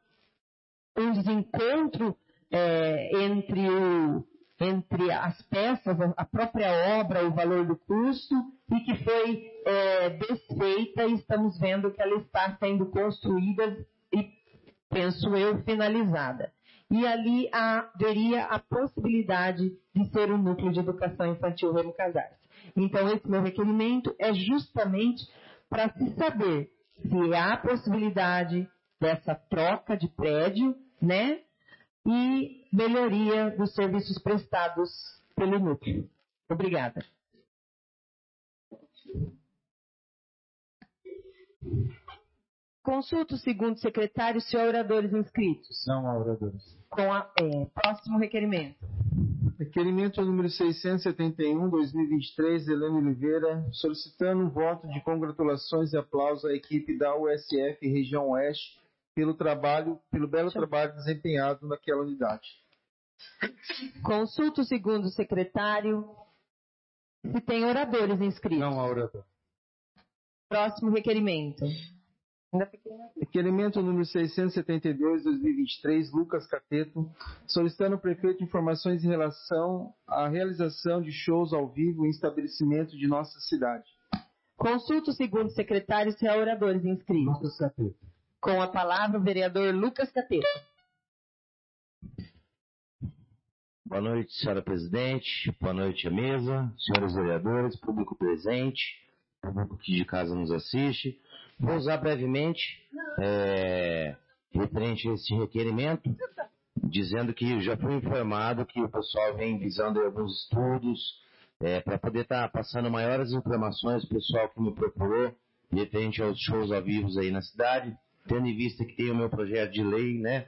S6: um desencontro é, entre, o, entre as peças, a própria obra, o valor do custo, e que foi é, desfeita, e estamos vendo que ela está sendo construída e, penso eu, finalizada. E ali haveria a possibilidade de ser um núcleo de educação infantil Remo Casarça. Então, esse meu requerimento é justamente para se saber se há possibilidade dessa troca de prédio, né, e melhoria dos serviços prestados pelo núcleo. Obrigada. Consulta o segundo secretário se há oradores inscritos.
S2: Não há oradores.
S6: Com a, é, próximo requerimento.
S2: Requerimento número seiscentos e setenta e um, dois mil e vinte e três, Elaine Oliveira, solicitando um voto de congratulações e aplauso à equipe da U S F Região Oeste pelo trabalho, pelo belo trabalho desempenhado naquela unidade.
S6: Consulta o segundo secretário se tem oradores inscritos.
S2: Não há orador.
S6: Próximo requerimento.
S2: Requerimento número seiscentos e setenta e dois, dois mil e vinte e três, Lucas Cateto, solicitando ao prefeito informações em relação à realização de shows ao vivo em estabelecimento de nossa cidade.
S6: Consulta o segundo secretário se há oradores inscritos.
S2: Lucas Cateta.
S6: Com a palavra o vereador Lucas Cateta.
S14: Boa noite, senhora presidente. Boa noite à mesa, senhores vereadores, público presente, público que de casa nos assiste. Vou usar brevemente é, referente a esse requerimento, dizendo que já fui informado que o pessoal vem visando alguns estudos é, para poder estar tá passando maiores informações, o pessoal que me procurou, referente aos shows ao vivo aí na cidade, tendo em vista que tem o meu projeto de lei, né,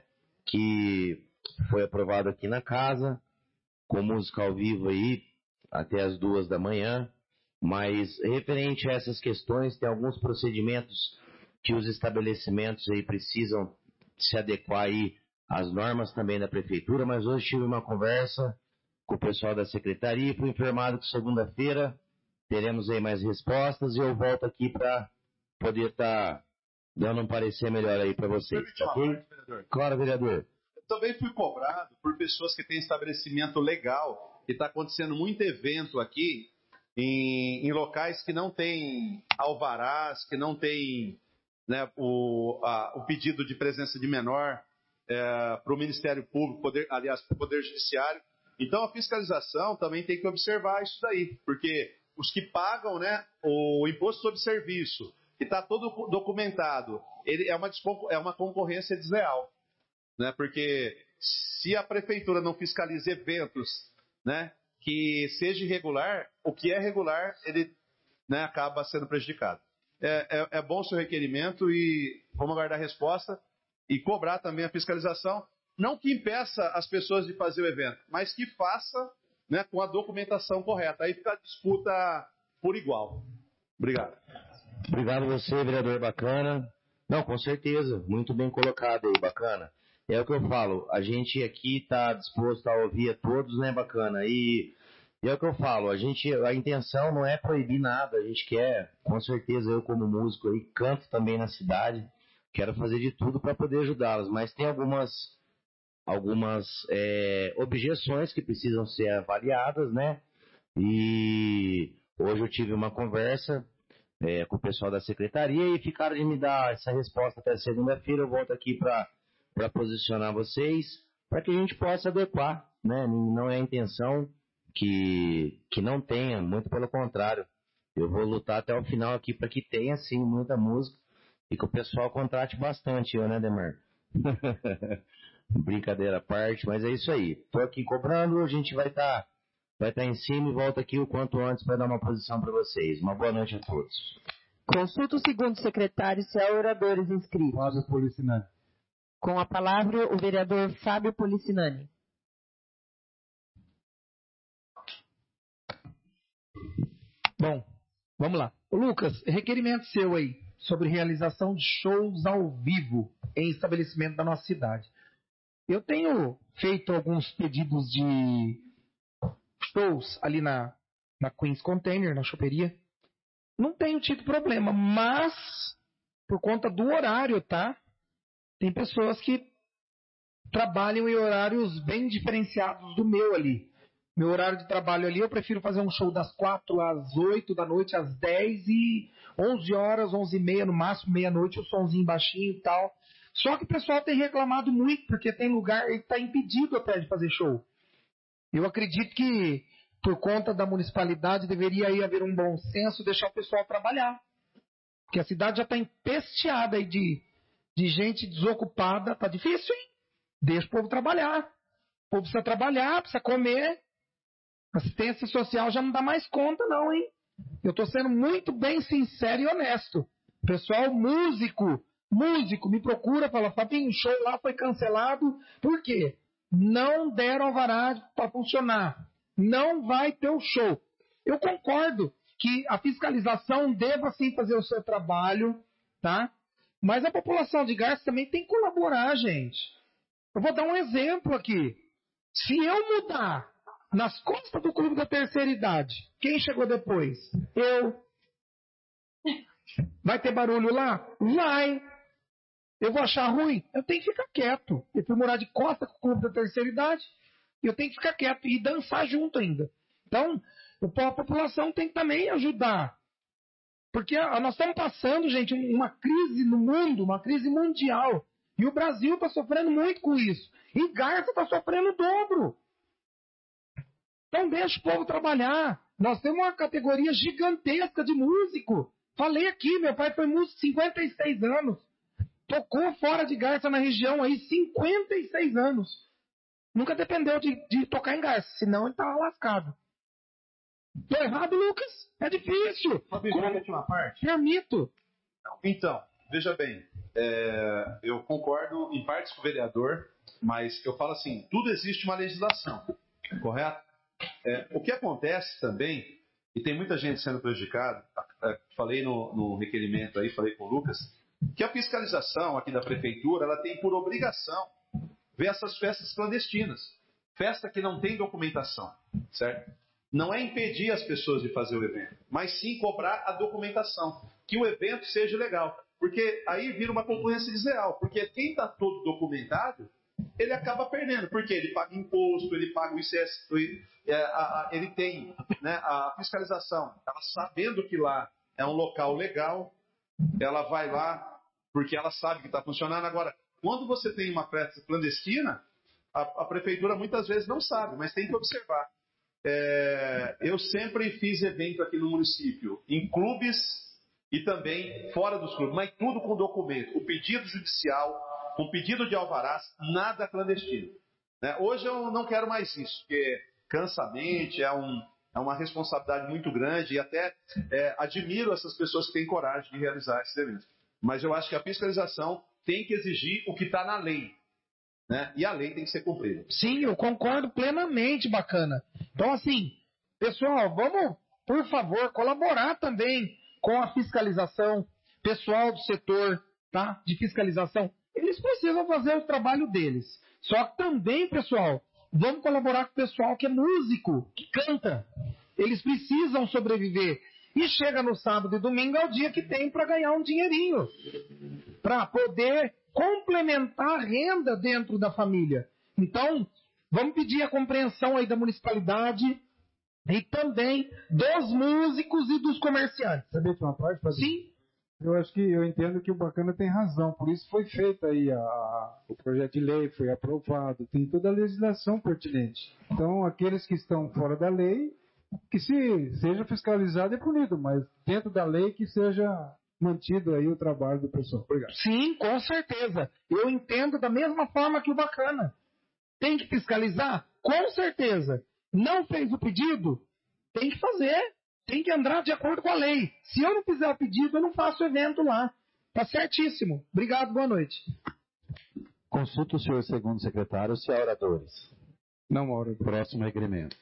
S14: que foi aprovado aqui na casa, com música ao vivo aí até as duas da manhã, mas referente a essas questões, tem alguns procedimentos que os estabelecimentos aí precisam se adequar aí às normas também da prefeitura, mas hoje tive uma conversa com o pessoal da secretaria e fui informado que segunda-feira teremos aí mais respostas e eu volto aqui para poder estar tá dando um parecer melhor aí para vocês, ok? Claro, vereador.
S9: Também fui cobrado por pessoas que têm estabelecimento legal e está acontecendo muito evento aqui em, em locais que não tem alvarás, que não tem, né, o, a, o pedido de presença de menor é, para o Ministério Público, poder, aliás, para o Poder Judiciário. Então a fiscalização também tem que observar isso daí, porque os que pagam, né, o imposto sobre serviço, que está todo documentado, ele é uma, é uma concorrência desleal. Né, porque se a prefeitura não fiscaliza eventos, né, que seja irregular, o que é regular, ele, né, acaba sendo prejudicado. É, é, é bom o seu requerimento e vamos aguardar a resposta e cobrar também a fiscalização, não que impeça as pessoas de fazer o evento, mas que faça, né, com a documentação correta. Aí fica a disputa por igual. Obrigado.
S14: Obrigado a você, vereador Bacana. Não, com certeza, muito bem colocado aí, Bacana. É o que eu falo, a gente aqui está disposto a ouvir a todos, né, Bacana? E, e é o que eu falo, a gente, a intenção não é proibir nada, a gente quer, com certeza, eu como músico aí, canto também na cidade, quero fazer de tudo para poder ajudá-los, mas tem algumas, algumas é, objeções que precisam ser avaliadas, né? E hoje eu tive uma conversa é, com o pessoal da secretaria e ficaram de me dar essa resposta até segunda-feira, eu volto aqui para para posicionar vocês, para que a gente possa adequar, né? Não é a intenção que, que não tenha, muito pelo contrário. Eu vou lutar até o final aqui para que tenha, sim, muita música e que o pessoal contrate bastante, eu, né, Demar? Brincadeira à parte, mas é isso aí. Estou aqui cobrando, a gente vai estar tá, vai tá em cima e volta aqui o quanto antes para dar uma posição para vocês. Uma boa noite a todos.
S6: Consulta o segundo secretário se há oradores inscritos.
S2: Fábio Policinani.
S6: Com a palavra, o vereador Fábio Policinani.
S10: Bom, vamos lá. Lucas, requerimento seu aí sobre realização de shows ao vivo em estabelecimento da nossa cidade. Eu tenho feito alguns pedidos de shows ali na, na Queen's Container, na choperia. Não tenho tido problema, mas por conta do horário, tá? Tem pessoas que trabalham em horários bem diferenciados do meu ali. Meu horário de trabalho ali, eu prefiro fazer um show das quatro às oito da noite, às dez e onze horas, onze e meia, no máximo, meia-noite, o somzinho baixinho e tal. Só que o pessoal tem reclamado muito, porque tem lugar que está impedido até de fazer show. Eu acredito que, por conta da municipalidade, deveria aí haver um bom senso, deixar o pessoal trabalhar. Porque a cidade já está empesteada aí de... de gente desocupada, tá difícil, hein? Deixa o povo trabalhar. O povo precisa trabalhar, precisa comer. Assistência social já não dá mais conta, não, hein? Eu tô sendo muito bem sincero e honesto. Pessoal, músico, músico, me procura, fala, Fabinho, o show lá foi cancelado. Por quê? Não deram alvará para funcionar. Não vai ter o show. Eu concordo que a fiscalização deva sim fazer o seu trabalho, tá? Mas a população de Garça também tem que colaborar, gente. Eu vou dar um exemplo aqui. Se eu mudar nas costas do clube da terceira idade, quem chegou depois? Eu. Vai ter barulho lá? Vai. Eu vou achar ruim? Eu tenho que ficar quieto. Eu fui morar de costa com o clube da terceira idade. Eu tenho que ficar quieto e dançar junto ainda. Então, a população tem que também ajudar. Porque nós estamos passando, gente, uma crise no mundo, uma crise mundial. E o Brasil está sofrendo muito com isso. E Garça está sofrendo o dobro. Então deixa o povo trabalhar. Nós temos uma categoria gigantesca de músico. Falei aqui, meu pai foi músico cinquenta e seis anos. Tocou fora de Garça na região aí cinquenta e seis anos. Nunca dependeu de, de tocar em Garça, senão ele estava lascado. Tô errado, Lucas? É difícil.
S9: Fabio, permite uma parte?
S10: Permito.
S9: Então, veja bem, é, eu concordo em partes com o vereador, mas eu falo assim, tudo existe uma legislação, correto? É, o que acontece também, e tem muita gente sendo prejudicada, falei no, no requerimento aí, falei com o Lucas, que a fiscalização aqui da prefeitura, ela tem por obrigação ver essas festas clandestinas. Festa que não tem documentação, certo? Não é impedir as pessoas de fazer o evento, mas sim cobrar a documentação, que o evento seja legal. Porque aí vira uma concorrência desleal, porque quem está todo documentado, ele acaba perdendo, porque ele paga imposto, ele paga o I C S, ele tem, né, a fiscalização. Ela sabendo que lá é um local legal, ela vai lá porque ela sabe que está funcionando. Agora, quando você tem uma festa clandestina, a, a prefeitura muitas vezes não sabe, mas tem que observar. É, eu sempre fiz evento aqui no município, em clubes e também fora dos clubes, mas tudo com documento. O pedido judicial, com pedido de alvarás, nada clandestino. Né? Hoje eu não quero mais isso, porque cansa a mente, é, um, é uma responsabilidade muito grande e até é, admiro essas pessoas que têm coragem de realizar esses eventos. Mas eu acho que a fiscalização tem que exigir o que está na lei. Né? E a lei tem que ser cumprida.
S10: Sim, eu concordo plenamente, Bacana. Então, assim, pessoal, vamos, por favor, colaborar também com a fiscalização. Pessoal do setor, tá, de fiscalização, eles precisam fazer o trabalho deles. Só que também, pessoal, vamos colaborar com o pessoal que é músico, que canta. Eles precisam sobreviver. E chega no sábado e domingo é o dia que tem para ganhar um dinheirinho. Para poder complementar a renda dentro da família. Então, vamos pedir a compreensão aí da municipalidade e também dos músicos e dos comerciantes.
S2: Sabe uma parte, Fabio?
S10: Sim.
S2: Eu acho que eu entendo que o Bacana tem razão. Por isso foi feito aí a, o projeto de lei, foi aprovado, tem toda a legislação pertinente. Então, aqueles que estão fora da lei, que se seja fiscalizado e punido, mas dentro da lei que seja mantido aí o trabalho do pessoal. Obrigado.
S10: Sim, com certeza. Eu entendo da mesma forma que o Bacana. Tem que fiscalizar? Com certeza. Não fez o pedido? Tem que fazer. Tem que andar de acordo com a lei. Se eu não fizer o pedido, eu não faço o evento lá. Tá certíssimo. Obrigado, boa noite.
S1: Consulta o senhor segundo secretário se há oradores.
S2: Não há oradores.
S1: Próximo requerimento.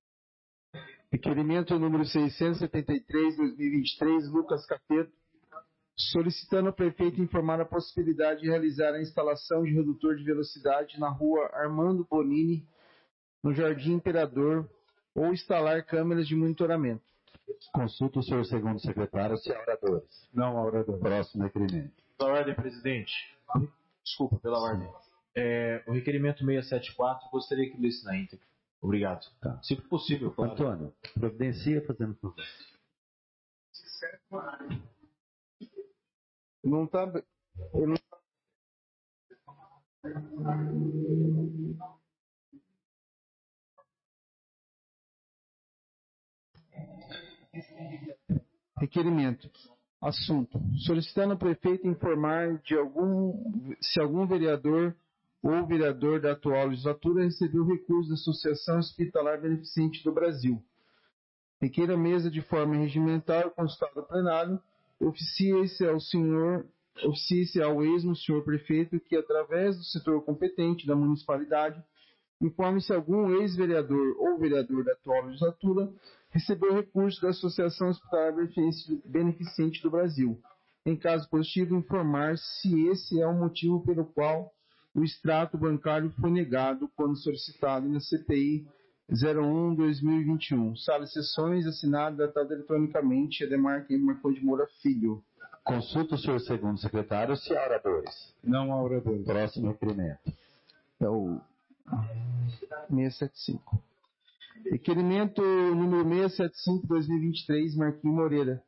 S2: Requerimento número seiscentos e setenta e três, dois mil e vinte e três, Lucas Capeto, solicitando ao prefeito informar a possibilidade de realizar a instalação de redutor de velocidade na rua Armando Bonini, no Jardim Imperador, ou instalar câmeras de monitoramento.
S1: Consulta o senhor segundo secretário se há oradores.
S2: Não há oradores.
S1: Próximo requerimento.
S15: Pela ordem, presidente. Desculpa, pela ordem. É, o requerimento seiscentos e setenta e quatro, gostaria que lesse na íntegra. Obrigado.
S1: Tá.
S15: Se possível, claro.
S1: Antônio, providencia fazendo por favor.
S2: Não está... Não... Requerimento. Assunto. Solicitando ao prefeito informar de algum, se algum vereador ou vereador da atual legislatura recebeu recurso da Associação Hospitalar Beneficente do Brasil. Requer a mesa de forma regimental consultado ao plenário, oficie-se ao senhor, oficie-se ao esmo senhor prefeito que, através do setor competente da municipalidade, informe se algum ex-vereador ou vereador da atual legislatura recebeu recurso da Associação Hospitalar Beneficente do Brasil. Em caso positivo, informar se esse é o motivo pelo qual o extrato bancário foi negado quando solicitado na C P I zero um barra dois mil e vinte e um. Sala de sessões, assinado e datado eletronicamente, Ademar Marcondes de Moura Filho.
S1: Consulta o senhor segundo secretário se há oradores.
S2: Não há oradores.
S1: Próximo requerimento.
S2: É o seiscentos e setenta e cinco. Requerimento número seiscentos e setenta e cinco, dois mil e vinte e três, Marquinhos Moreira.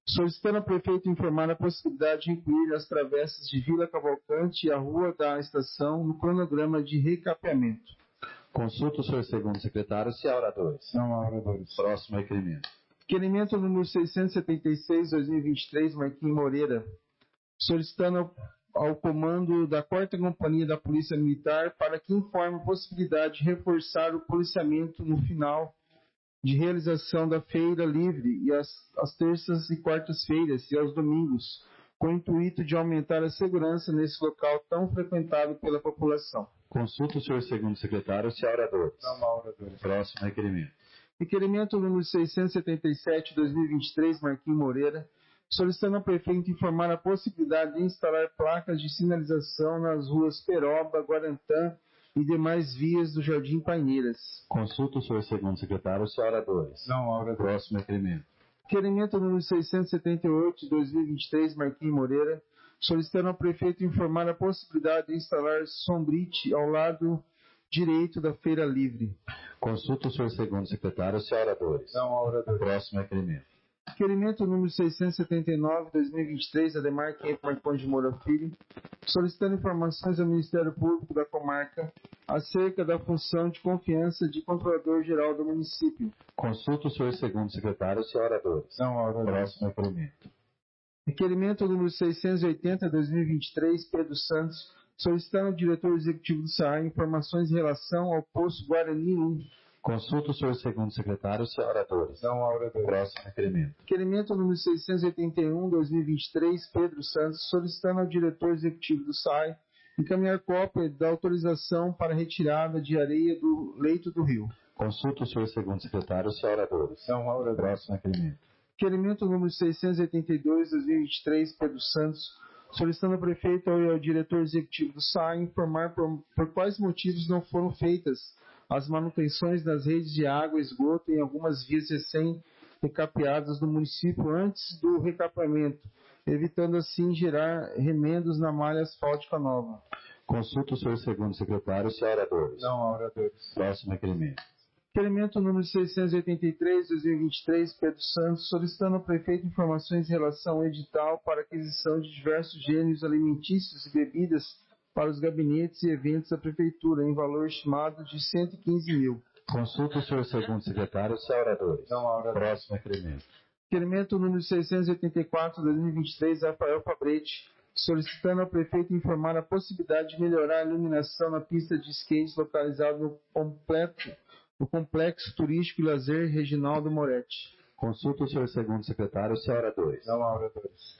S2: solicitando ao prefeito informar a possibilidade de incluir as travessas de Vila Cavalcante e a Rua da Estação no cronograma de recapeamento.
S1: Consulta o senhor segundo secretário se há oradores.
S2: Não há oradores.
S1: Próximo requerimento.
S2: Requerimento número seiscentos e setenta e seis, dois mil e vinte e três, Marquinhos Moreira, solicitando ao, ao comando da quarta Companhia da Polícia Militar para que informe a possibilidade de reforçar o policiamento no final de realização da Feira Livre e as, as terças e quartas-feiras e aos domingos, com o intuito de aumentar a segurança nesse local tão frequentado pela população.
S1: Consulta o senhor segundo secretário se há oradores.
S2: Não há oradores.
S1: Próximo requerimento.
S2: Requerimento número seiscentos e setenta e sete, dois mil e vinte e três, Marquinhos Moreira, solicitando ao prefeito informar a possibilidade de instalar placas de sinalização nas ruas Peroba, Guarantã e demais vias do Jardim Paineiras.
S1: Consulta o senhor segundo secretário se há oradores.
S2: Não há oradores.
S1: Próximo requerimento.
S2: Requerimento número seiscentos e setenta e oito, dois mil e vinte e três, Marquinhos Moreira, solicitando ao prefeito informar a possibilidade de instalar sombrite ao lado direito da Feira Livre.
S1: Consulta o senhor segundo secretário se há oradores.
S2: Não há oradores.
S1: Próximo requerimento.
S2: Requerimento número seiscentos e setenta e nove, dois mil e vinte e três, Ademar Kemp Marcondes de Moura Filho, solicitando informações ao Ministério Público da comarca acerca da função de confiança de controlador-geral do município.
S1: Consulta o senhor segundo secretário se há oradores.
S2: Não há oradores.
S1: Próximo requerimento.
S2: Requerimento número seiscentos e oitenta, dois mil e vinte e três, Pedro Santos, solicitando ao diretor executivo do S A I informações em relação ao posto Guarani um.
S1: Consulta o senhor segundo secretário se há oradores.
S2: Não há oradores.
S1: Próximo requerimento.
S2: Requerimento número seiscentos e oitenta e um, dois mil e vinte e três, Pedro Santos, solicitando ao diretor executivo do S A I encaminhar cópia da autorização para retirada de areia do leito do rio.
S1: Consulta o senhor segundo secretário se há oradores.
S2: Não há oradores.
S1: Próximo requerimento.
S2: Requerimento número seiscentos e oitenta e dois, dois mil e vinte e três, Pedro Santos, solicitando ao prefeito e ao diretor executivo do S A I informar por, por quais motivos não foram feitas as manutenções das redes de água e esgoto em algumas vias recém-recapeadas no município antes do recapeamento, evitando assim gerar remendos na malha asfáltica nova.
S1: Consulta o senhor segundo secretário se há oradores.
S2: Não há oradores.
S1: Próximo requerimento.
S2: Requerimento número seiscentos e oitenta e três, dois mil e vinte e três, Pedro Santos, solicitando ao prefeito informações em relação ao edital para aquisição de diversos gêneros alimentícios e bebidas para os gabinetes e eventos da prefeitura, em valor estimado de cento e quinze mil.
S1: Consulta o senhor segundo secretário se há oradores.
S2: Não há oradores.
S1: Próximo requerimento.
S2: Requerimento número seiscentos e oitenta e quatro, dois mil e vinte e três, Rafael Fabrete, solicitando ao prefeito informar a possibilidade de melhorar a iluminação na pista de skate localizada no completo o Complexo Turístico e Lazer Reginaldo Moretti.
S1: Consulta o senhor segundo secretário se há oradores.
S2: Não há oradores.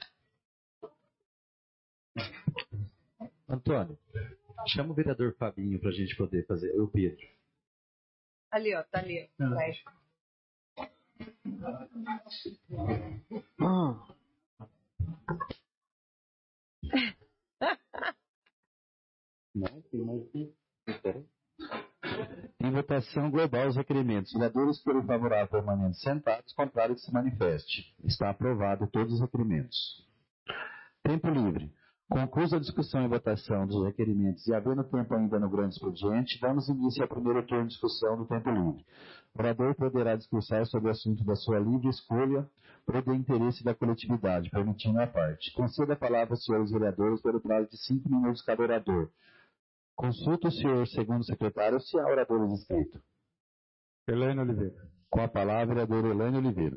S1: Antônio, chama o vereador Fabinho para a gente poder fazer. O Pedro.
S6: Ali, ó, tá ali.
S1: Ah. Não, tem mais que. Em votação global os requerimentos. Vereadores que forem favoráveis permaneçam sentados, contrário que se manifeste. Está aprovado todos os requerimentos. Tempo livre. Conclusa a discussão e votação dos requerimentos e havendo tempo ainda no grande expediente, damos início ao primeiro turno de discussão do tempo livre. O orador poderá discursar sobre o assunto da sua livre escolha ou do interesse da coletividade, permitindo a parte. Conceda a palavra aos senhores vereadores pelo prazo de cinco minutos cada orador. Consulta o senhor segundo secretário se há oradores inscritos.
S2: Elaine Oliveira.
S1: Com a palavra, vereador Elaine Oliveira.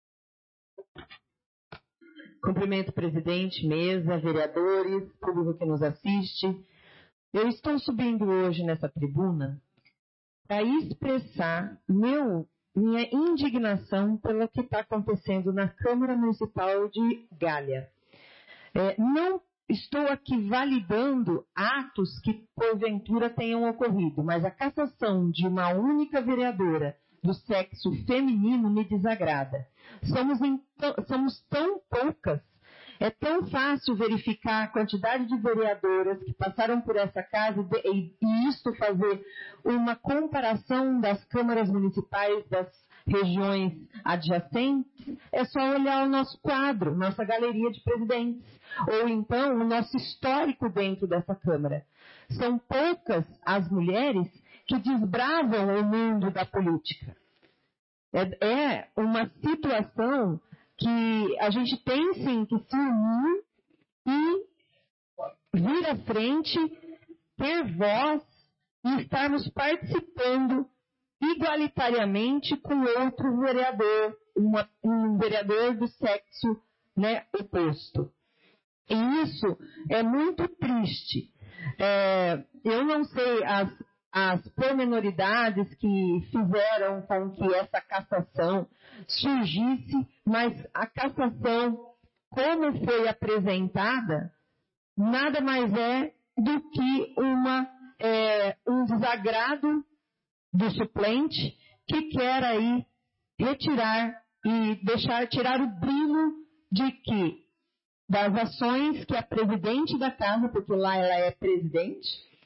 S6: Cumprimento o presidente, mesa, vereadores, público que nos assiste. Eu estou subindo hoje nessa tribuna para expressar meu, minha indignação pelo que está acontecendo na Câmara Municipal de Galha. É, não estou aqui validando atos que porventura tenham ocorrido, mas a cassação de uma única vereadora do sexo feminino me desagrada. Somos, em, somos tão poucas, é tão fácil verificar a quantidade de vereadoras que passaram por essa casa e, e isto fazer uma comparação das câmaras municipais das regiões adjacentes, é só olhar o nosso quadro, nossa galeria de presidentes, ou então o nosso histórico dentro dessa Câmara. São poucas as mulheres que desbravam o mundo da política. É, é uma situação que a gente tem sim que se unir e vir à frente, ter voz e estarmos participando igualitariamente com outro vereador, uma, um vereador do sexo, né, oposto. E isso é muito triste. É, eu não sei as, as pormenoridades que fizeram com que essa cassação surgisse, mas a cassação, como foi apresentada, nada mais é do que uma, é, um desagrado do suplente que quer aí retirar e deixar tirar o brilho de que das ações que a presidente da casa, porque lá ela é presidente,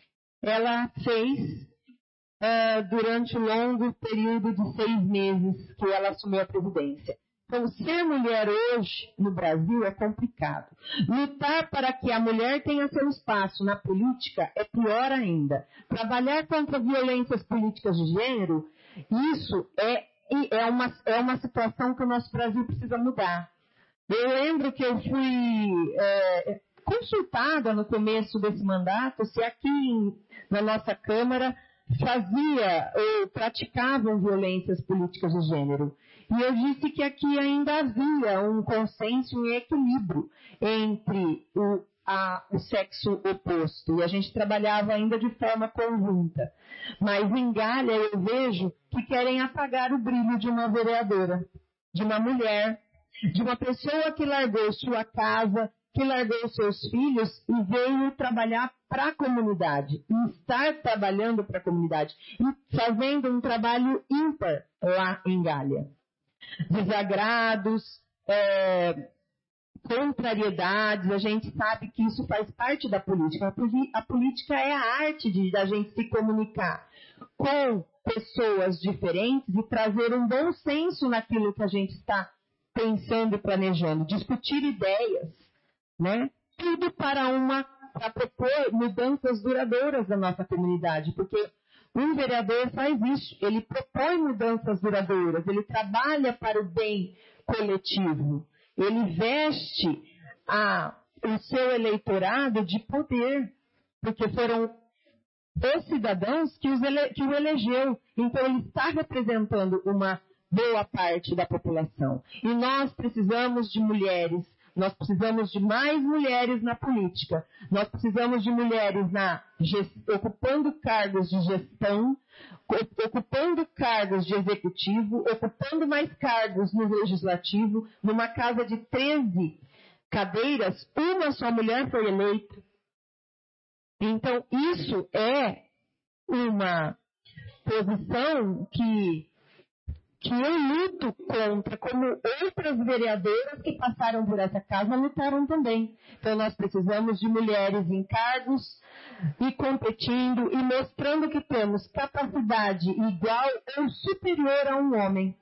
S6: ela fez uh, durante o longo período de seis meses que ela assumiu a presidência. Então, ser mulher hoje no Brasil é complicado. Lutar para que a mulher tenha seu espaço na política é pior ainda. Trabalhar contra violências políticas de gênero, isso é, é, uma, é uma situação que o nosso Brasil precisa mudar. Eu lembro que eu fui é, consultada no começo desse mandato se aqui em, na nossa Câmara fazia ou praticavam violências políticas de gênero. E eu disse que aqui ainda havia um consenso e equilíbrio entre o, a, o sexo oposto. E a gente trabalhava ainda de forma conjunta. Mas em Galha eu vejo que querem apagar o brilho de uma vereadora, de uma mulher, de uma pessoa que largou sua casa, que largou seus filhos e veio trabalhar para a comunidade, e estar trabalhando para a comunidade, e fazendo um trabalho ímpar lá em Galha. Desagrados, é, contrariedades, a gente sabe que isso faz parte da política. A política é a arte de da gente se comunicar com pessoas diferentes e trazer um bom senso naquilo que a gente está pensando e planejando, discutir ideias, né? Tudo para uma para propor mudanças duradouras da nossa comunidade, porque um vereador faz isso, ele propõe mudanças duradouras, ele trabalha para o bem coletivo, ele veste a, o seu eleitorado de poder, porque foram os cidadãos que, os ele, que o elegeu, então ele está representando uma boa parte da população. E nós precisamos de mulheres, nós precisamos de mais mulheres na política, nós precisamos de mulheres na, ocupando cargos de gestão, ocupando cargos de executivo, ocupando mais cargos no legislativo. Numa casa de treze cadeiras, uma só mulher foi eleita. Então, isso é uma posição que que eu luto contra, como outras vereadoras que passaram por essa casa lutaram também. Então, nós precisamos de mulheres em cargos e competindo e mostrando que temos capacidade igual ou superior a um homem.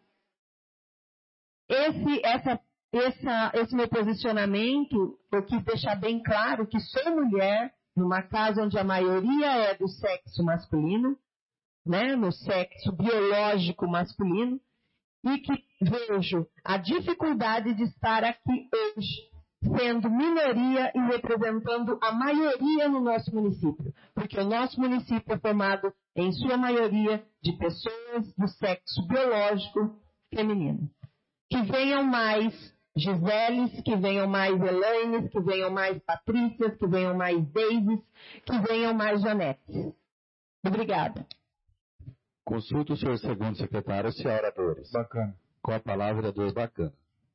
S6: Esse, essa, essa, esse meu posicionamento, eu quis deixar bem claro que sou mulher numa casa onde a maioria é do sexo masculino, né, no sexo biológico masculino, e que vejo a dificuldade de estar aqui hoje, sendo minoria e representando a maioria no nosso município. Porque o nosso município é formado, em sua maioria, de pessoas do sexo biológico feminino. Que venham mais Giseles, que venham mais Elaines, que venham mais Patrícias, que venham mais Deises, que venham mais Janetes. Obrigada.
S1: Consulta o senhor segundo secretário se há oradores.
S2: Bacana.
S1: Com a palavra, vereador Bacana.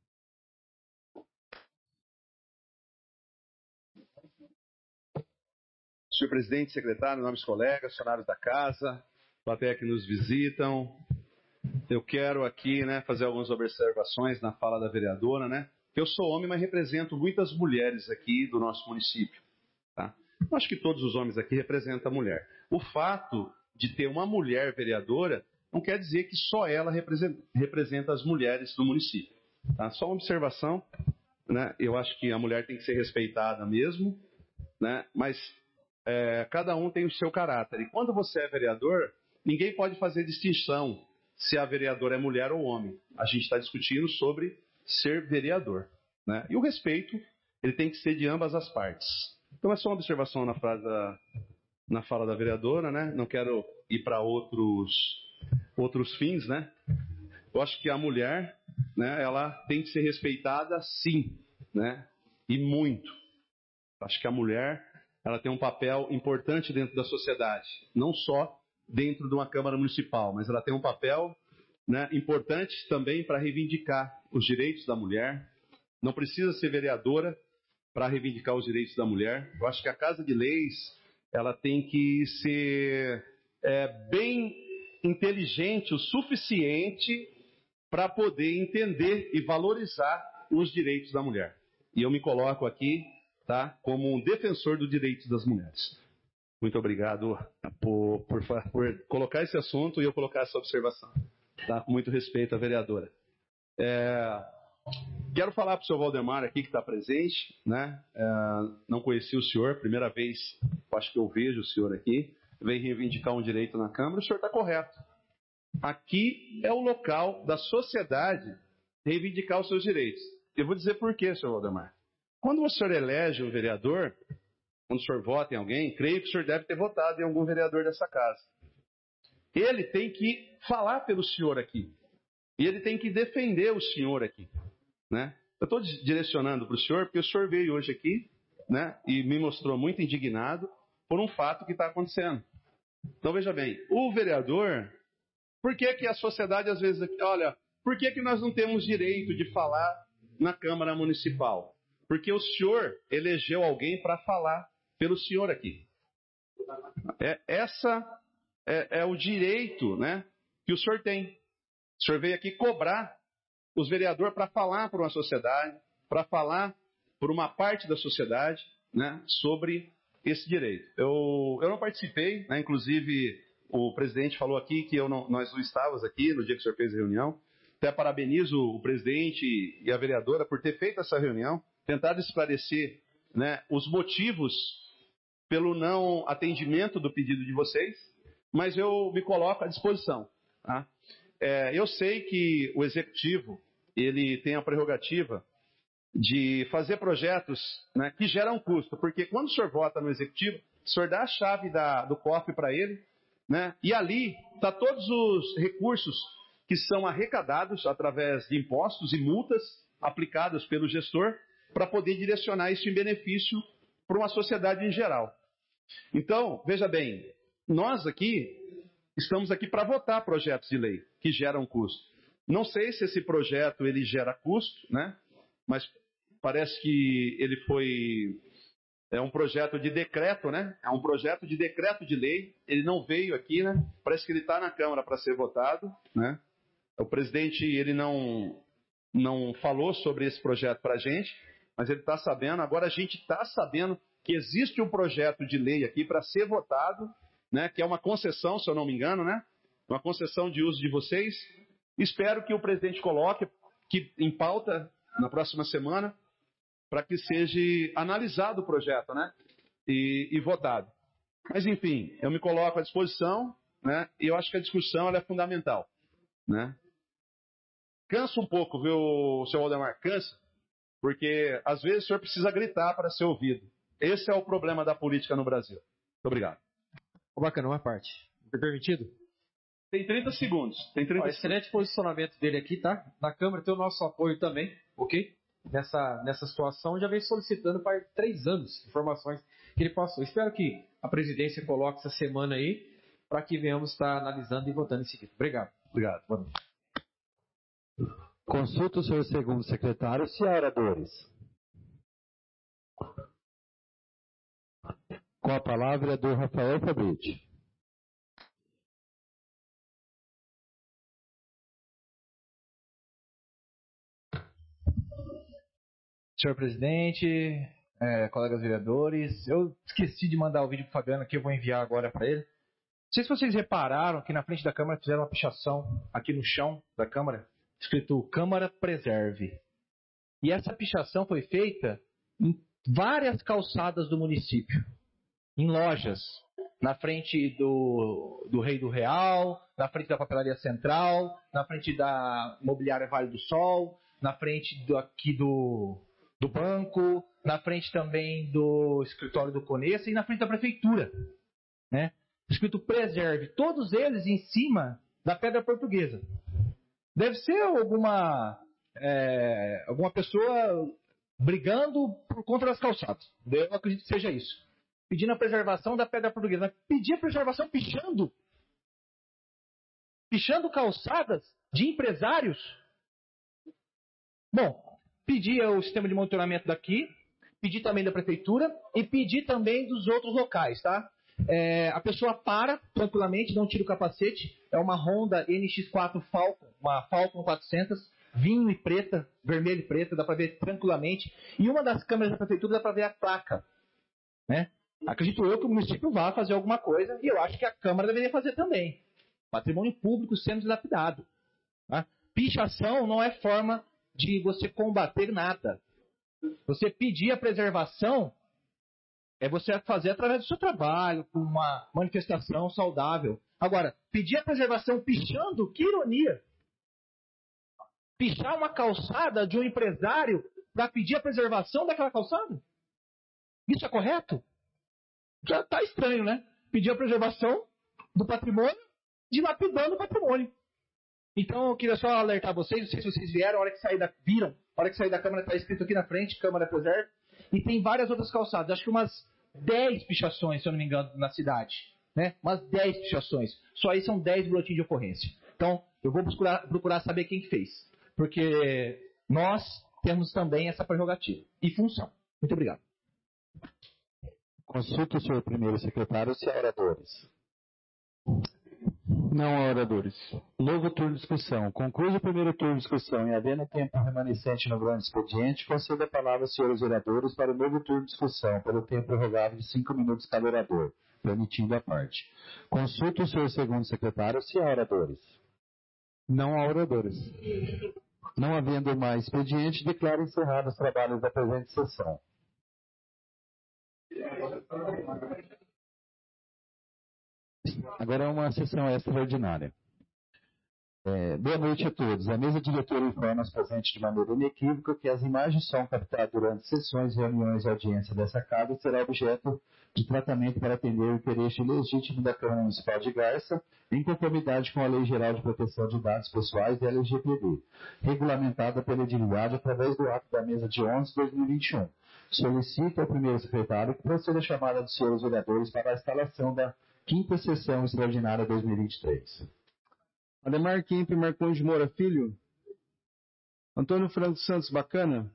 S4: Senhor presidente, secretário, nobres colegas, funcionários da casa, plateia que nos visitam, eu quero aqui, né, fazer algumas observações na fala da vereadora, né? Eu sou homem, mas represento muitas mulheres aqui do nosso município, tá? Eu acho que todos os homens aqui representam a mulher. O fato de ter uma mulher vereadora não quer dizer que só ela representa, representa as mulheres do município. Tá? Só uma observação, né? Eu acho que a mulher tem que ser respeitada mesmo, né? Mas é, cada um tem o seu caráter. E quando você é vereador, ninguém pode fazer distinção se a vereadora é mulher ou homem. A gente está discutindo sobre ser vereador, né? E o respeito, ele tem que ser de ambas as partes. Então é só uma observação na, frase da, na fala da vereadora, né? Não quero ir para outros, outros fins, né? Eu acho que a mulher, né, ela tem que ser respeitada sim, né? E muito. Acho que a mulher, ela tem um papel importante dentro da sociedade, não só dentro de uma Câmara Municipal, mas ela tem um papel, né, importante também para reivindicar os direitos da mulher. Não precisa ser vereadora para reivindicar os direitos da mulher. Eu acho que a Casa de Leis, ela tem que ser é, bem inteligente o suficiente para poder entender e valorizar os direitos da mulher. E eu me coloco aqui, tá, como um defensor dos direitos das mulheres. Muito obrigado por, por, por colocar esse assunto e eu colocar essa observação. Tá? Com muito respeito à vereadora. É, quero falar para o senhor Valdemar aqui que está presente, né? É, não conheci o senhor, primeira vez acho que eu vejo o senhor aqui, vem reivindicar um direito na Câmara, o senhor está correto. Aqui é o local da sociedade reivindicar os seus direitos. Eu vou dizer por quê, senhor Valdemar. Quando o senhor elege um vereador, quando o senhor vota em alguém, creio que o senhor deve ter votado em algum vereador dessa casa. Ele tem que falar pelo senhor aqui. E ele tem que defender o senhor aqui, né? Eu estou direcionando para o senhor, porque o senhor veio hoje aqui, né, e me mostrou muito indignado por um fato que está acontecendo. Então, veja bem, o vereador, por que que a sociedade às vezes, olha, por que que nós não temos direito de falar na Câmara Municipal? Porque o senhor elegeu alguém para falar pelo senhor aqui. É, essa é, é o direito, né, que o senhor tem. O senhor veio aqui cobrar os vereadores para falar para uma sociedade, para falar por uma parte da sociedade, né, sobre esse direito. Eu, eu não participei, né, inclusive o presidente falou aqui que eu não, nós não estávamos aqui no dia que o senhor fez a reunião. Até parabenizo o presidente e a vereadora por ter feito essa reunião, tentado esclarecer, né, os motivos pelo não atendimento do pedido de vocês, mas eu me coloco à disposição. Tá? É, eu sei que o executivo ele tem a prerrogativa de fazer projetos, né, que geram custo, porque quando o senhor vota no executivo, o senhor dá a chave da, do cofre para ele, né, e ali está todos os recursos que são arrecadados através de impostos e multas aplicadas pelo gestor para poder direcionar isso em benefício para uma sociedade em geral. Então, veja bem, nós aqui estamos aqui para votar projetos de lei que geram custo. Não sei se esse projeto ele gera custo, né? Mas parece que ele foi é um projeto de decreto, né? É um projeto de decreto de lei. Ele não veio aqui, né? Parece que ele está na Câmara para ser votado, né? O presidente ele não não falou sobre esse projeto para a gente, mas ele está sabendo. Agora a gente está sabendo que existe um projeto de lei aqui para ser votado, né, que é uma concessão, se eu não me engano, né, uma concessão de uso de vocês. Espero que o presidente coloque que, em pauta na próxima semana para que seja analisado o projeto, né, e, e votado. Mas, enfim, eu me coloco à disposição, né, e eu acho que a discussão ela é fundamental. Né. Cansa um pouco, viu, senhor Valdemar? Cansa, porque às vezes o senhor precisa gritar para ser ouvido. Esse é o problema da política no Brasil. Muito obrigado.
S7: Oh, bacana, uma parte. Foi permitido?
S4: Tem trinta segundos. Tem trinta
S7: Ó, excelente posicionamento dele aqui, tá? Na Câmara tem o nosso apoio também, ok? Nessa, nessa situação, já vem solicitando para três anos informações que ele passou. Espero que a presidência coloque essa semana aí para que venhamos estar analisando e votando em seguida. Obrigado.
S4: Obrigado.
S7: Boa noite.
S1: Consulta o senhor segundo secretário, se há oradores. Com a palavra é do Rafael Fabriti.
S3: Senhor presidente, é, colegas vereadores, eu esqueci de mandar o vídeo para o Fabiano aqui, eu vou enviar agora para ele. Não sei se vocês repararam que na frente da Câmara fizeram uma pichação aqui no chão da Câmara, escrito Câmara Preserve. E essa pichação foi feita em várias calçadas do município, em lojas, na frente do, do Rei do Real, na frente da Papelaria Central, na frente da Imobiliária Vale do Sol, na frente do, aqui do, do banco, na frente também do escritório do Conessa e na frente da prefeitura. Né? Escrito preserve, todos eles em cima da pedra portuguesa. Deve ser alguma, é, alguma pessoa brigando por conta das calçadas. Eu acredito que seja isso. Pedindo a preservação da pedra portuguesa. Mas pedir a preservação pichando. Pichando calçadas de empresários. Bom, pedir o sistema de monitoramento daqui, pedir também da prefeitura e pedir também dos outros locais, tá? É, a pessoa para tranquilamente, não tira o capacete. É uma Honda N X quatro Falcon, uma Falcon quatrocentos, vinho e preta, vermelho e preta, dá para ver tranquilamente. E uma das câmeras da prefeitura dá para ver a placa, né? Acredito eu que o município vai fazer alguma coisa e eu acho que a Câmara deveria fazer também. Patrimônio público sendo dilapidado. Tá? Pichação não é forma de você combater nada. Você pedir a preservação é você fazer através do seu trabalho, com uma manifestação saudável. Agora, pedir a preservação pichando, que ironia! Pichar uma calçada de um empresário para pedir a preservação daquela calçada? Isso é correto? Já está estranho, né? Pedir a preservação do patrimônio, dilapidando o patrimônio. Então, eu queria só alertar vocês, não sei se vocês vieram, a hora que sair da, viram, a hora que sair da Câmara está escrito aqui na frente, Câmara Preserve, e tem várias outras calçadas, acho que umas dez pichações, se eu não me engano, na cidade. Né? Umas dez pichações. Só aí são dez boletins de ocorrência. Então, eu vou procurar, procurar saber quem fez. Porque nós temos também essa prerrogativa e função. Muito obrigado.
S1: Consulta o senhor primeiro secretário se há oradores. Não há oradores. Novo turno de discussão. Conclui o primeiro turno de discussão e, havendo tempo remanescente no grande expediente, conceda a palavra aos senhores oradores para o novo turno de discussão, pelo tempo prorrogável de cinco minutos cada orador, permitindo a parte. Consulta o senhor segundo secretário se há oradores. Não há oradores. Não havendo mais expediente, declaro encerrados os trabalhos da presente sessão. Agora é uma sessão extraordinária. É, boa noite a todos. A mesa diretora informa aos presentes de maneira inequívoca que as imagens são captadas durante sessões, reuniões e audiência dessa casa e será objeto de tratamento para atender o interesse legítimo da Câmara Municipal de Garça, em conformidade com a Lei Geral de Proteção de Dados Pessoais e L G P D, regulamentada pela edilidade através do ato da mesa de onze de dois mil e vinte e um. Solicito ao primeiro secretário que proceda a chamada dos senhores vereadores para a instalação da quinta sessão extraordinária dois mil e vinte e três.
S2: Ademar Kemp Marcondes de Moura Filho. Antônio Franco Santos Bacana.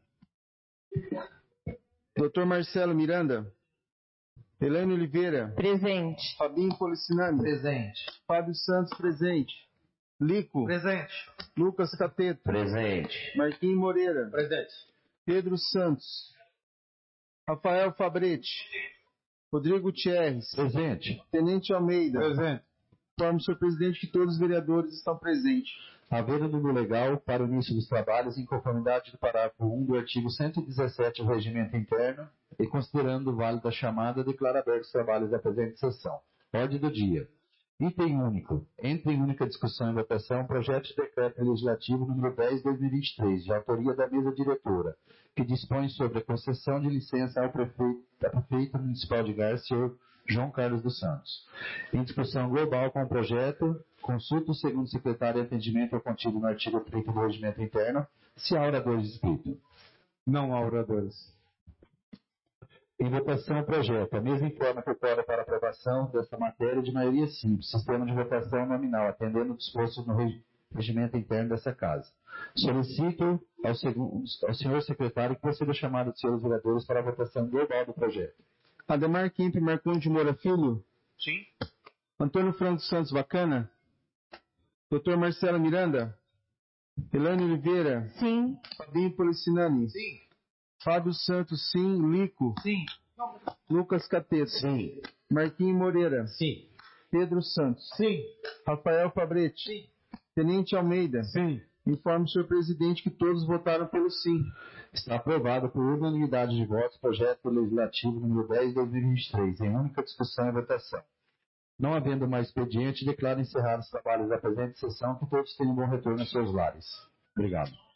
S2: doutor Marcelo Miranda. Helene Oliveira.
S6: Presente.
S2: Fabinho Policinani.
S3: Presente.
S2: Fábio Santos, presente. Lico.
S3: Presente.
S2: Lucas Cateto.
S14: Presente.
S2: Marquinhos Moreira.
S3: Presente.
S2: Pedro Santos. Rafael Fabretti. Rodrigo Gutierrez.
S1: Presente.
S2: Tenente Almeida.
S1: Presente.
S2: Informo, senhor presidente, que todos os vereadores estão presentes.
S1: Havendo número legal para o início dos trabalhos em conformidade do parágrafo um do artigo cento e dezessete do Regimento Interno e considerando o válido da chamada, declaro abertos os trabalhos da presente sessão. Ordem do dia. Item único. Entra em única discussão e votação o projeto de decreto legislativo número dez de dois mil e vinte e três, de autoria da mesa diretora, que dispõe sobre a concessão de licença ao prefeito, da prefeita municipal de Garça, senhor João Carlos dos Santos. Em discussão global com o projeto, consulta o segundo secretário de atendimento ao contido no artigo trinta do Regimento Interno, se há oradores inscritos.
S2: Não há oradores.
S1: Em votação o projeto. A mesa informa que ocorre para aprovação desta matéria de maioria simples, sistema de votação nominal, atendendo o disposto no regimento interno dessa casa. Solicito ao, segundo, ao senhor secretário que proceda a chamada dos senhores vereadores para a votação global do projeto.
S2: Ademar Kemp Marcondes de Moura Filho.
S3: Sim.
S2: Antônio Franco Santos Bacana. doutor Marcelo Miranda. Helene Oliveira.
S6: Sim.
S2: Fabinho Policinani.
S3: Sim.
S2: Fábio Santos, sim. Lico.
S3: Sim.
S2: Lucas Cateto.
S1: Sim.
S2: Marquinhos Moreira.
S3: Sim.
S2: Pedro Santos.
S3: Sim.
S2: Rafael Fabretti.
S3: Sim.
S2: Tenente Almeida.
S1: Sim.
S2: Informo o senhor presidente que todos votaram pelo sim.
S1: Está aprovado por unanimidade de votos o projeto legislativo número dez de dois mil e vinte e três, em única discussão e votação. Não havendo mais expediente, declaro encerrados os trabalhos da presente sessão, que todos tenham um bom retorno aos seus lares. Obrigado.